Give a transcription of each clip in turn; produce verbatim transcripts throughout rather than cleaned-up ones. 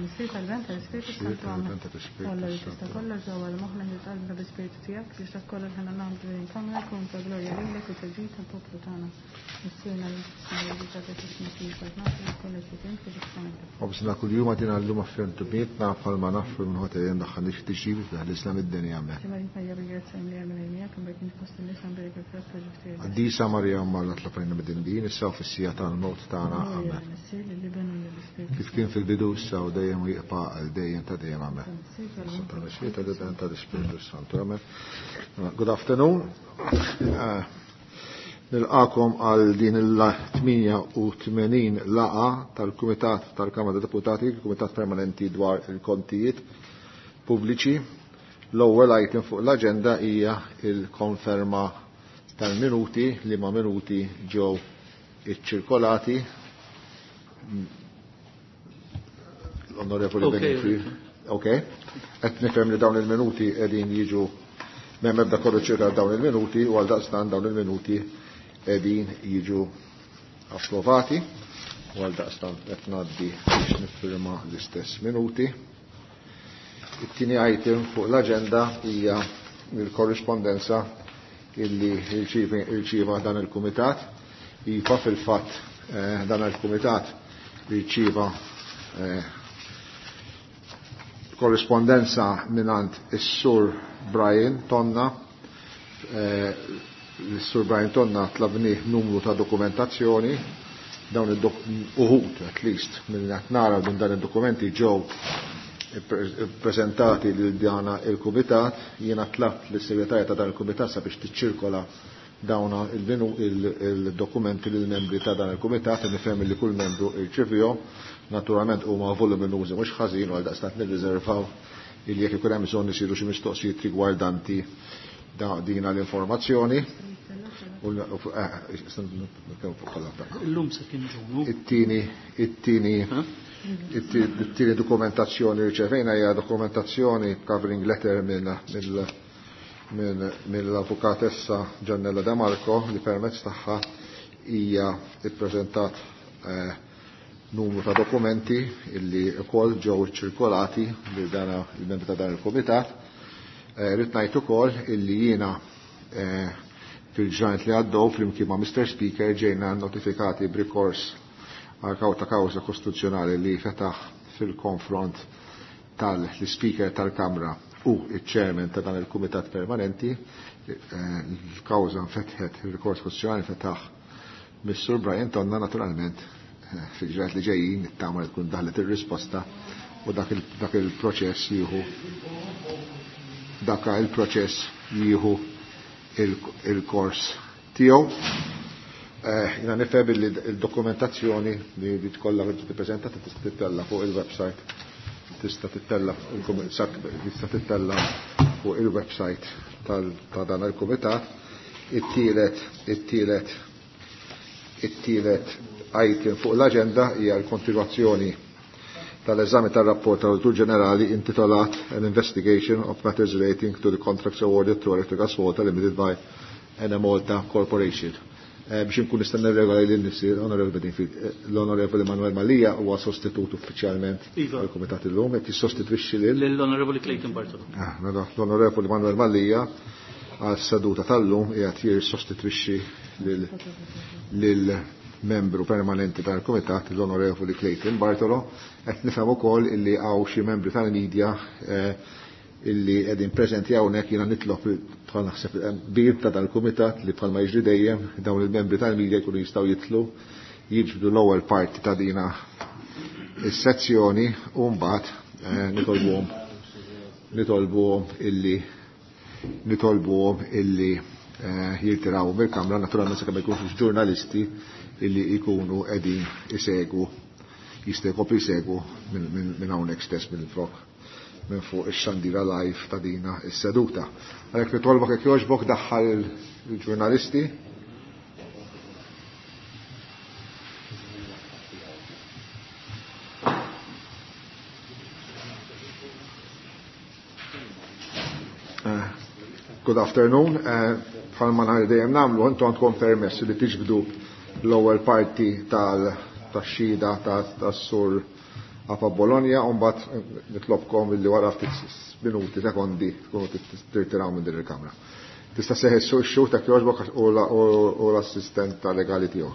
Nisir tal-venta l-Spiritu Santu għamma. Alla li tista' kollha ġewwa l-moħħna li tqalbna bl-Spiritu tiegħek biex dak kollha ħana nagħmlu din kamra tkun ta' glorja lilek u taġid tal-poplu tagħna. Nissirna l-Sinjura ta' tisma' fil nafsi kollha titin kif tagħmel. وبسنا كل يوم أدينا علوم أفهم تبيت نعرف ما نعرف من هو تيجي ندخل ليش تجيب في الإسلام الدنيا عمله. دي سامريا ما طلبنا بدين دين السوف السياطان الموت تاعنا عمله. كيف كان في البدو السو دايم يقطع دايم تدايم عمله. سلطان الشيء تدايم تدايم سبيريتو سانتو عمله. Good afternoon. Nilqakom għal din il-ثمانية وثمانين laqa tal-Kumitat tal-Kamra Deputati, il-Kumitat Permanenti dwar il-kontijiet pubbliċi. L-ewwel item fuq l-aġenda hija il-konferma tal-minuti li ma' minuti ġew iċċirkolati. L-Onorevoli Benifri. Okay. Qed nifhem li dawn il-minuti qegħdin jiġu m'hemm ebda korrezzjoni dawn il-minuti u għal daqstan dawn il-minuti edin jiġu approvati u għal daqstan qed ngħaddi biex nifirma l-istess minuti. It-tieni item fuq l-aġenda hija l-korrispondenza illi rċieva dan il-kumitat. Iva fil-fatt dan il-kumitat rċieva korrispondenza minant is-Sur Brian Tonna. L-Sur Brian Tonna tlabni numru ta' dokumentazzjoni dawn il-uħut at least minn nara minn dan il-dokumenti ġew prezentati lil dana il-kumitat. Jiena tlabt lis-segretarja ta' dan il-kumitat sabiex tiċċirkola dawna il-dokumenti lil membri ta' dan il-kumitat e nifhem li kull membru irċevihom. Naturalment huma voluminużi mhux ħażin u għal daqstant nirriservaw il jekk ikun hemm bżonn isiru xi mistoqsijiet rigwardanti dina l-informazzjoni. Illum se kien ġunu. It-tieni it-tieni it-tieni dokumentazzjoni riċevejna hija dokumentazzjoni covering letter minn mill-avukatessa Giannella De Marco li permezz tagħha hija ippreżentat numru ta' dokumenti illi wkoll ġew iċċirkolati li dana il-membri ta' dan il-kumitat. Rrid ngħid ukoll illi jiena fil-ġranet li għaddew flimkien ma' Mister Speaker ġejna notifikati b'rikors għal ta' kawża kostituzzjonali li fetaħ fil-konfront tal-Speaker tal-Kamra u iċ-Chairman ta' dan il-Kumitat Permanenti. Il-kawża fetħet il-rikors kostituzzjonali fetaħ Mister Brian Tonna naturalment fil-ġranet li ġejjin nittama tkun daħlet ir-risposta u dak il-proċess jieħu dak il-proċess jieħu il-kors tiegħu. Jiena nifhem li l-dokumentazzjoni li tkollha tippreżentata tista' tittella fuq il-website. Tista' tittella tista' tittella fuq il-website ta' dan il-kumitat. It-tielet it-tielet it-tielet item fuq l-aġenda hija l-kontinwazzjoni tal-eżami tal-rapport tal-Awditur Ġenerali intitolat An Investigation of Matters Relating to the Contracts Awarded to Electric Gas Water Limited by Ena Malta Corporation. Biex nkun nistenna regola li nisir, l-Onorevoli Manuel Malija huwa sostitut uffiċjalment fil-Kumitat illum qed jissostitwixxi lil l-Onorevoli Clayton Bartolo. L-Onorevoli Manuel Malija għal seduta tal-lum qiegħed jissostitwixxi lil membru permanenti tal-Kumitat l-Onorevoli Clayton Bartolo. Qed nifhem ukoll illi hawn xi membri tal-medja illi qegħdin preżenti hawnhekk jiena nitlob bħal naħseb bir ta' dal-Kumitat li bħalma jiġri dejjem dawn il-membri tal-medja jkunu jistgħu jitlu jiġbdu l-ewwel parti ta' dina is-sezzjoni u mbagħad nitolbuhom nitolbuhom illi nitolbuhom illi jirtiraw mill-Kamra naturalment sakemm jkunux ġurnalisti illi jkunu qegħdin isegwu jistgħu jisegwu minn hawnhekk stess mill-flok minn fuq ix-xandira live ta' dina is-seduta. Għalhekk nitolbok jekk jogħġbok daħħal il-ġurnalisti. Good afternoon. Bħalma nhar dejjem nagħmlu intom għandkom permessi li tiġbdu l-ewwel parti tal-xhieda tas-sur Għapa Bologna, unbat nitlobkom illi wara ftit minuti, sekondi, tkunu tirtiraw minn din il-kamra. Tista' seħħ x-xut ta' kjoġbok u l-assistent ta' legali tiegħu.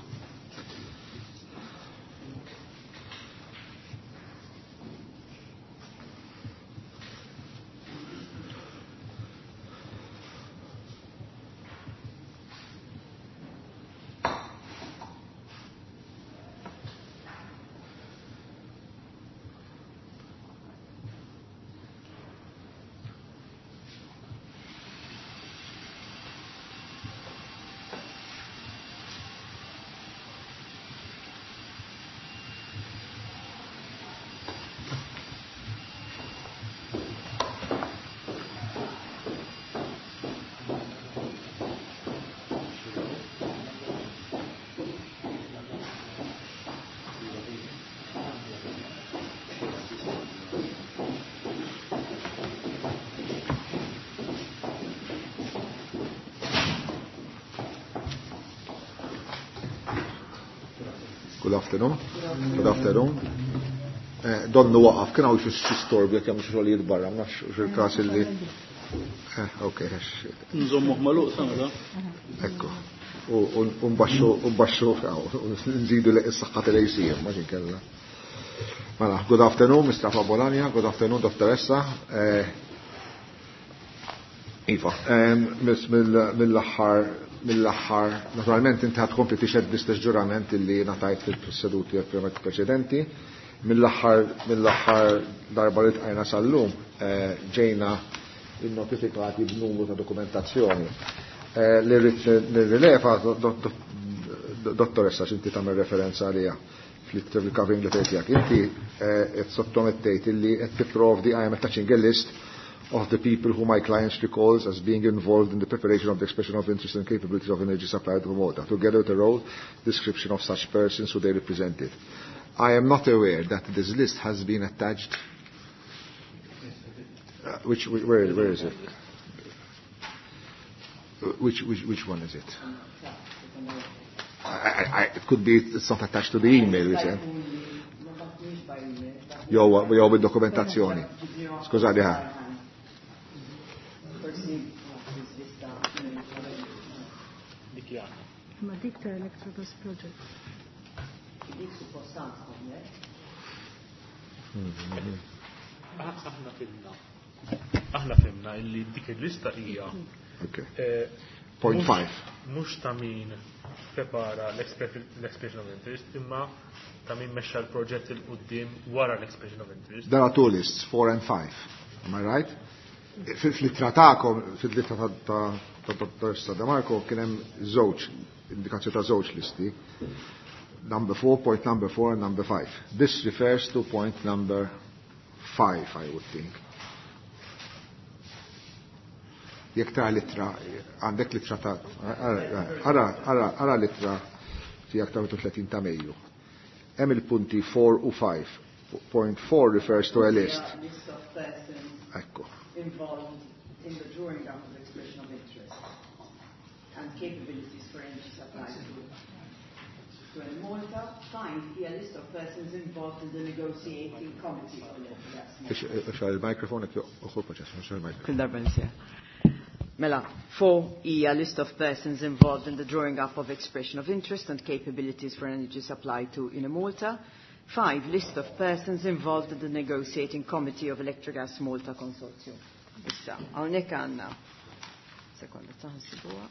Good afternoon. Good afternoon. Donnu waqaf, kien hawn xi storbi jekk hemm xi xogħlijiet barra, ma nafx x'il-każ illi. Okay, nżommu magħluq samra. Ekku. U mbaxxu u mbaxxu nżidu is-saħħa tal-A C M ma xi kellha. Mela, good afternoon, Mister Fabolania, good afternoon, Dottoressa. Iva, mill-aħħar mill-aħħar, naturalment inti ħad kompli tixed l-istess ġurament illi natajt fil-seduti preċedenti. Mill-aħħar mill-aħħar darba li tqajna sal-lum ġejna il-notifikati b'numru ta' dokumentazzjoni. Li rileva dottoressa x'inti tagħmel referenza għaliha fil-covering letter tiegħek. Inti qed sottomettejt illi qed tipprovdi I am attaching a list of the people who my clients recalls as being involved in the preparation of the expression of interest and capabilities of energy supply to Malta, together with a role description of such persons who they represented. I am not aware that this list has been attached. Uh, which, where, where is it? Which, which, which one is it? I, I, I, it could be it's not attached to the email we sent. Yo, yo, with dokumentazzjoni. Scusate, ha. Ma dik ta' Electrobus Project. Aħna fimna. Aħna fimna illi dik il-lista hija. Point five. Mhux ta' min prepara l-expression of interest, imma ta' min mexxa l-proġett il qudiem wara l-expression of interest. There are two lists, four and five. Am I right? Fil-litra ta'kom, fil-litra ta' Dottor Sada Marco, kien hemm żewġ indikazzjoni ta' żewġ listi. Number four, point number four and number five. This refers to point number five, I would think. Jek ta' litra, għandek litra ta' ara, ara, ara litra tijak ta' thirty ta' Mejju. Hemm il-punti four u five. Point four refers to a list. Ekku. Involved in the drawing up of the expression of interest and capabilities for energy supply to in Malta. Five, a list of persons involved in the negotiating committee for electric gas. Il-mikrofon ek uħu proċess, il-mikrofon. Mela, four, a list of persons involved in the drawing up of expression of interest and capabilities for energy supply to in Malta. Five, list of persons involved in the negotiating committee of Electric Gas Malta Consortium. Issa, għawnek għanna. Sekonda, taħsi buwa.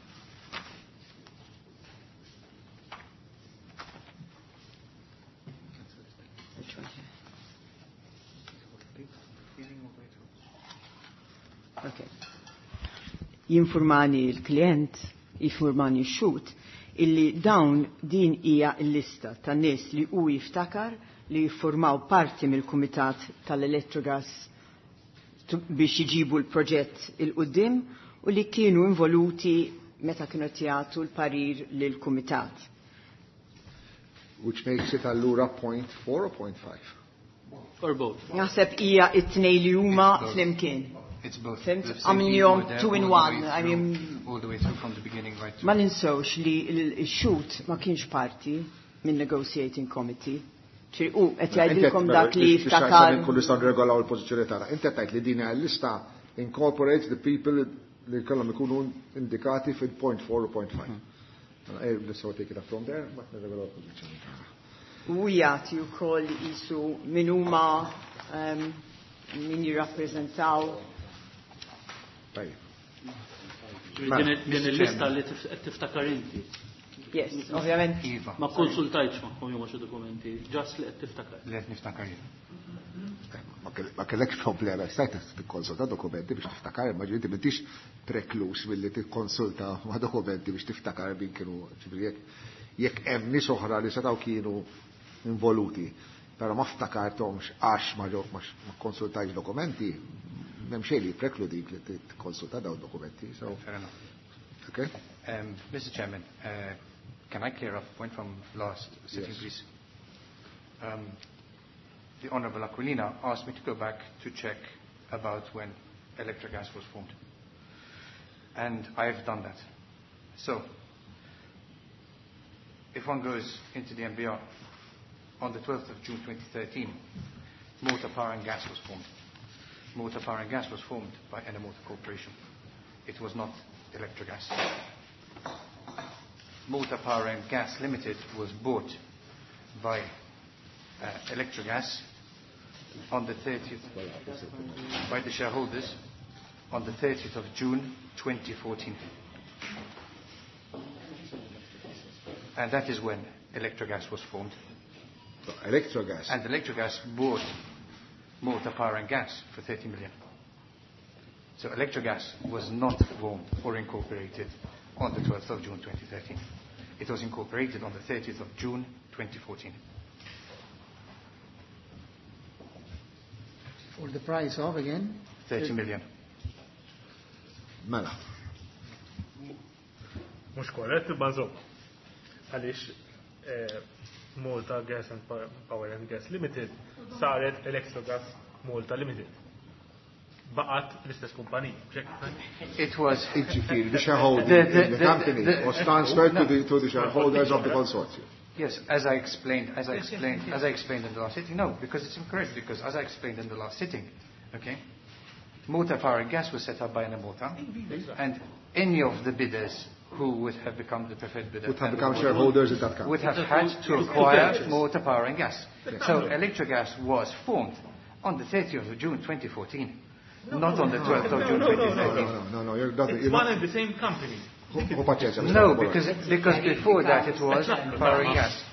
Okay. Jinformani il-klient, jinformani x-xut, illi dawn din hija l-lista ta' nies li hu jiftakar li jiffurmaw parti mill-Kumitat tal-Elettrogas biex jiġibu l-proġett il-qudiem u li kienu involuti meta kienu jagħtu l-parir lill-Kumitat. Which makes it allura point four or point five? Or both. Naħseb hija it-tnej li huma flimkien. It's both. Għamilhom two in one. I mean, all the way through from the beginning right to. Ma ninsewx li l-shoot ma kienx parti minn negotiating committee. ċi u qed jgħidilkom dak li jiftakar. Kun nistgħu nirregolaw il-pożizzjoni tagħna. Inti qed tgħid li din l-lista incorporates the people li kellhom ikunu indikati fil-point four u point five. Let's take it up from there, ma nirregolaw il-pożizzjoni tagħna. U jagħti wkoll qisu min huma min jirrappreżentaw. Din il-lista li tiftakar inti. Yes, ovvjament. Ma konsultajtx magħhom jew xi dokumenti, ġast li qed tiftakar. Li qed niftakar jien. Ma kellekx problema, stajt tikkonsulta dokumenti biex tiftakar, ma ġieti m'intix preklus milli tikkonsulta ma' dokumenti biex tiftakar min kienu jekk hemm nies oħra li setgħu kienu involuti, però ma ftakartomx għax ma ġew ma konsultajx dokumenti, m'hemm xejn li prekludi li tikkonsulta dawn dokumenti. Fair enough. Okay? Um, Mister Chairman, uh, can I clear up a point from last sitting, yes. please? Um, the Honourable Aquilina asked me to go back to check about when Electrogas was formed. And I've done that. So, if one goes into the M B R, on the twelfth of June twenty thirteen, Motor Power and Gas was formed. Motor Power and Gas was formed by Enemotor Corporation. It was not Electrogas. Motor Power and Gas Limited was bought by uh, Electrogas on the thirtieth by the shareholders on the thirtieth of June twenty fourteen. And that is when Electrogas was formed. So, Electrogas. And Electrogas bought Motor Power and Gas for thirty million. So Electrogas was not formed or incorporated on the twelfth of June twenty thirteen. It was incorporated on the thirtieth of June twenty fourteen. For the price of, again? thirty million. Mela. Mux korrett, bazom. Għalix Malta Gas and Power and Gas Limited saret Electrogas Malta Limited. Baqat l-istess kumpanija. It was Iġifieri, the shareholding the, the, the company the, the, was transferred no, no. to, the, to the shareholders of the consortium. Yes, as I explained, as I explained, as I explained in the last sitting. No, because it's incorrect. Because as I explained in the last sitting, okay, Motor Power and Gas was set up by Enemotor, and any of the bidders who would have become the preferred bidder would have become shareholders in that company. Would have had to acquire Motor Power and Gas. So Electrogas was formed on the thirtieth of June twenty fourteen. No, not on the twelfth of June twenty thirteen. No, no, no, you're not. It's one and the same company. No, because because before that it was Power and Gas.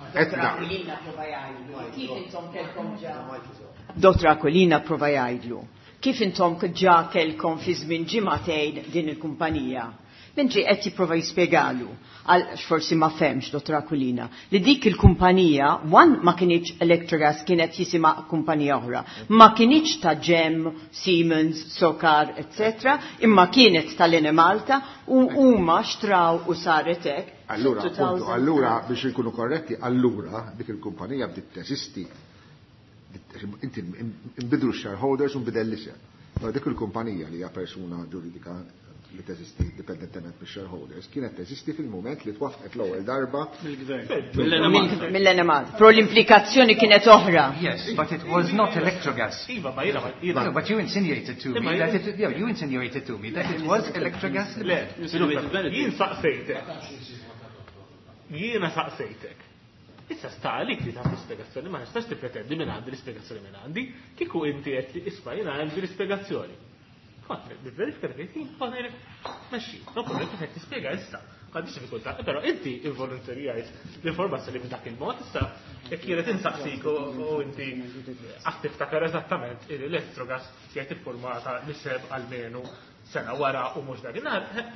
Doktor Aquilina prova jgħidlu. Kif intom ġa kelkom fi żmien ġimagħtejn din il-kumpanija? Mentri qed jipprova jispjegalu għal forsi ma femx, Dottor Aquilina, li dik il-kumpanija wan ma kienx Electrogas, kienet jisima kumpanija oħra. Ma kienx ta' Gem, Siemens, Sokar, et cetera, imma kienet tal-Enemalta u huma xtraw u saret hekk. Allura, appunto, allura biex ikunu korretti, allura dik il-kumpanija bdiet teżisti. Inti imbidru shareholders u nbidel l-isem. Dik il-kumpanija li hija persuna ġuridika li teżisti dipendentement mis shareholders kienet teżisti fil-moment li twafqet l-ewwel darba mill-Enemalta. Pro l-implikazzjoni kienet oħra. Yes, but it was not Electrogas. No, but you insinuated to me that it, yeah, you insinuated to me that it was Electrogas. Jien saqsejtek. Jiena saqsejtek. Issa sta għalik li ta' l-ispiegazzjoni, ma nistax tippretendi minn għandi l-ispiegazzjoni minn għandi, kieku inti qed isma' jiena għandi l-ispiegazzjoni. Verifika dik jien mexxi. Dopo qed qed tispjega issa. Għandix diffikultà, però inti involontarijajt l-informazzjoni minn dak il-mod issa jekk kienet insaqsik u inti qatt tiftakar eżattament il-Electrogas jgħid iffurmata li seb almenu sena wara u mhux dakinhar.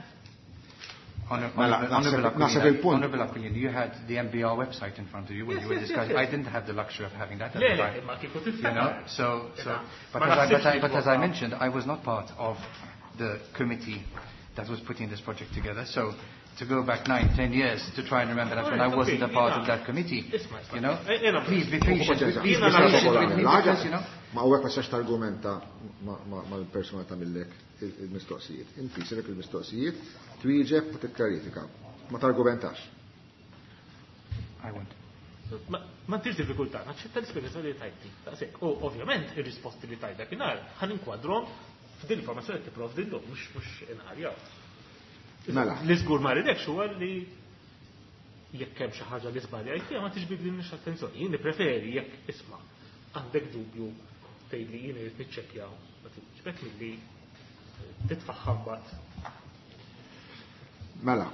Honourable Aquilina, you had the M B R website in front of you when yes, you were yes, discussing. Yes, yes. I didn't have the luxury of having that at the time. You know, so, so, but, as I, but, I, but as I mentioned, I was not part of the committee that was putting this project together. So, to go back nine, ten years to try and remember that when I wasn't a part of that committee, you know, please be patient. Please be patient with me because, you know. Ma għu għek ma sax argumenta ma l-persona ta' millek il-mistoqsijiet. Inti sirek il-mistoqsijiet, twieġeb u t-klarifika. Ma t-argumentax. I won't. ma tix diffikultà, naċċetta l-ispjegazzjoni li tajti. Daqshekk, u ovvjament ir-risposti li tajt dakinhar ħan inkwadrom f'din l-informazzjoni li tipprovdilhom mhux mhux inħarjaw. Mela. Li żgur ma ridekx huwa li jekk hemm xi ħaġa li żbaljajt fiha ma tiġbidlilniex attenzjoni. Jien nippreferi jekk isma' għandek dubju tgħidli jien irid niċċekkjaw ma tiġbed milli titfaħħam mbagħad. Mela.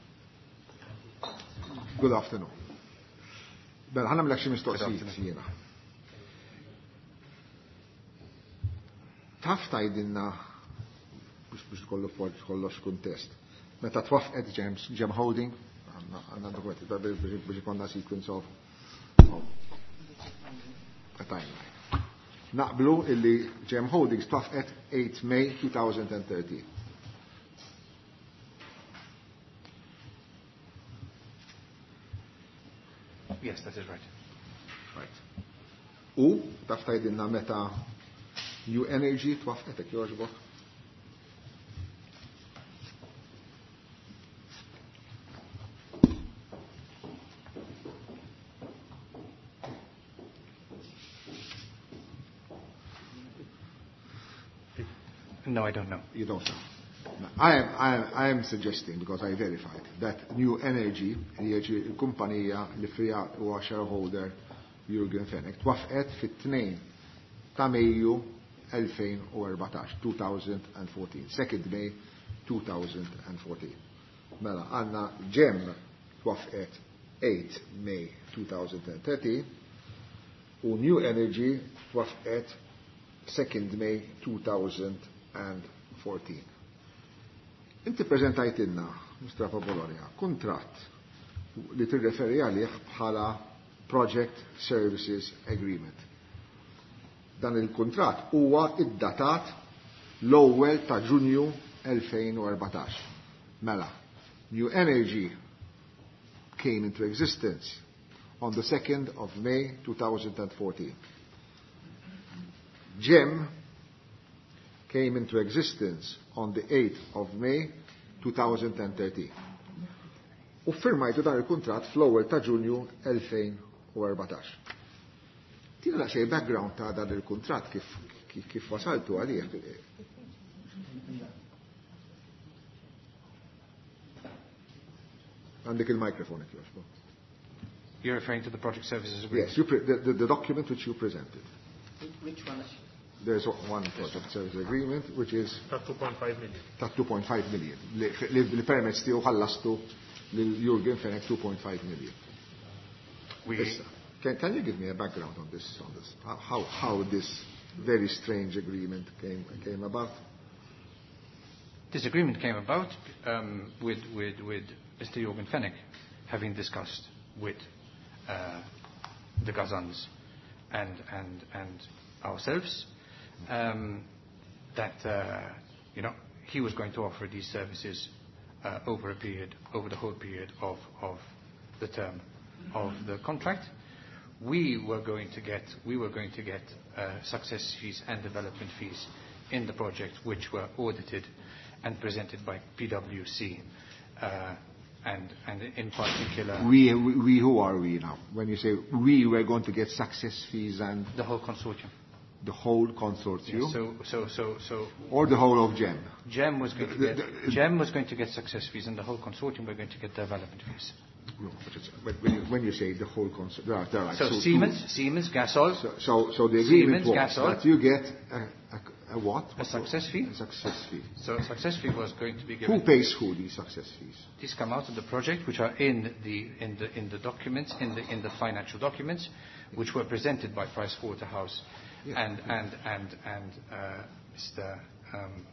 Good afternoon. Mela, ħana mlek xi mistoqsijiet jiena. Taf tgħidilna biex biex kollu kollox kuntest. Meta twaffqet Gem Holding, għandna dokumenti biex ikonna sequence of a timeline. Naqblu illi Gem Holdings twaffqet eighth May twenty thirteen. Yes, that is right. Right. U taf tgħidilna meta New Energy twaffqet hekk jogħġbok? No, I don't know. You don't know. No. I am, I am, I am suggesting, because I verified, that New Energy, the kumpanija li fija huwa shareholder Jürgen Fenech, twaffqet fit-tnejn ta' Mejju twenty fourteen, twenty fourteen, second May twenty fourteen. Mela, għanna Gem twaffqet eighth May twenty thirteen u New Energy twaffqet second May twenty fourteen. Inti prezentajtilna, Mister Papolonia, kuntratt li tirreferi għalih bħala Project Services Agreement. Dan il-kuntratt huwa iddatat l-ewwel ta' Ġunju twenty fourteen. Mela, New Energy came into existence on the second of May twenty fourteen. Gem came into existence on the eighth of May twenty thirteen. U firmajtu dan il-kuntratt fl-ewwel ta' Ġunju twenty fourteen. Tina la xej background ta' dan il-kuntratt kif kif, kif wasaltu għalih. Għandek il-mikrofon if you You're referring to the project services agreement? Yes, you pre- the, the, the document which you presented. Which one? There's one project service agreement which is Ta' two point five million. ta' two point five million. Li, li, li permezz tiegħu ħallastu lil Jürgen Fenech two point five million. We, Issa, can, can you give me a background on this, on this? How, how this very strange agreement came, came about? This agreement came about um, with, with, with Mister Jürgen Fenech having discussed with uh, the Gazans and, and, and ourselves um, that, uh, you know, he was going to offer these services uh, over a period, over the whole period of, of the term of the contract. We were going to get, we were going to get uh, success fees and development fees in the project, which were audited and presented by P W C, uh, and, and in particular... We, we, we, who are we now? When you say we were going to get success fees and... The whole consortium. The whole consortium? Yes, so, so, so, so... Or the whole of Gem? Gem was going to The- get, the- the- Gem was going to get success fees, and the whole consortium were going to get development fees. No, but it's, but when, you, when you say the whole consortium, there are, there are like So two- Siemens, Siemens, Gasol, So, so, so the agreement Siemens, was Gasol. that you get a, a, a what? a success fee. A success fee. So a success fee was going to be Who given. pays who these success fees? These come out of the project, which are in the in the in the documents, in the in the financial documents, which were presented by Pricewaterhouse Yeah. and and and and uh, Mister Um,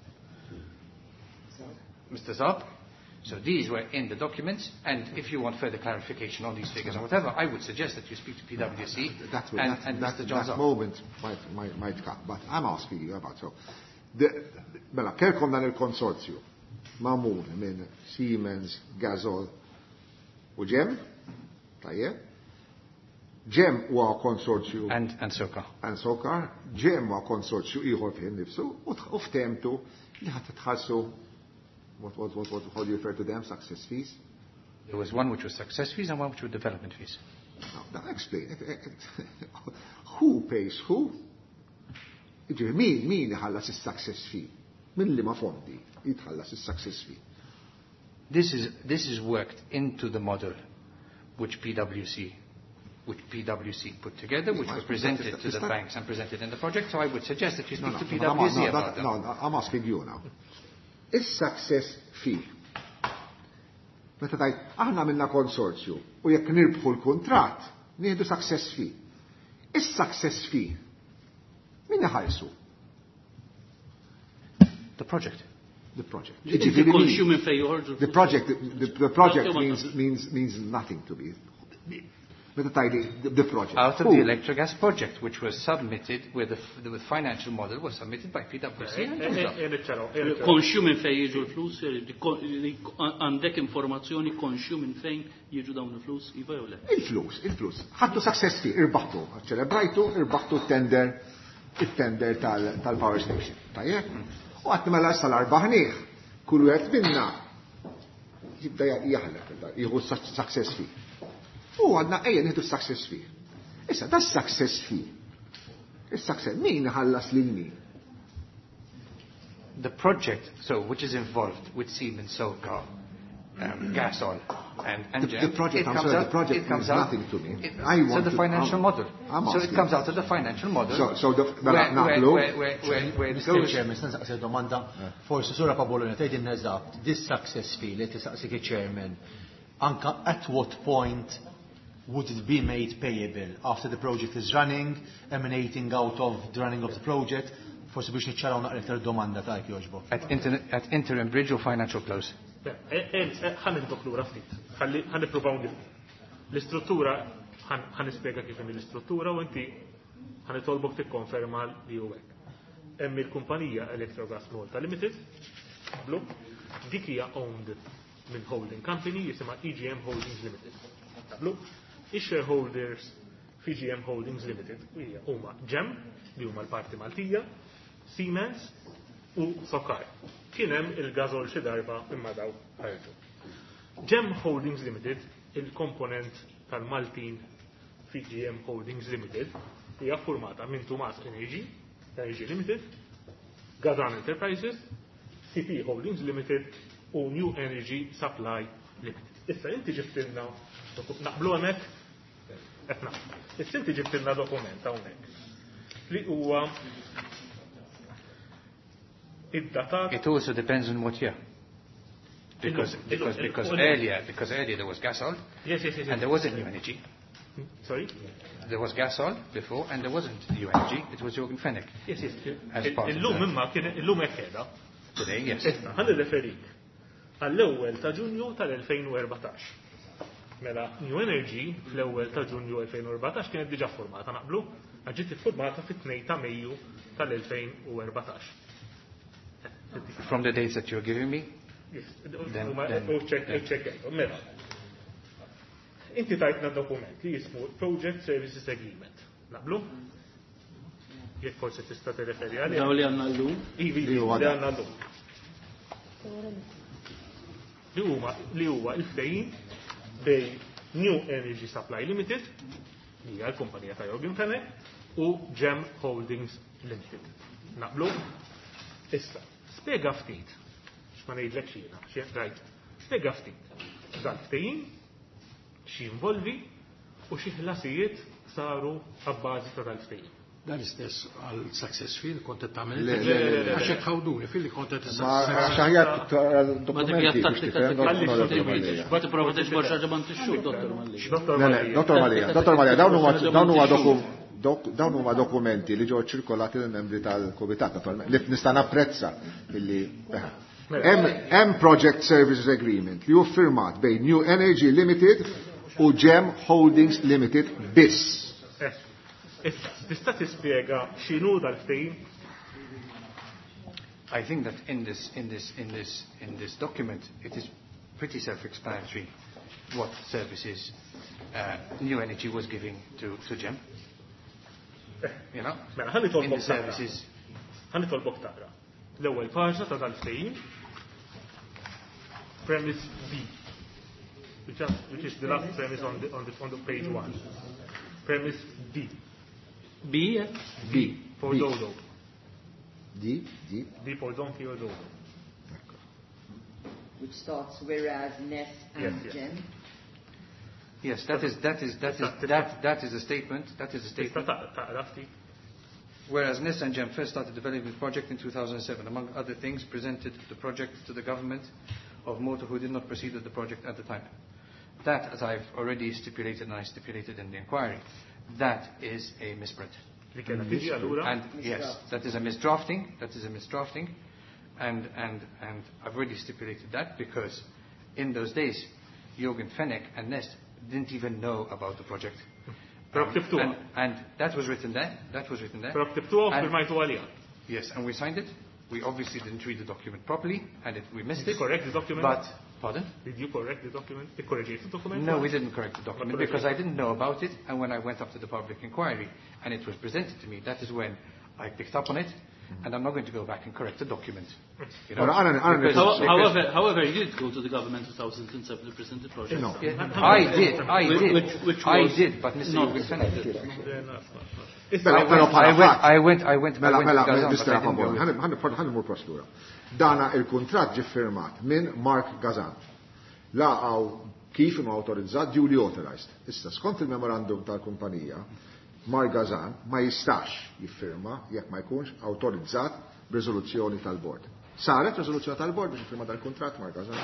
Mister Zob. So these were in the documents, and if you want further clarification on these figures or whatever, I would suggest that you speak to P W C That, and, that, and that, Mister John that Zob. moment might, might, might come, but I'm asking you about so. The, mela, kelkom dan il-konsorzju mamul minn Siemens, Gasol u Gem, tajjeb, Gem huwa konsorzju And and Soka. and Sokar, Gem huwa konsorzju ieħor fih nifsu u tħ- u ftemtu li ħadd tħallsu what what what what how do you refer to them success fees? There was one which was success fees and one which were development fees. No. Now, explain. Who pays who? Min, min jħallas is-success fee? Min li ma fondi jitħallas is-success fee? This is, this is worked into the model which P W C which P W C put together, which was presented to the banks and presented in the project. So I would suggest that you speak to P W C about that. No, I'm asking you now. Is-success fee? Meta tajt, aħna minna konsorzju u jekk nirbħu l-kuntratt, nieħdu success fee. Is-success fee min ħajsu? The project. The project. The project, the, the project means, means, means nothing to me. Meta tajli, the, the project. Out of Who? The electrogas project, which was submitted with the, the financial model, was submitted by P W C. Konxju minn fejn jiġu l-flus, għandek informazzjoni konxju minn fejn jiġu dawn il-flus, iva jew le? Il-flus, il-flus. Ħaddu success fee, irbaħtu, ċelebrajtu, irbaħtu tender, il-tender tal-power station. Tajjeb? U għatni mela sal-arbaħniħ, kullu għet minna, jibda jahlek, jieħu success fee. U għadna ejja nieħdu success fee. Issa, da success fee. Il-success, min ħallas lil min? The project, so, which is involved with Siemens, Solcar, um, Gasol, and, and the, the project, I'm sorry, out, the project it comes means out, nothing to me. It, I want so the to, financial I'm, model. I'm so it comes out of the financial model. So, so the, where, where, where, where, where, where it goes. Chairman, stanza domanda, forsi sura Paboloni, tgħidin eżatt, this success fee li tisaqsik iċ-chairman, anka at what point would it be made payable after the project is running, emanating out of the running of the project? Forsi biex niċċaraw naqra iktar domanda ta' jogħġbok. At, inter, at interim bridge or financial close? Ħan nidok lura ftit. Ħan nippruvaw l-istruttura, ħan nispjega kif inhi l-istruttura u inti ħan nitolbok tikkonferma li hu hekk. Hemm il-kumpanija Electrogas Malta Limited, blu, dik hija owned minn holding company jisimha E G M Holdings Limited. Blu, ix-shareholders fi E G M Holdings Limited hija huma Gem li huma l-parti Maltija, Siemens u Sokar. Kien hemm il-gazol xi darba imma daw ħarġu. Gem Holdings Limited, il-komponent tal-Maltin fi G M Holdings Limited, hija formata minn Tumas Energy, Energy Limited, Gazan Enterprises, C P Holdings Limited u New Energy Supply Limited. Issa inti ġibtilna naqblu hemmhekk? Qed naqblu. Issa inti ġibtilna dokument hawnhekk li huwa id-datat. It also depends on what year. Because because because earlier because earlier there was Gasol. Yes, yes, yes. And there wasn't New Energy. Sorry? There was Gasol before and there wasn't New Energy. It was Jürgen Fenech. Yes, yes. As part illum imma kien illum hekk qiegħda. Today, yes. Issa ħan irreferik għall-ewwel ta' Ġunju tal-elfejn u erbatax. Mela New Energy fl-ewwel ta' Ġunju elfejn u erbatax kienet diġà formata naqblu, ġiet iffurmata fit-tnejn ta' Mejju tal-elfejn u erbatax. From the dates that you're giving me? Yes. Then, then, check Mela. Inti tajtna dokument li jismu Project Services Agreement. Naqblu? Jekk forsi tista' tirreferi għalih. Daw li għandna llum? Ivi, li għandna llum. Li huma li huwa l-ftehim bej New Energy Supply Limited, li hija l-kumpanija ta' Jürgen Fenech, u Gem Holdings Limited. Naqblu? Issa, spiega ftit, x'ma ngħidlek xina, xi rajt, spiega ftit. Dal-ftehim xi involvi u xi ħlasijiet saru abbażi ta' dal-ftehim. Dan istess għal success fee kont qed tagħmel għax ħawduni fil-li kont qed xaħjat dokumenti Bad prova tiġbor xi ġabant ix-xhur, Dottor Malli. Dottor Malija, Dottor Malija, dawn huma dawn huma dokum dawn huma dokumenti li ġew ċirkolati lill-membri tal-Kumitat naturalment. Li nista' napprezza billi hemm Project Services Agreement li hu firmat bejn New Energy Limited u Gem Holdings Limited biss. Tista' tispjega x'inhu dal-ftehim? I think that in this in this in this in this document it is pretty self-explanatory what services uh, New Energy was giving to to Gem. You know? Mela ħalli in the tolbok services. Ħalli tolbok taqra. L-ewwel paġna ta' dal-ftehim premise B, which is, which is the last premise on the on the on the page one. Premise D. B? B. For B. Dodo. D. D. D for Donkey or Dodo. Which starts whereas Ness and Yes, yes. Jem. Yes, that is that is that is that that is a statement. That is a Tista statement. taqra ftit. Whereas Ness and Jem first started developing the project in two thousand seven, among other things, presented the project to the government of Motor, who did not proceed with the project at the time. That, as I've already stipulated and I stipulated in the inquiry, that is a misprint. And yes, that is a misdrafting. That is a misdrafting, and and and I've already stipulated that because in those days, Jürgen Fenech and Nest didn't even know about the project. Um, and, and that was written there. That was written there. And, yes, and we signed it. We obviously didn't read the document properly, and it, we missed Did it. you correct the document? But, pardon? Did you correct the document? Did you correct the document? No, we didn't correct the document because I didn't know about it, and when I went up to the public inquiry and it was presented to me, that is when I picked up on it, and I'm not going to go back and correct the document. You know? Well, I don't- I don't know. How- However, however, you did go to the government in two thousand seven to present the project. No. Yeah, I did, I did, Which, which I was did, but Mister not Jürgen Fenech did. Mela, I mela, went, I bħala went, fatt. I went, I went, I Mela, went mela, to Gazan, Mister but I didn't Pabon, go- ħanni mur prosedura. Dana il-kontrat ġi firmat minn Mark Gazan. Laqaw kif imma autorizzat duly authorized. Issa, skont il-memorandum tal-kumpanija, Mark Gazan ma jistax jiffirma jekk ma jkunx autorizzat b'riżoluzzjoni tal-bord. Saret riżoluzzjoni tal-bord biex jiffirma dal-kontrat Mark Gazan?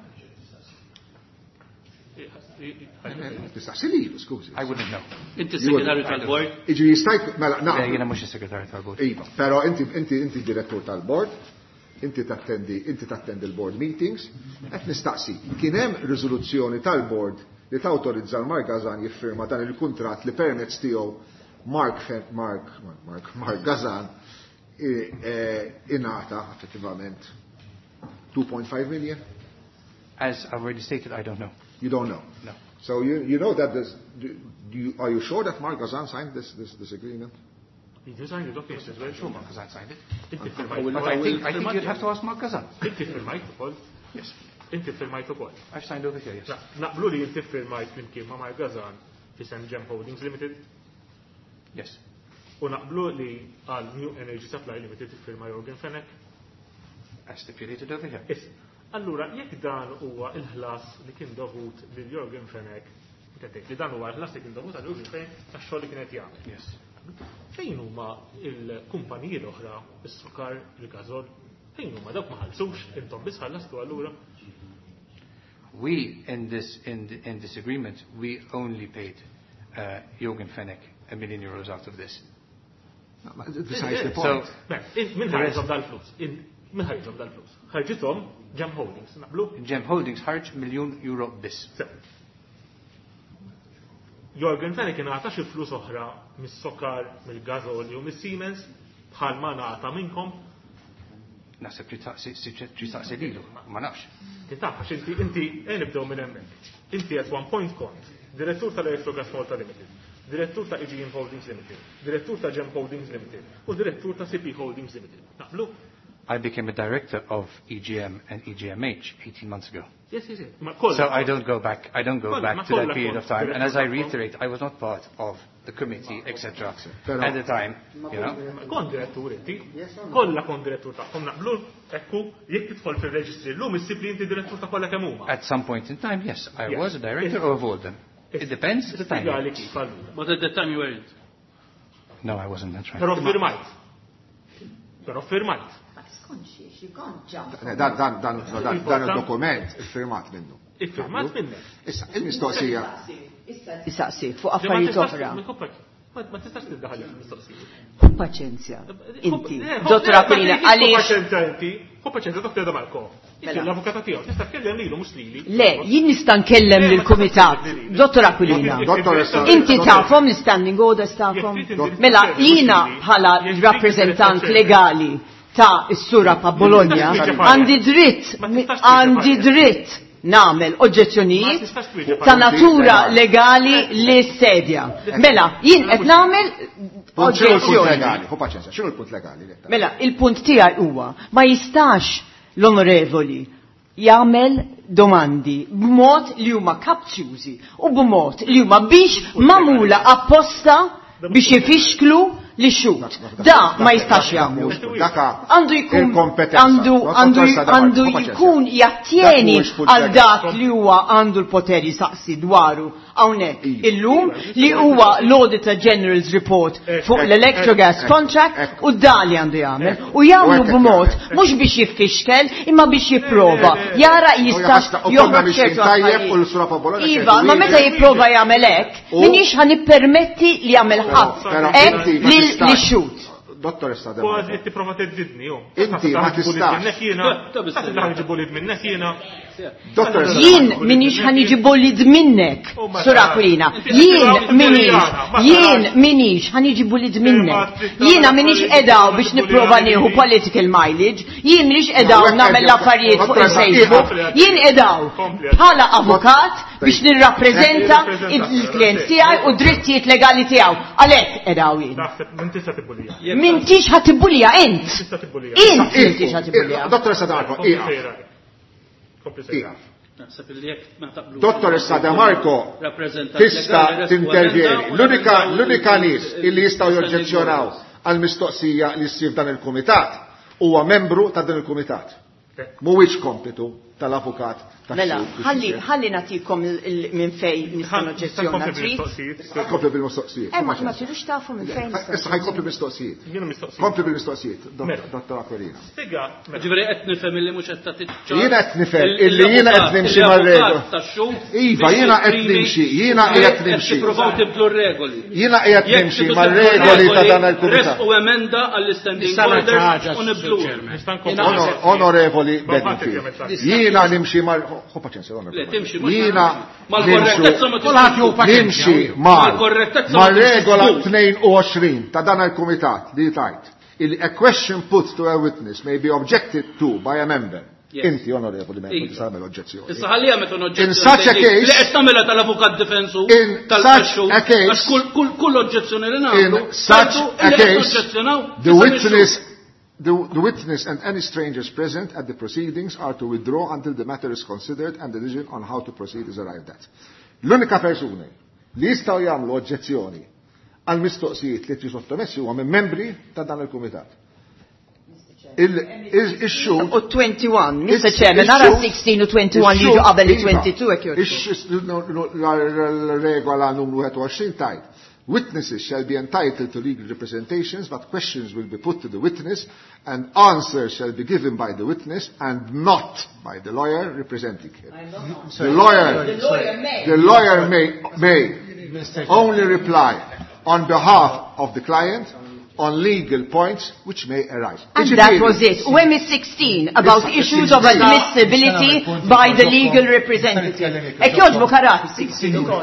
Tistax sililu, skużi. I wouldn't know. Inti segretarju tal-bord. Iġi jistajk, mela, Yeah, naqbel. Jiena mhux is-segretarju tal-bord. Iva, pero inti inti inti direttur tal-board, inti tattendi inti tattendi l-board meetings, qed nistaqsi. Kien hemm riżoluzzjoni tal-board li tawtorizza l-Mark Gazan jiffirma dan il-kuntratt li permezz tiegħu Mark Fen- Mark Mark Mark Gazan i- eh, ingħata effettivament two point five million? As I've already stated, I don't know. You don't know. No. So you you know that this do, do you, are you sure that Mark Gazan signed this this this agreement? Did you sign the document as well? Sure, Mark Gazan signed it. Inti But firmajt. I think, I think you'd have to ask Mark Gazan. Inti firmajt ukoll. Yes. Inti firmajt ukoll. I've signed over here, yes. Naqblu li inti firmajt flimkien ma' Mark Gazan fi Sam Gem Holdings Limited Yes. u naqblu li għal New Energy Supply Limited firma Jürgen Fenech. As stipulated over here. Is, allura, jekk dan huwa il-ħlas li kien dovut lil Jürgen Fenech, li dan huwa l-ħlas li kien dovut għal Jürgen Fenech għax-xogħol li kienet jagħmel. Yes. Fejn huma il-kumpaniji l-oħra, is-sukar, il-gazol, fejn huma dawk ma ħallsux intom biss ħallastu allura? We, in this, in, the, in this agreement, we only paid uh, Jürgen Fenech a million euros out of this. Besides the So, point. Min ħarġhom dal-flus? Min ħarġhom dal-flus? ħarġithom Gem Holdings, naqblu? Gem Holdings ħarġ miljon euro bis. Jürgen Fenech kien għata xi flus oħra mis-sokar, mill-gazol u mis-Siemens bħal ma ngħata minnkom. Naħseb li taqsi lilu, ma nafx. Titaf, għax inti, inti, e nibdew minn hemmhekk. Inti qed one point kont, direttur tal-Electrogas Malta Limited, direttur ta' E G M Holdings Limited, direttur ta' Gem Holdings Limited u direttur ta' C P Holdings Limited. Naqblu? I became a director of E G M and E G M H eighteen months ago. Yes, yes, yes. Ma So I don't go back, I don't go Kolla- back ma to that kolla period kont of time. And as I direttur reiterate, I was not part of the committee, et cetera Pero- at the time, you know. Kon direttur inti, kollha kon direttur tagħhom naqblu, ekku, jekk tidħol fir-reġistri llum issib li inti direttur ta' kollha kemm huma. At some point in time, yes, I Yes. was a director Yes. of all of them. It depends the time. Spjegali kif allura. But at that time you weren't. No, I wasn't, that's right. Però firmajt. Però firmajt. Ma tiskonxiex, you can't jump. Dan dan dan dan dan il-dokument iffirmat minnu. Iffirmat minnek. Issa, il-mistoqsija. Issa tisaqsik fuq affarijiet oħra. Ma tistax tiddaħal fil-mistoqsija. Hu paċenzja. Inti, Eh, dottor eh, Aquilina, ma tiġix għaliex. paċenzja inti, hu paċenzja doktor da Marko. Inti Mela. l-avukata tiegħu, tista' tkellem lilu mhux lili. Le, jien nista' nkellem lill-kumitat. Dottor Aquilina. Dottoressa- Inti tafhom l-standing orders tafhom? Mela, jiena bħala rappresentant legali ta' is-sura pa' Bologna għandi dritt, għandi dritt namel oġġezzjonijiet ta' natura legali li sedja. Mela, jien qed namel Punt oġġezzjoni. legali, hu paċenzja, x'inhu l-punt legali? li qed- Mela, il-punt tiegħi huwa ma jistax l-onorevoli jagħmel domandi b'mod li huma kapċjużi u b'mod li huma biex magħmula apposta biex ifixklu li xut. Da ma jistax jagħmlu. Għandu jkun għandu għandu għandu jkun jattieni għal dak li huwa għandu l-poteri saqsi dwaru hawnhekk illum li huwa l-Auditor General's Report fuq l-Electrogas contract u da li għandu jagħmel u jagħmlu b'mod mhux biex jiffixkel imma biex jipprova jara jistax joħroġ ċertu Iva, ma meta jipprova jagħmel hekk minix ħanippermetti li jagħmel ħadd hekk li xut. Dottor Sadem. U għazli t-prova t-zidni, ju. Inti ma tistax. Dottor Jien minix ħaniġi bollid minnek, Sura Aquilina. Jien minix, jien minix ħaniġi bollid minnek. Jiena minix edaw biex niprofa nieħu political mileage, jien minix edaw nagħmel l-affarijiet fuq il-Facebook, jien edaw bħala avukat biex nirrappreżenta il-klient tiegħi u drittijiet legali tiegħu. Għalhekk edaw jien. Mintix ħatibulija int. Int mintix ħatibulija. Dottor Sadamarko, Dottor Sadamarko, tista tintervjeni. L-unika nies illi jistgħu joġġezzjonaw għal mistoqsija li ssir dan il-kumitat huwa membru ta' dan il-kumitat. Mhuwiex kompitu tal-avukat. Mela, ħalli ħalli nagħtikom minn fejn nistgħu noġġezzjona trid. Kompli bil-mistoqsijiet. Eh, ma tirux tafu minn fejn. Issa ħajkompli bil-mistoqsijiet. Kompli bil-mistoqsijiet, Dottor Aquilina. Ġifieri qed nifhem illi mhux qed tagħti ċar. Jiena qed nifhem illi jiena qed nimxi mar-regola. Iva, jiena qed nimxi, jiena qed nimxi. Tippruvaw tibdlu r-regoli. Jiena qed nimxi mar-regoli ta' dan il-kumitat. U emenda għall-standing orders u nibdlu. Onorevoli Bednfi, jiena nimxi mar Ho paċenzja, Jiena nimxi mal-regola tnejn ta' dan il-kumitat li tajt. A question put to a witness may be objected to by a member. Inti, onorevoli membri, tagħmel oġġezzjoni. Issa ħallija meta In such a case, li qed tagħmilha tal-avukat difensu tal-xogħol kull oġġezzjoni li nagħmlu. In such a case, the witness The, the witness and any strangers present at the proceedings are to withdraw until the matter is considered and the decision on how to proceed is arrived at. L-unika persuni li jistgħu jagħmlu oġġezzjoni għal mistoqsijiet li jiġu sottomessi huwa minn membri ta' dan il-kumitat. Il-issue u twenty-one, Mister Chairman, nara sixteen u twenty-one li jiġu qabel twenty-two hekk l-regola numru twenty-one tajt. Witnesses shall be entitled to legal representations, but questions will be put to the witness and answers shall be given by the witness and not by the lawyer representing him. The lawyer, the lawyer may, may only reply on behalf of the client on legal points which may arise. And that was it. U hemm sixteen about issues of admissibility by the legal representative. Ek joġbu karati sixteen ukoll.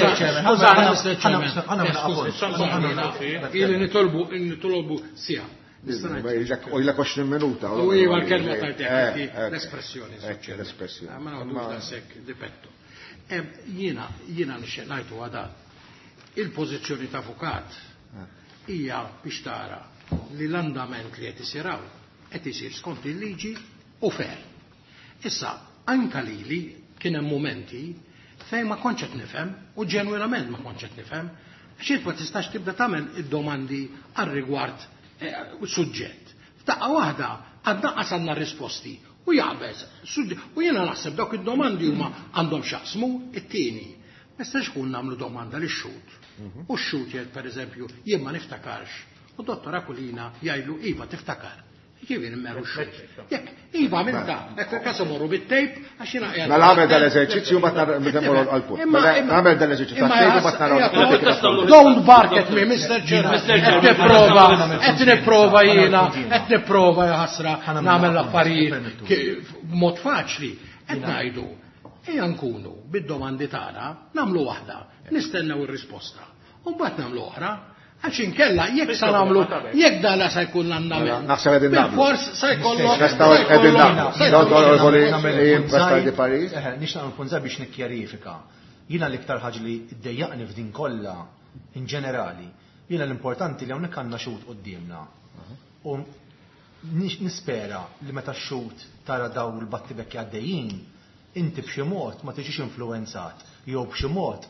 Ili nitolbu nitolbu sija. U ila twenty minuta. U iva l-kelma tajtek l-espressjoni. L-espressjoni. Ma nagħmlu sekk dipetto. Jiena jiena nixtieq ngħidu għada il-pożizzjoni ta' avukat hija biex tara li l-andament li qed isiraw qed isir skont il-liġi u fer. Issa anke lili kien hemm momenti fejn ma kontx qed nifhem u ġenwinament ma kontx qed nifhem għax ma tistax tibda tagħmel id-domandi għar-rigward suġġett. F'daqqa waħda għadnaqqas għandna risposti u jaqbeż u jiena naħseb dawk id-domandi huma għandhom x'jaqsmu it-tieni. Ma jistax kun nagħmlu domanda lix-xut. U x-xut jgħid pereżempju jien ma niftakarx. U Dottor Aquilina jgħidlu iva tiftakar. Kif jien immeru x-xut. Jekk iva minn ta' hekk każ imorru bit-tejp għax jiena qiegħed. Mela għamel dal-eżerċizzju mbagħad nagħmlu għall-punt. Għamel dal-eżerċizzju tat-tejp mbagħad naraw. Don't bark at me, Mister Chairman. Qed nipprova, qed nipprova jiena, qed nipprova ħasra nagħmel l-affarijiet b'mod faċli. Qed ngħidu ejja nkunu bid-domandi tagħna nagħmlu waħda, nistennew ir-risposta. U mbagħad nagħmlu oħra, għax inkella jekk sa nagħmlu jekk dala se jkun l-andament. Naħseb qegħdin nagħmlu. Fors se jkollhom. Nistgħu qegħdin nagħmlu. Nixtaq nkun żgħar biex nikkjarifika. Jiena l-iktar ħaġa li ddejjaqni f'din kollha in ġenerali, jiena l-importanti li hawnhekk għandna xut qudiemna. U nispera li meta x-xut tara daw il-batti bekki għaddejjin, inti b'xi mod ma tiġix influenzat, jew b'xi mod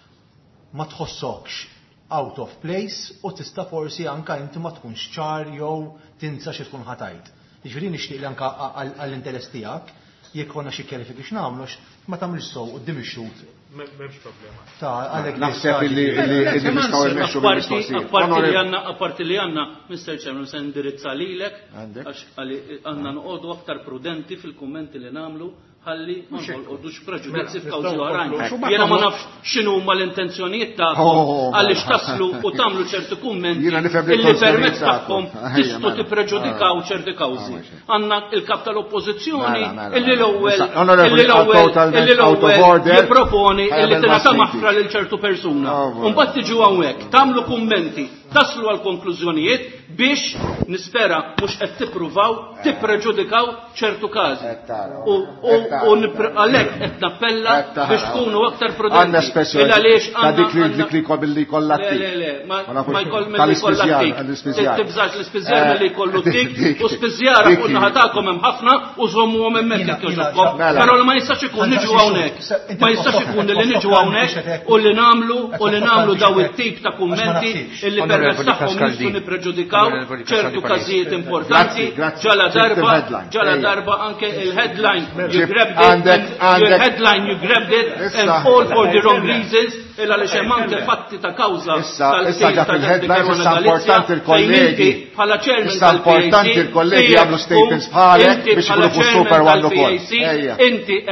ma tħossokx out of place u tista' forsi anka inti ma tkunx ċar jew tinsa xi tkun ħatajt. Jiġifieri nixtieq li anka għall-interess tiegħek jekk konna xi kjarifiki x'nagħmlux ma tagħmilx sew quddiem ix-xut. M'hemmx problema. Ta' għalhekk naħseb illi nistgħu immexxu bil-mistoqsijiet. Apparti li għandna mister Chairman se indirizza lilek għax għandna noqogħdu aktar prudenti fil-kummenti li nagħmlu ħalli ma nħolqodux preġudizzi f'kawżi oħrajn. Jiena ma nafx x'inhu huma l-intenzjonijiet tagħhom għaliex taslu u tagħmlu ċerti kummenti illi permezz tagħhom tistgħu tippreġudikaw ċerti kawżi. Għandna il-kap tal-Oppożizzjoni illi l-ewwel illi l-ewwel illi l-ewwel jipproponi illi tingħata maħfra lil ċertu persuna. U mbagħad tiġu hawnhekk tagħmlu kummenti taslu għal konklużjonijiet biex nispera mhux qed tippruvaw tippreġudikaw ċertu każi. U għalhekk qed nappella biex tkunu aktar prudenti. Il għaliex għandna dik li kolli kollha tik. Le le ma jkoll milli kollha tik. Tibżax l-ispiżjar milli jkollu tik u spiżjara fuq naħa tagħkom hemm ħafna u żommuhom hemmhekk jekk jogħġobkom. Però ma jistax ikun niġu hawnhekk. Ma jistax ikun li niġu hawnhekk u li nagħmlu u li nagħmlu daw it-tip ta' kummenti illi permezz tagħhom nistgħu nippreġudikaw ċertu każijiet importanti. Ġala darba ġala darba anke il-headline you grabbed it your headline you grabbed it and all for the wrong reasons illa li xem anke fatti ta' kawża tal-kejs ta' il-headline issa importanti l-kollegi bħala chairman issa importanti l-kollegi jagħmlu statements bħalek biex ikunu super one ukoll. Inti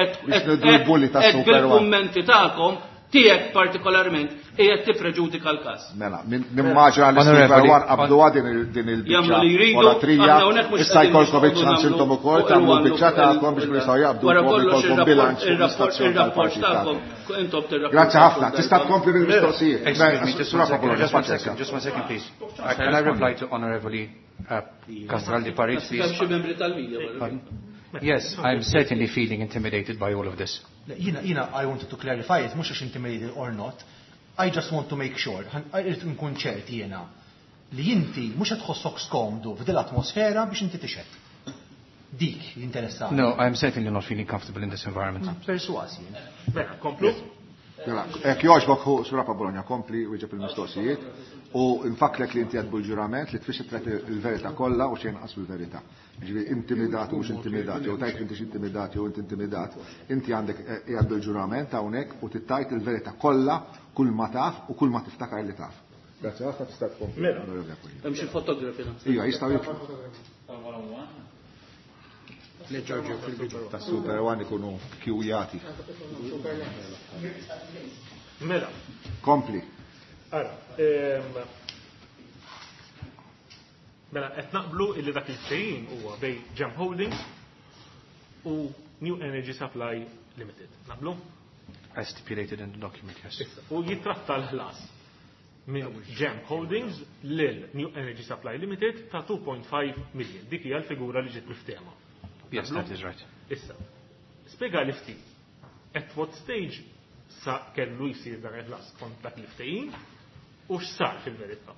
qed bil-kummenti tagħkom tiegħek partikolarment qiegħed tippreġudika l-każ. Mela, nimmaġina li Super One qabdu din il-biċċa olatrija, issa jkollkom iċ-ċans intom ukoll tagħmlu l-biċċa tagħkom biex jistgħu jaqbdu jkollkom bilanċ ir-rapport tagħkom intom tirrapport. Grazzi ħafna. Tista' tkompli bil-mistoqsijiet. Just one second, just one second, please. Can I reply to Honorable Castaldi Paris, please? Kemm xi membri tal-media. Yes, I'm certainly feeling intimidated by all of this. Jina, jina, I wanted to clarify it, mux għax intimidated or not. I just want to make sure, irrit nkun ċerti jena, li jinti mux għad tħossok skomdu f'dil atmosfera biex inti tixed. Dik jinteressa. No, I'm certainly not feeling comfortable in this environment. Persuasi. Bella, komplu. Ek joġbok hu Surapa Bologna kompli wieġeb il-mistoqsijiet u nfakrek li inti għadbu l-ġurament li tfixet il-verita kollha u xejn qas bil-verità. Ġifieri intimidat u mhux intimidat, jew tajt inti intimidat jew inti intimidat, inti għandek għadbu l-ġurament hawnhekk u tittajt il-verità kollha kull ma taf u kull ma tiftakar li taf. Grazzi ħafna tista' tkompli. Hemm xi fotografi. Iva, jistgħu jitlu. Neġġorġu fil-bidu. Ta' Super One ikunu kjujati. Mela. Kompli. Ara, mela, qed naqblu illi dak il-ftehim huwa bej Gem Holdings u New Energy Supply Limited. Naqblu? As stipulated in the document, yes. U jitratta l-ħlas minn Gem Holdings lil New Energy Supply Limited ta' two point five million. Dik hija l-figura li ġiet miftehma. Yes, that is right. Issa, spiega li ftit. At what stage sa kellu jisir dan il-ħlas kont dak l-ftehim u x'sar fil-verità?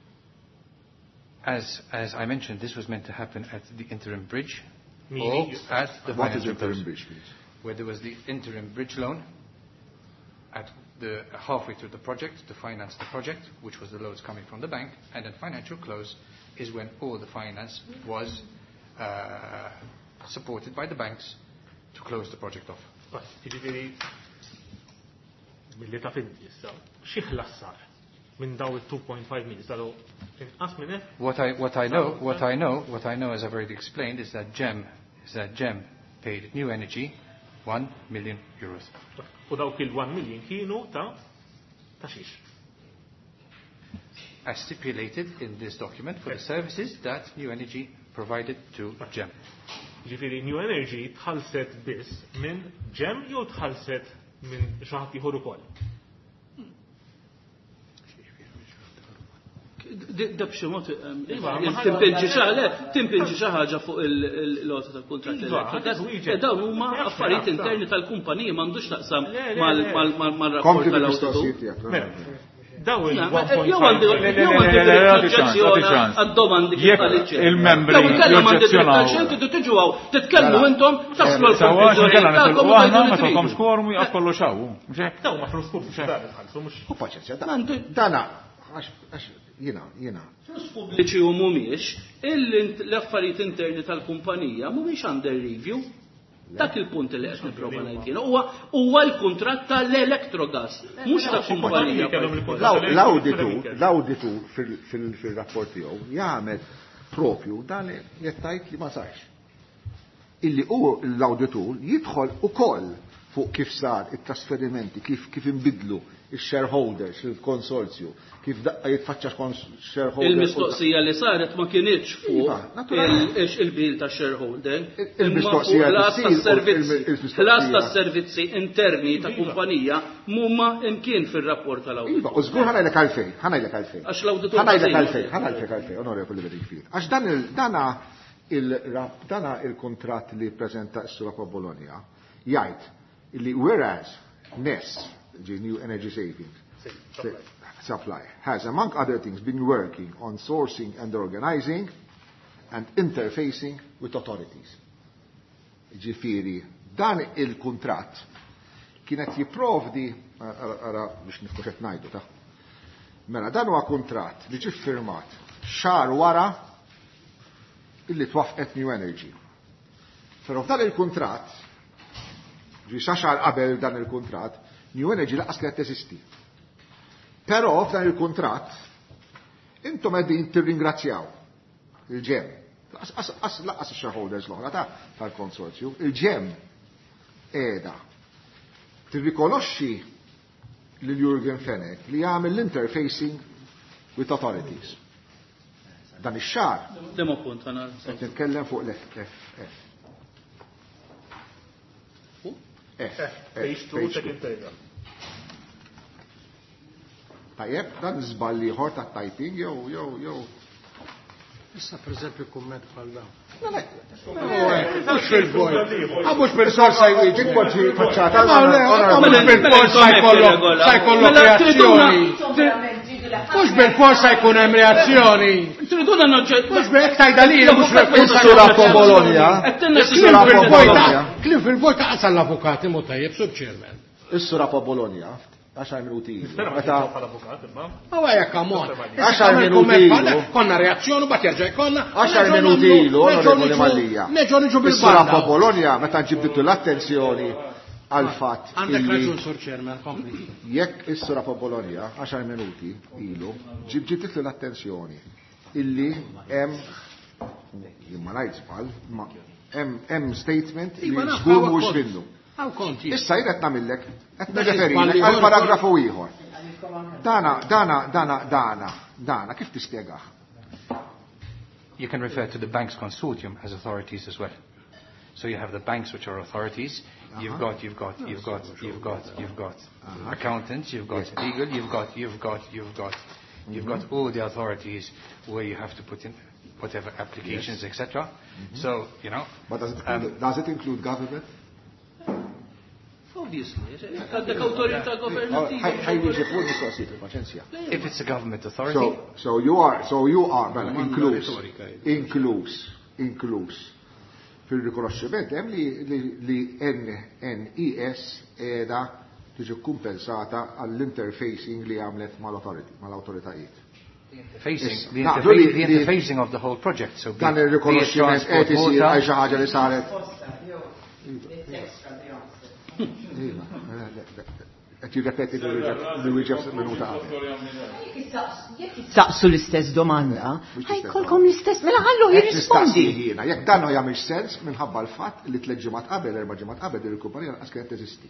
As as I mentioned, this was meant to happen at the interim bridge Meaning or at the What is financial interim close, bridge, please? where there was the interim bridge loan at the halfway through the project to finance the project, which was the loans coming from the bank, and at financial close is when all the finance was uh, supported by the banks to close the project off. Ġifieri milli ta' finti issa, xi ħlas sar minn daw il-two point five million saru inqas minn hekk? What I what I know, what I know, what I know, as I've already explained, is that Gem is that Gem paid New Energy one million euros. U dawk il-one million kienu ta' ta' xiex? As stipulated in this document for the services that New Energy provided to Gem. Ġifieri New Energy tħallset biss minn Gem jew tħallset minn xi ħadd ieħor ukoll? Da b'xi mod timpinġi xi timpinġi xi ħaġa fuq il-lota tal-kuntratt elettriku. Dawn huma affarijiet interni tal-kumpanija m'għandux taqsam mal-rapport tal-awditu. Daw il-membri joġġezzjonaw. Tiġu titkellmu intom taslu l-konklużjoni. Aħna ma tagħkomx kworum jaqgħu kollu xaw. Daw ma flus pubbliċi U paċenzja, dana għax jiena jiena. Flus pubbliċi u mhumiex, l-affarijiet interni tal-kumpanija mhumiex under review. Dak il-punt li qed nipprova ngħid huwa huwa l-kuntratt tal-Electrogas, mhux tal-kumpanija. L-awditur, l-awditur fil-rapport tiegħu jagħmel propju dan jettajt li ma sarx. Illi hu l-awditur jidħol ukoll fuq kif sar it-trasferimenti, kif kif inbidlu il-shareholders, il-konsorzju, kif daqqa jitfaċċa shareholders. Il-mistoqsija li saret ma kienieċ fuq il-bil ta' shareholder. Il-mistoqsija ħlas ta' servizzi interni ta' kumpanija mumma imkien fil-rapport tal-awditur. U żgur ħanajlek għalfejn, ħanajlek għalfejn. Għax l-awditur ħanajlek għalfejn, ħanajlek għalfejn, onorevoli Verifit. Għax dan dana il-rap, dana il-kontratt li prezenta s-sura pa' Bologna, jgħid illi whereas N E S, the New Energy Savings Supply, has among other things been working on sourcing and organizing and interfacing with authorities. Ġifiri, dan il-kontrat kienet jiprovdi, għara biex nifkuxet najdu ta' mela dan huwa kontrat li ġi firmat xar wara illi twafqet New Energy. Però f'dan il-kontrat ġi xaxar qabel dan il-kontrat, New Energy laqas kienet teżisti. Però f'dan il-kontrat, intom għeddin tirringrazzjaw il-ġem. Laqas il-shareholders l-oħra tal-konsorzju, il-ġem edha tirrikonoxxi lil Jürgen Fenech li jagħmel l-interfacing with authorities. Dan ix-xahar. Demo punt għana. Qed nitkellem fuq l-F F. F. Tajjeb, dan żball ieħor ta' typing jew jew jew. Issa pereżempju kumment bħal dawn. Mhux fil-vojt. Mhux bil-forsa jwieġib kważi faċċata. Mhux bil-forsa jkollok reazzjoni. Mhux bil-forsa jkun hemm reazzjoni. Triduna noġġett. Mhux b'hekk tajda li mhux Is-sura po Bologna. Klim fil-vojt taqas l-avukati mu tajjeb sur ċermen. Is-sura po Bologna. għaxar minuti. Għawa jek għamon. għaxar minuti. Konna reazzjonu bat jerġaj konna. għaxar minuti ilu, onorevoli Mallija. Neġo niġu bil-banda. Is-sura po Bologna meta ġibditu l-attenzjoni għal-fat. Għandek raġun, Sur Chairman, kompli. Jekk is-sura po Bologna, għaxar minuti ilu, ġibditu l-attenzjoni illi hemm jimma ngħid żball, ma hemm statement li żgur mhux minnu. Issa jien qed nagħmilek qed nirreferilek għal paragrafu ieħor. Dana, dana, dana, dana, dana, kif tispjegah? You can refer to the banks consortium as authorities as well. So you have the banks which are authorities. You've got, you've got, you've got, you've got, you've got accountants. You've got legal. You've got, you've got, you've got, you've got all the authorities where you have to put in whatever applications, et cetera. So you know. But does it include, um, does it include government? Obviously. If it's a government authority. So, so you are, so you are, well, includes, includes, includes. Fil-rikonoxximent hemm li li N E S qiegħda tiġi kumpensata għall-interfacing li għamlet mal-authority, mal-awtoritajiet. Interfacing, the, interfa the interfacing of the whole project. So dan ir-rikonoxximent qed isir għal xi ħaġa li saret. Qed jirrepeti li wieġeb minuta Saqsu l-istess domanda, ħajkolkom l-istess, mela ħallu jirrispondi. Jekk dan ma jagħmilx sens minħabba l-fatt li tliet ġimgħat qabel, erba' ġimgħat qabel il-kumpanija lanqas kienet teżisti.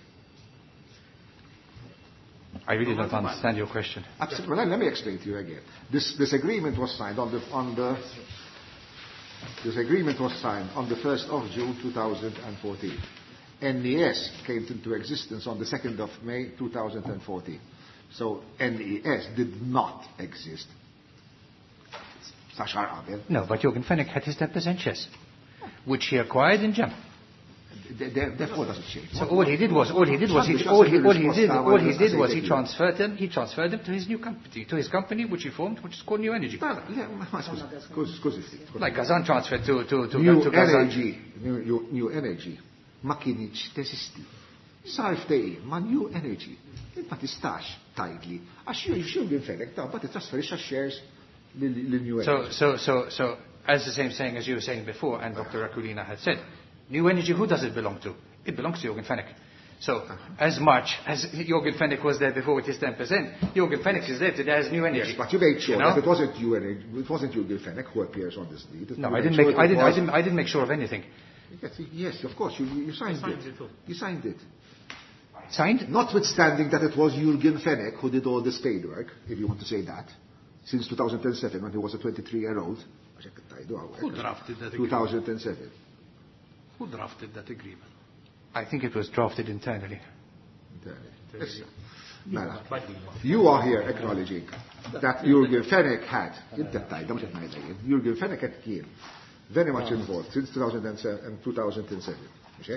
I really don't understand your question. Absolutely. Well, let me explain to you again. This this agreement was signed on the on the this agreement was signed on the first of June two thousand fourteen. N E S came into existence on the second of May two thousand fourteen. So N E S did not exist. No, but Jürgen Fenech had his ten percent shares, which he acquired in Gem. Therefore, doesn't change. So all he did was, all he did was, he, all he, all he did, all he did was, he transferred them, he transferred them to his new company, to his company, which he formed, which is called New Energy. Like Gazan transferred to to to New to Energy, New New Energy, ma kienx tesisti. Sar ftehim ma' New Energy. Ma tistax tajdli. Għax Jurgen Fenech ta' mbagħad titrasferixxa shares lil New Energy. So so so so as the same saying as you were saying before, and Doctor Rakulina had said, New Energy, who does it belong to? It belongs to Jurgen Fenech. So, as much as Jurgen Fenech was there before with his ten percent, Jurgen Fenech is there today as New Energy. Yes, but you made sure you know? that it wasn't New Energy, it wasn't Jurgen Fenech who appears on this deed. No, I didn't make, I didn't, I didn't, I didn't make sure of anything. Yes, yes, of course, you, you signed, signed it. it you signed it. Signed? Notwithstanding that it was Jurgen Fenech who did all the spade work, if you want to say that, since two thousand seven when he was a twenty-three-year-old. Who drafted that agreement? two thousand seven. Who drafted that agreement? I think it was drafted internally. Yes. You are here acknowledging that Jurgen Fenech had, Jurgen Fenech had been very much involved since two thousand seven and two thousand seven.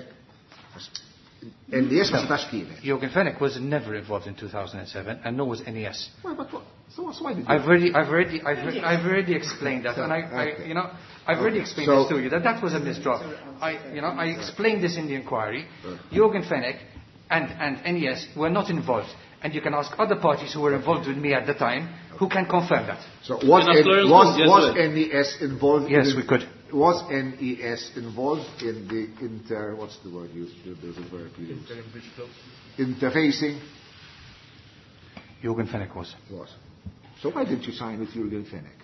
N E S ma setax kienet. Jurgen Fenech was never involved in two thousand seven, and nor was N E S. Well, but what? So, so why did you? I've already, I've already, I've, re- I've already explained that, and I, I you know, I've already explained so, this to you that that was a misdraft. I, you know, I explained this in the inquiry. Jurgen Fenech and and N E S were not involved, and you can ask other parties who were involved with me at the time who can confirm that. So was N- was, was N E S involved? Yes, in we could. Was N E S involved in the inter, what's the word used? There's a verb used. Interfacing? Jurgen Fenech was. Was. So why didn't you sign with Jurgen Fenech?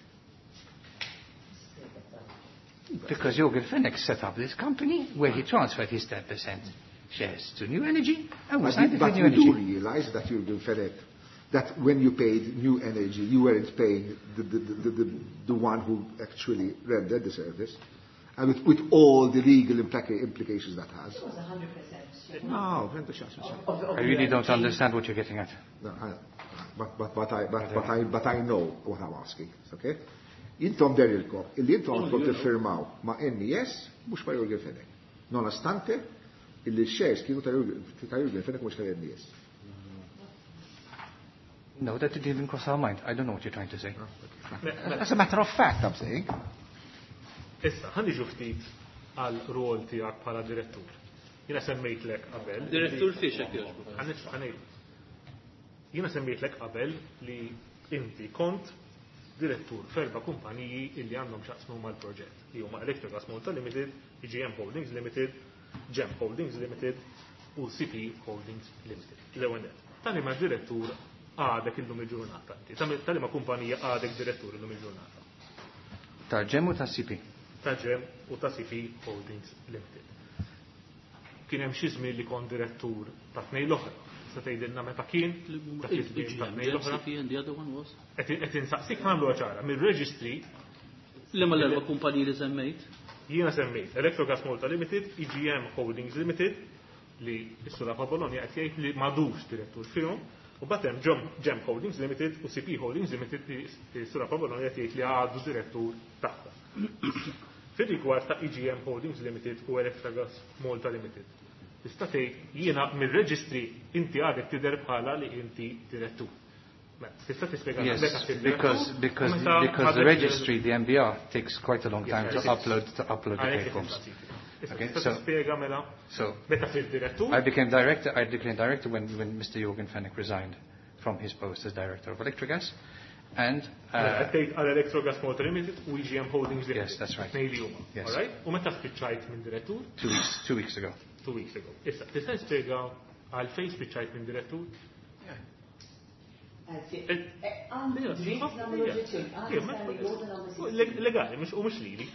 Because Jurgen Fenech set up this company where he transferred his ten percent shares to New Energy and was signed with New Energy. But you do realize that Jurgen Fenech, that when you paid New Energy, you weren't paying the, the, the, the, the one who actually rendered the service, and with, with all the legal implica- implications that has. It was one hundred percent. No, I really don't understand what you're getting at. No, I, but, but, but, I, but, but, I, but I know what I'm asking, okay? Intom derilkom, illi intom għandkom tiffirmaw ma' N E S, mux ma' Jurgen Fenech. Nonostante, illi shares kienu ta' Jurgen Fenech mux ta' N E S. No, that didn't even cross our mind. I don't know what you're trying to say. As a matter of fact, I'm saying. Issa, ħanni ġuftit għal rol tijak bħala direttur. Jina semmejtlek qabel. Direttur fiexek joġbu. Ħanejt. Jina semmejtlek qabel li inti kont direttur ferba kumpaniji illi għandhom xaqsmu mal-proġett. Li huma Electric Gas Malta Limited, E G M Holdings Limited, Gem Holdings Limited u C P Holdings Limited. L-ewenet. Tani ma direttur għadek il-lum il-ġurnata. Tali ma kumpanija għadek direttur il-lum il-ġurnata. Ta' Gem u ta' C P? Ta' Gem u ta' C P Holdings Limited. Kien hemm xi żmien li kon direttur ta' tnejn l-oħra. Sa tgħidilna meta kien ta' tnejn l-oħra. Qed insaqsik nagħmlu ċara mir-reġistri li ma l-erba' kumpaniji li semmejt. Jiena semmejt Electric Gas Malta Limited, E G M Holdings Limited li s-sura pa' Bologna qed jgħid li m'għadux direttur fihom. U batem Gem Holdings Limited u C P Holdings Limited li s-sura pa' Bologna qed jgħid li għadu direttur tagħha. Fir-rigward ta' E G M Holdings Limited u Electric Gas Malta Limited. Tista' tgħid jiena mir-reġistri inti għadek tidher bħala li inti direttur. Yes, because because because the registry, the M B R, takes quite a long time to upload to upload the paperwork. Okay, so, so I became director. I became director when when Mister Jurgen Fenech resigned from his post as director of Electric Gas, and uh, Electric Gas Malta Limited, E G M Holdings Limited. Yes, that's right. Yes. All right. U meta spiċċajt minn direttur? Two weeks. Two weeks ago. Two weeks ago. Issa, tista' spiega għalfejn spiċċajt minn direttur? Legali, u mux lili.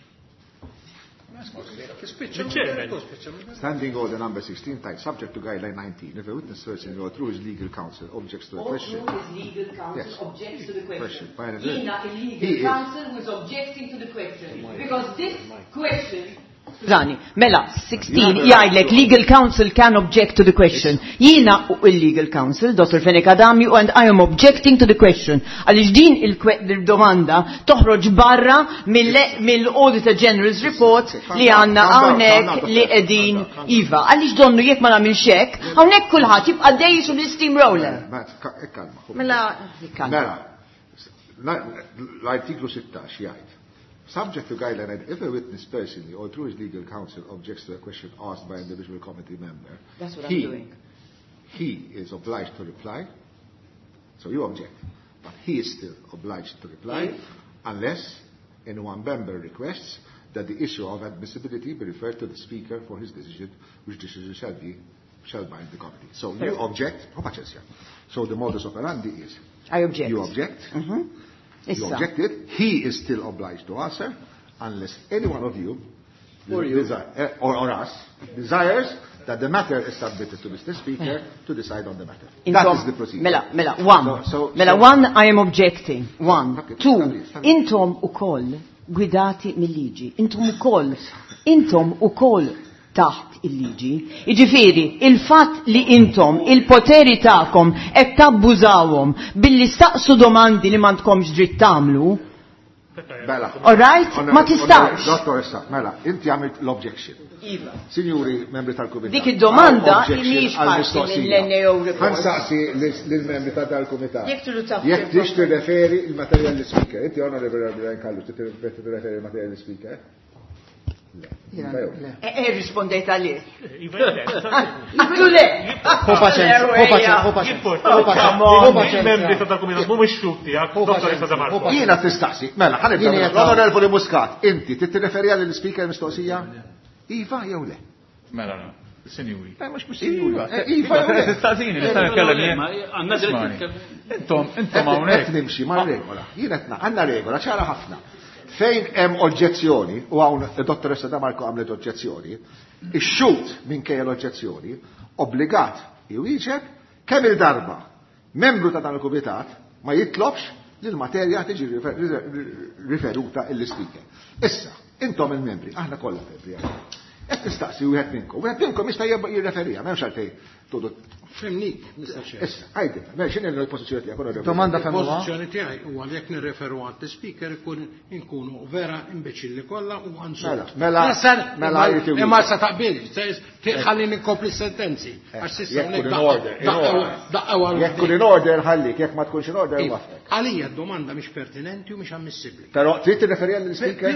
Standing order number sixteen type subject to guideline nineteen. If a witness search and go through his legal counsel objects to the question. Or through his legal counsel yes. objects to the question. question. Ina, legal counsel was objecting to the question. Because this question Zani, mela, sixteen jgħidlek legal counsel can object to the question. Jiena u il-legal counsel, Doctor Fenek Adami, and I am objecting to the question. Għaliex din il-domanda toħroġ barra mill-Auditor General's report li għanna hawnhekk li qegħdin iva. Għaliex donnu jekk ma nagħmilx hekk, hawnhekk kulħadd jibqa' dejjem su l-steamroller. Mela, Mela, l-artiklu sixteen jgħid. Subject to guideline, if a witness personally or through his legal counsel objects to a question asked by an individual committee member, That's what he, I'm doing. he is obliged to reply. So you object. But he is still obliged to reply unless any one member requests that the issue of admissibility be referred to the speaker for his decision, which decision shall be shall bind the committee. So you object. So the modus operandi is I object. You object. Mm-hmm. You objected. He is still obliged to answer unless any one of you, or, you. Desire, or, or us, desires that the matter is submitted to Mister Speaker to decide on the matter. Intom, that is the procedure. Mela, mela, one. So, so, mela, so, one, I am objecting. One. Okay, Two, intom ukoll guidati mill-liġi. Intom ukoll, intom ukoll taħt il-liġi. Iġifieri, il-fatt li intom, il-poteri tagħkom qed tabbużawhom billi staqsu domandi li m'għandkomx dritt tagħmlu. Mela. All right? Ma tistax. Dottor Issa, mela, inti għamilt l-objection. Iva. Signori membri tal-Kumitat. Dik id-domanda mhix parti mill-N A O report. Ħansaqsi lill-membri tal-Kumitat. Jekk tridu taf. Jekk tix tirreferi il-materjal l-speaker. Inti onorevoli Brian Kallu, tirreferi il-materjal l-speaker? Eh, rispondejt għalih. Iva le. Ho paċenza, ho paċenza, ho paċenza. Ho paċenza. Membri tal-Kumitat mhumiex xufti, Dottor Issa Damarco. Jiena tistaqsi, mela, ħanibda l-onorevoli Muscat, inti titirreferi għall-speaker mistoqsija? Iva jew le? Mela, Sinjuri. Mux mux sinjuri. Iva, tistaqsini, nista' nitkellem. Għandna dritt. Intom, intom hawnhekk. Qed nimxi ma' regola. Jiena għandna regola ċara ħafna. Fejn hemm oġġezzjoni, u hawn id-Dottoressa Damarco għamlet oġġezzjoni, ix-xut minkejja l-oġġezzjoni obbligat iwieġeb kemm il-darba membru ta' dan il-kumitat ma jitlobx li l-materja tiġi riferuta il-speaker. Issa, intom il-membri, aħna kollha membri. Qed tistaqsi wieħed minnkom, wieħed minnkom jista' jirreferija, m'hemmx għalfejn tudu. Femnik, nistax. Issa, għajdi, m'hemmx x'inhi l-pożizzjoni tiegħek. Domanda femmuha. Il-pożizzjoni tiegħi huwa li jekk nirreferu għall-speaker ikun inkunu vera imbeċilli kollha u għansur. Mela, mela jrid imma sa taqbil, ħallini nkompli sentenzi. Għax s'issa jekk kun in order ħallik, jekk ma tkunx in order wafek. Għalija d-domanda mhix pertinenti u mhix ammissibbli. Però trid tirreferi għall-speaker?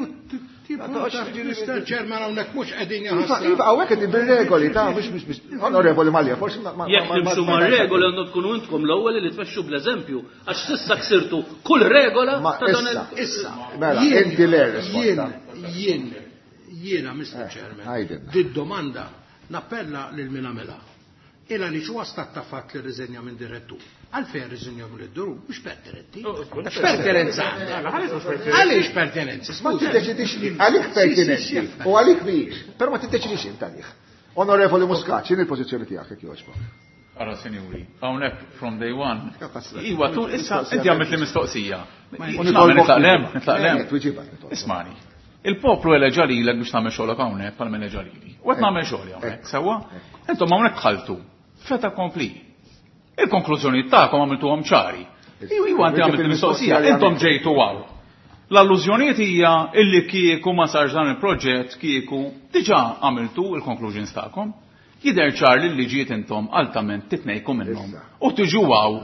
Mister Chairman hawnhekk mhux qegħdin jaħsbu. Iva, hawnhekk qed bir-regoli ta' mhux onorevoli Malja, forsi ma. Jekk nimxu mar-regoli għandu tkunu intkom l-ewwel li tmexxu bl-eżempju għax s'issa ksirtu kull regola ta' dan issa. Mela, inti le risposta. Jien, jiena Mister Chairman, did-domanda nappella lil min għamilha. Ila li xu għastat ta' fatt li riżenja minn direttur. Għalfejn riżenja minn id-duru, mux pertinenti. Pertinenza. Għalix pertinenza? Ma t-deċidix għalik pertinenzi u għalik biex, per ma t-deċidix intalih. Onorevoli Muscat, xin il-pozizjoni tijak, jek joġba? Ara, senjuri, għawnek from day one. Iwa, tu, issa, inti għamilt li mistoqsija. Nitlaqlem, nitlaqlem. Ismani. Il-poplu eleġali l biex tamme xolok għawnek, pal-men eleġali. U għet namme xoli għawnek, sawa? Entom għawnek xaltu. Feta kompli. Il-konklużjoni ta'kom għamiltu għam ċari. Iwa għanti għamilt mistoqsija, intom ġejtu għaw. L-allużjoniet hija illi kieku ma sarx dan il-proġett kieku diġà għamiltu il-conclusions ta'kom. Jider ċar li liġiet intom altament titnejku minnhom. U tiġu għaw.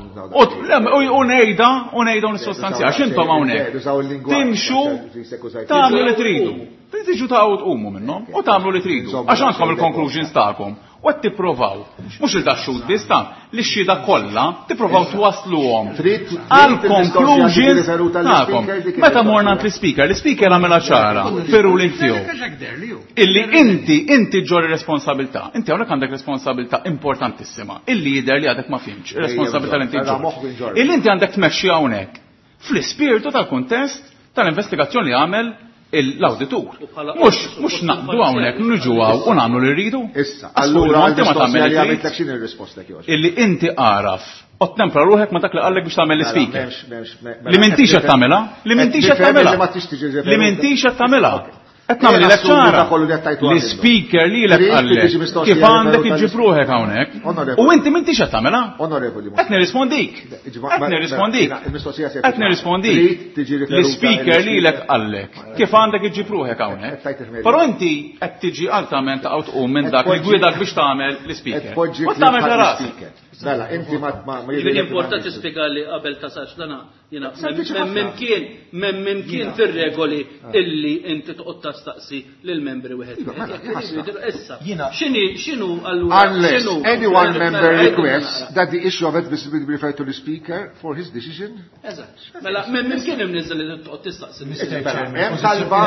U nejda, u nejda un-sostanzja. Għax intom hawnhekk. Timxu tagħmlu li tridu. Tiġu taqgħu tqumu minnhom u tagħmlu li tridu. Għax għandkom il-conclusions ta'kom. U għed tipprovaw, mux il-taxxut bista, li xida kolla, tipprovaw twasluhom għal-conclusions ta'kom. Meta mornant l-speaker, l-speaker għamela ċara, ferru l-intiju. Illi inti, inti ġori responsabilta. Inti għonek għandek responsabilta importantissima. Illi jider li għadek ma finċ, responsabilta l-inti ġori. Illi inti għandek tmexxi hawnhekk fl-ispirtu tal-kontest tal-investigazzjoni li għamel l-auditur. Mux, mux naqdu għawnek, nġu għaw, unamlu li rridu. Issa, allura, għanti ma tammel li għamil xin il-risposta kjoġ. Illi inti għaraf, ottempra ruħek ma dak li għallek biex tammel l-speaker. Li mintix għat tammela? Li mintix għat tammela? Li mintix għat tammela? Qed nagħmel lek ċara. L-speaker li lek għallek kif għandek iġġibruħek hawnhekk. U inti m'intix qed tagħmelha. Onorevoli. Qed nirrispondik. Qed nirrispondik. Qed nirrispondik. L-speaker li lek għallek kif għandek iġġibruħek hawnhekk. Però inti qed tiġi altament taqgħu minn dak li gwidak biex tagħmel l-speaker. U tagħmel ras. Mela, inti ma ma importanti spiega li qabel ta' sax dana jiena minn kien minn kien fir-regoli illi inti toqgħod tastaqsi lill-membri wieħed. Issa. X'inhi x'inhu allura unless anyone member requests that the issue of it be referred to the speaker for his decision. Eżatt. Mela minn kien imniżel li toqgħod tistaqsi. Hemm talba